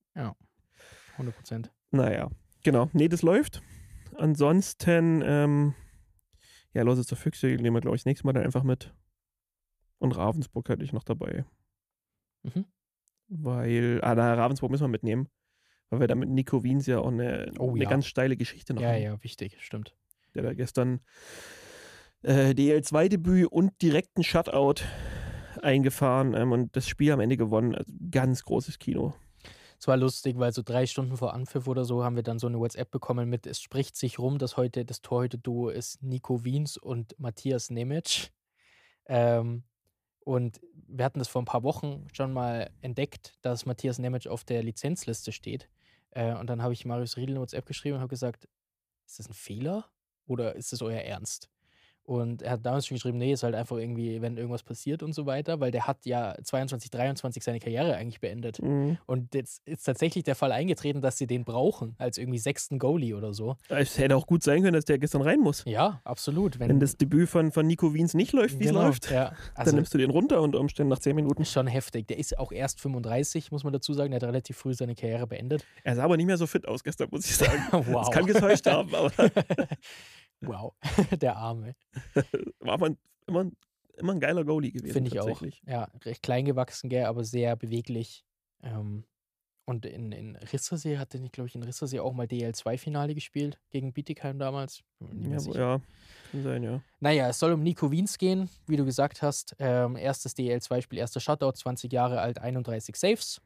hundert Prozent. Naja, genau. Nee, das läuft. Ansonsten, ähm, ja, Lausitzer Füchse nehmen wir, glaube ich, das nächste Mal dann einfach mit. Und Ravensburg hatte ich noch dabei. Mhm. Weil, ah, na, Ravensburg müssen wir mitnehmen. Weil wir da mit Nico Wiens ja auch eine, Oh eine ja. ganz steile Geschichte noch Ja, haben. ja, wichtig, stimmt. Der da gestern äh, D L zwei Debüt und direkten Shutout eingefahren ähm, und das Spiel am Ende gewonnen. Also ganz großes Kino. Es war lustig, weil so drei Stunden vor Anpfiff oder so haben wir dann so eine WhatsApp bekommen mit, es spricht sich rum, dass heute das Torhüter-Duo ist Nico Wiens und Matthias Nemec. Ähm, und wir hatten das vor ein paar Wochen schon mal entdeckt, dass Matthias Nemec auf der Lizenzliste steht. Äh, und dann habe ich Marius Riedl eine WhatsApp geschrieben und habe gesagt, ist das ein Fehler oder ist das euer Ernst? Und er hat damals schon geschrieben, nee, ist halt einfach irgendwie, wenn irgendwas passiert und so weiter, weil der hat ja zweiundzwanzig, dreiundzwanzig seine Karriere eigentlich beendet. Mhm. Und jetzt ist tatsächlich der Fall eingetreten, dass sie den brauchen, als irgendwie sechsten Goalie oder so. Es hätte auch gut sein können, dass der gestern rein muss. Ja, absolut. Wenn, Wenn das Debüt von, von Nico Wiens nicht läuft, wie es genau, läuft, Ja, dann also nimmst du den runter und Umständen nach zehn Minuten. schon heftig. Der ist auch erst fünfunddreißig, muss man dazu sagen. Der hat relativ früh seine Karriere beendet. Er sah aber nicht mehr so fit aus gestern, muss ich sagen. Wow. Das kann getäuscht haben, aber Wow, der Arme. war aber immer, ein- immer ein geiler Goalie gewesen. Finde ich auch. tatsächlich. Ja, recht klein gewachsen, gell, aber sehr beweglich. Ähm, und in, in Rissersee hat er, glaube ich, in Rissersee auch mal D L zwei Finale gespielt, gegen Bietigheim damals. Bin mir nicht mehr Ja, sicher. ja, kann sein, ja. Naja, es soll um Nico Wiens gehen, wie du gesagt hast. Ähm, erstes D L zwei Spiel, erster Shutout, zwanzig Jahre alt, einunddreißig Saves.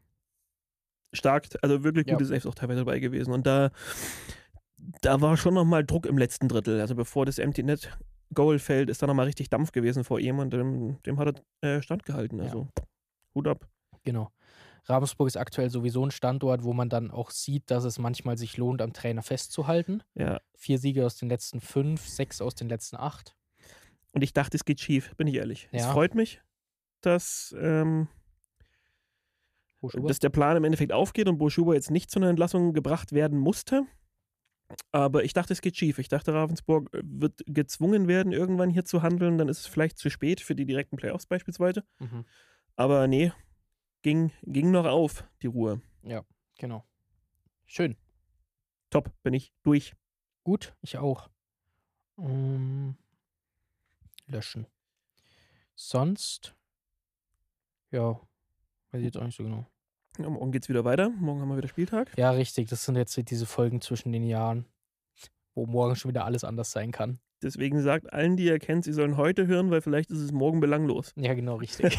Stark, also wirklich Ja. gute Saves auch teilweise dabei gewesen. Und da, da war schon nochmal Druck im letzten Drittel. Also bevor das Empty Net Goalfeld ist da nochmal richtig Dampf gewesen vor ihm und dem, dem hat er äh, standgehalten. Also ja. Hut ab. Genau. Ravensburg ist aktuell sowieso ein Standort, wo man dann auch sieht, dass es manchmal sich lohnt, am Trainer festzuhalten. Ja. Vier Siege aus den letzten fünf, sechs aus den letzten acht. Und ich dachte, es geht schief, bin ich ehrlich. Ja. Es freut mich, dass, ähm, Boschuber? dass der Plan im Endeffekt aufgeht und Boschuber jetzt nicht zu einer Entlassung gebracht werden musste. Aber ich dachte, es geht schief. Ich dachte, Ravensburg wird gezwungen werden, irgendwann hier zu handeln. Dann ist es vielleicht zu spät für die direkten Playoffs beispielsweise. Mhm. Aber nee, ging, ging noch auf, die Ruhe. Ja, genau. Schön. Top, bin ich durch. Gut, ich auch. Um, löschen. Sonst, ja, weiß ich jetzt auch nicht so genau. Ja, morgen geht's wieder weiter. Morgen haben wir wieder Spieltag. Ja, richtig. Das sind jetzt diese Folgen zwischen den Jahren, wo morgen schon wieder alles anders sein kann. Deswegen sagt allen, die ihr kennt, sie sollen heute hören, weil vielleicht ist es morgen belanglos. Ja, genau, richtig.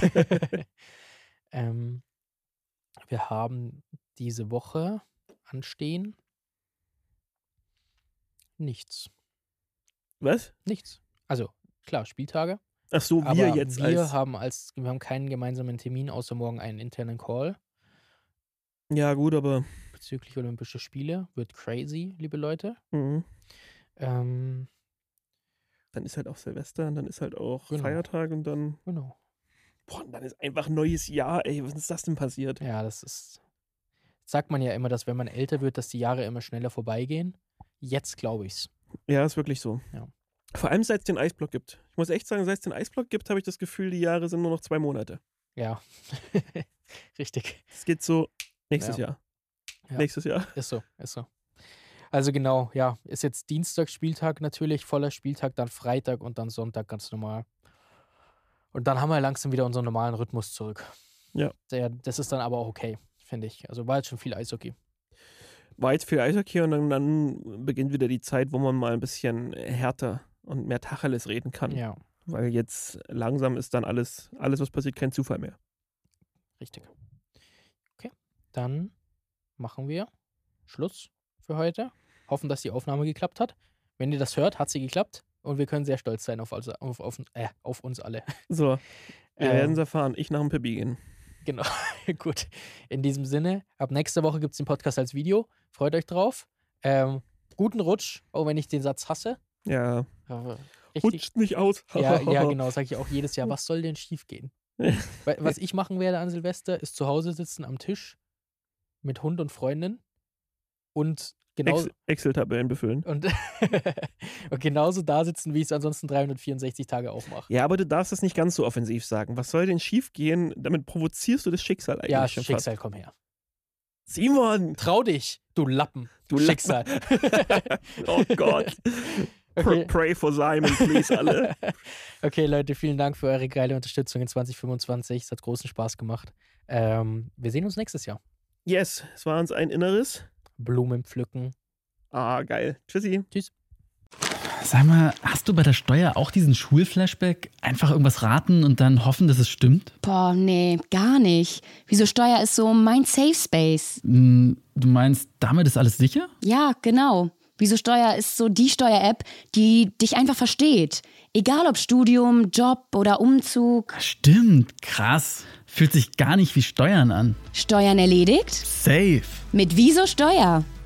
ähm, wir haben diese Woche anstehen nichts. Was? Nichts. Also, klar, Spieltage. Ach so, wir aber jetzt wir als... haben als wir haben keinen gemeinsamen Termin, außer morgen einen internen Call Ja gut, aber... bezüglich Olympische Spiele. Wird crazy, liebe Leute. Mhm. Ähm, Dann ist halt auch Silvester und dann ist halt auch Genau. Feiertag und dann... genau. Boah, und dann ist einfach neues Jahr, ey. Was ist das denn passiert? Ja, das ist. Sagt man ja immer, dass wenn man älter wird, dass die Jahre immer schneller vorbeigehen. Jetzt glaube ich's. Ja, ist wirklich so. Ja. Vor allem, seit es den Eisblock gibt. Ich muss echt sagen, seit es den Eisblock gibt, habe ich das Gefühl, die Jahre sind nur noch zwei Monate. Ja. Richtig. Es geht so nächstes Ja. Jahr. Ja. Nächstes Jahr. Ist so, ist so. Also genau, ja, ist jetzt Dienstag Spieltag natürlich, voller Spieltag, dann Freitag und dann Sonntag ganz normal. Und dann haben wir langsam wieder unseren normalen Rhythmus zurück. Ja. Der, das ist dann aber auch okay, finde ich. Also war jetzt schon viel Eishockey. War jetzt viel Eishockey und dann, dann beginnt wieder die Zeit, wo man mal ein bisschen härter und mehr Tacheles reden kann. Ja, Weil jetzt langsam ist dann alles, alles, was passiert, kein Zufall mehr. richtig. Okay, dann machen wir Schluss für heute. Hoffen, dass die Aufnahme geklappt hat. Wenn ihr das hört, hat sie geklappt. Und wir können sehr stolz sein auf, also, auf, auf, äh, auf uns alle. So, wir Ähm, werden es erfahren. Ich nach dem Pipi gehen. Genau, gut. In diesem Sinne, ab nächster Woche gibt es den Podcast als Video. Freut euch drauf. Ähm, guten Rutsch, auch wenn ich den Satz hasse. Ja, Aber richtig. rutscht nicht aus. Ja, ja, genau, sage ich auch jedes Jahr. Was soll denn schief gehen? Weil, was ich machen werde an Silvester, ist zu Hause sitzen am Tisch mit Hund und Freundin und genauso, Ex- Excel-Tabellen befüllen. und, und genauso da sitzen, wie ich es ansonsten dreihundertvierundsechzig Tage auch mache. Ja, aber du darfst das nicht ganz so offensiv sagen. Was soll denn schief gehen? Damit provozierst du das Schicksal eigentlich Ja, schon Schicksal, komm her. fast. Simon! Trau dich, du Lappen. Du Schicksal. Oh Gott. Okay. Pr- Pray for Simon, please, alle. Okay, Leute, vielen Dank für eure geile Unterstützung in zwanzig fünfundzwanzig. Es hat großen Spaß gemacht. Ähm, wir sehen uns nächstes Jahr. Yes, es war uns ein Inneres. Blumen pflücken. Ah, geil. Tschüssi. Tschüss. Sag mal, hast du bei der Steuer auch diesen Schulflashback? Einfach irgendwas raten und dann hoffen, dass es stimmt? Boah, nee, gar nicht. Wieso Steuer ist so mein Safe Space. Hm, du meinst, damit ist alles sicher? Ja, genau. Wieso Steuer ist so die Steuer-App, die dich einfach versteht. Egal ob Studium, Job oder Umzug. Stimmt, krass. Fühlt sich gar nicht wie Steuern an. Steuern erledigt? Safe. Mit Wieso Steuer.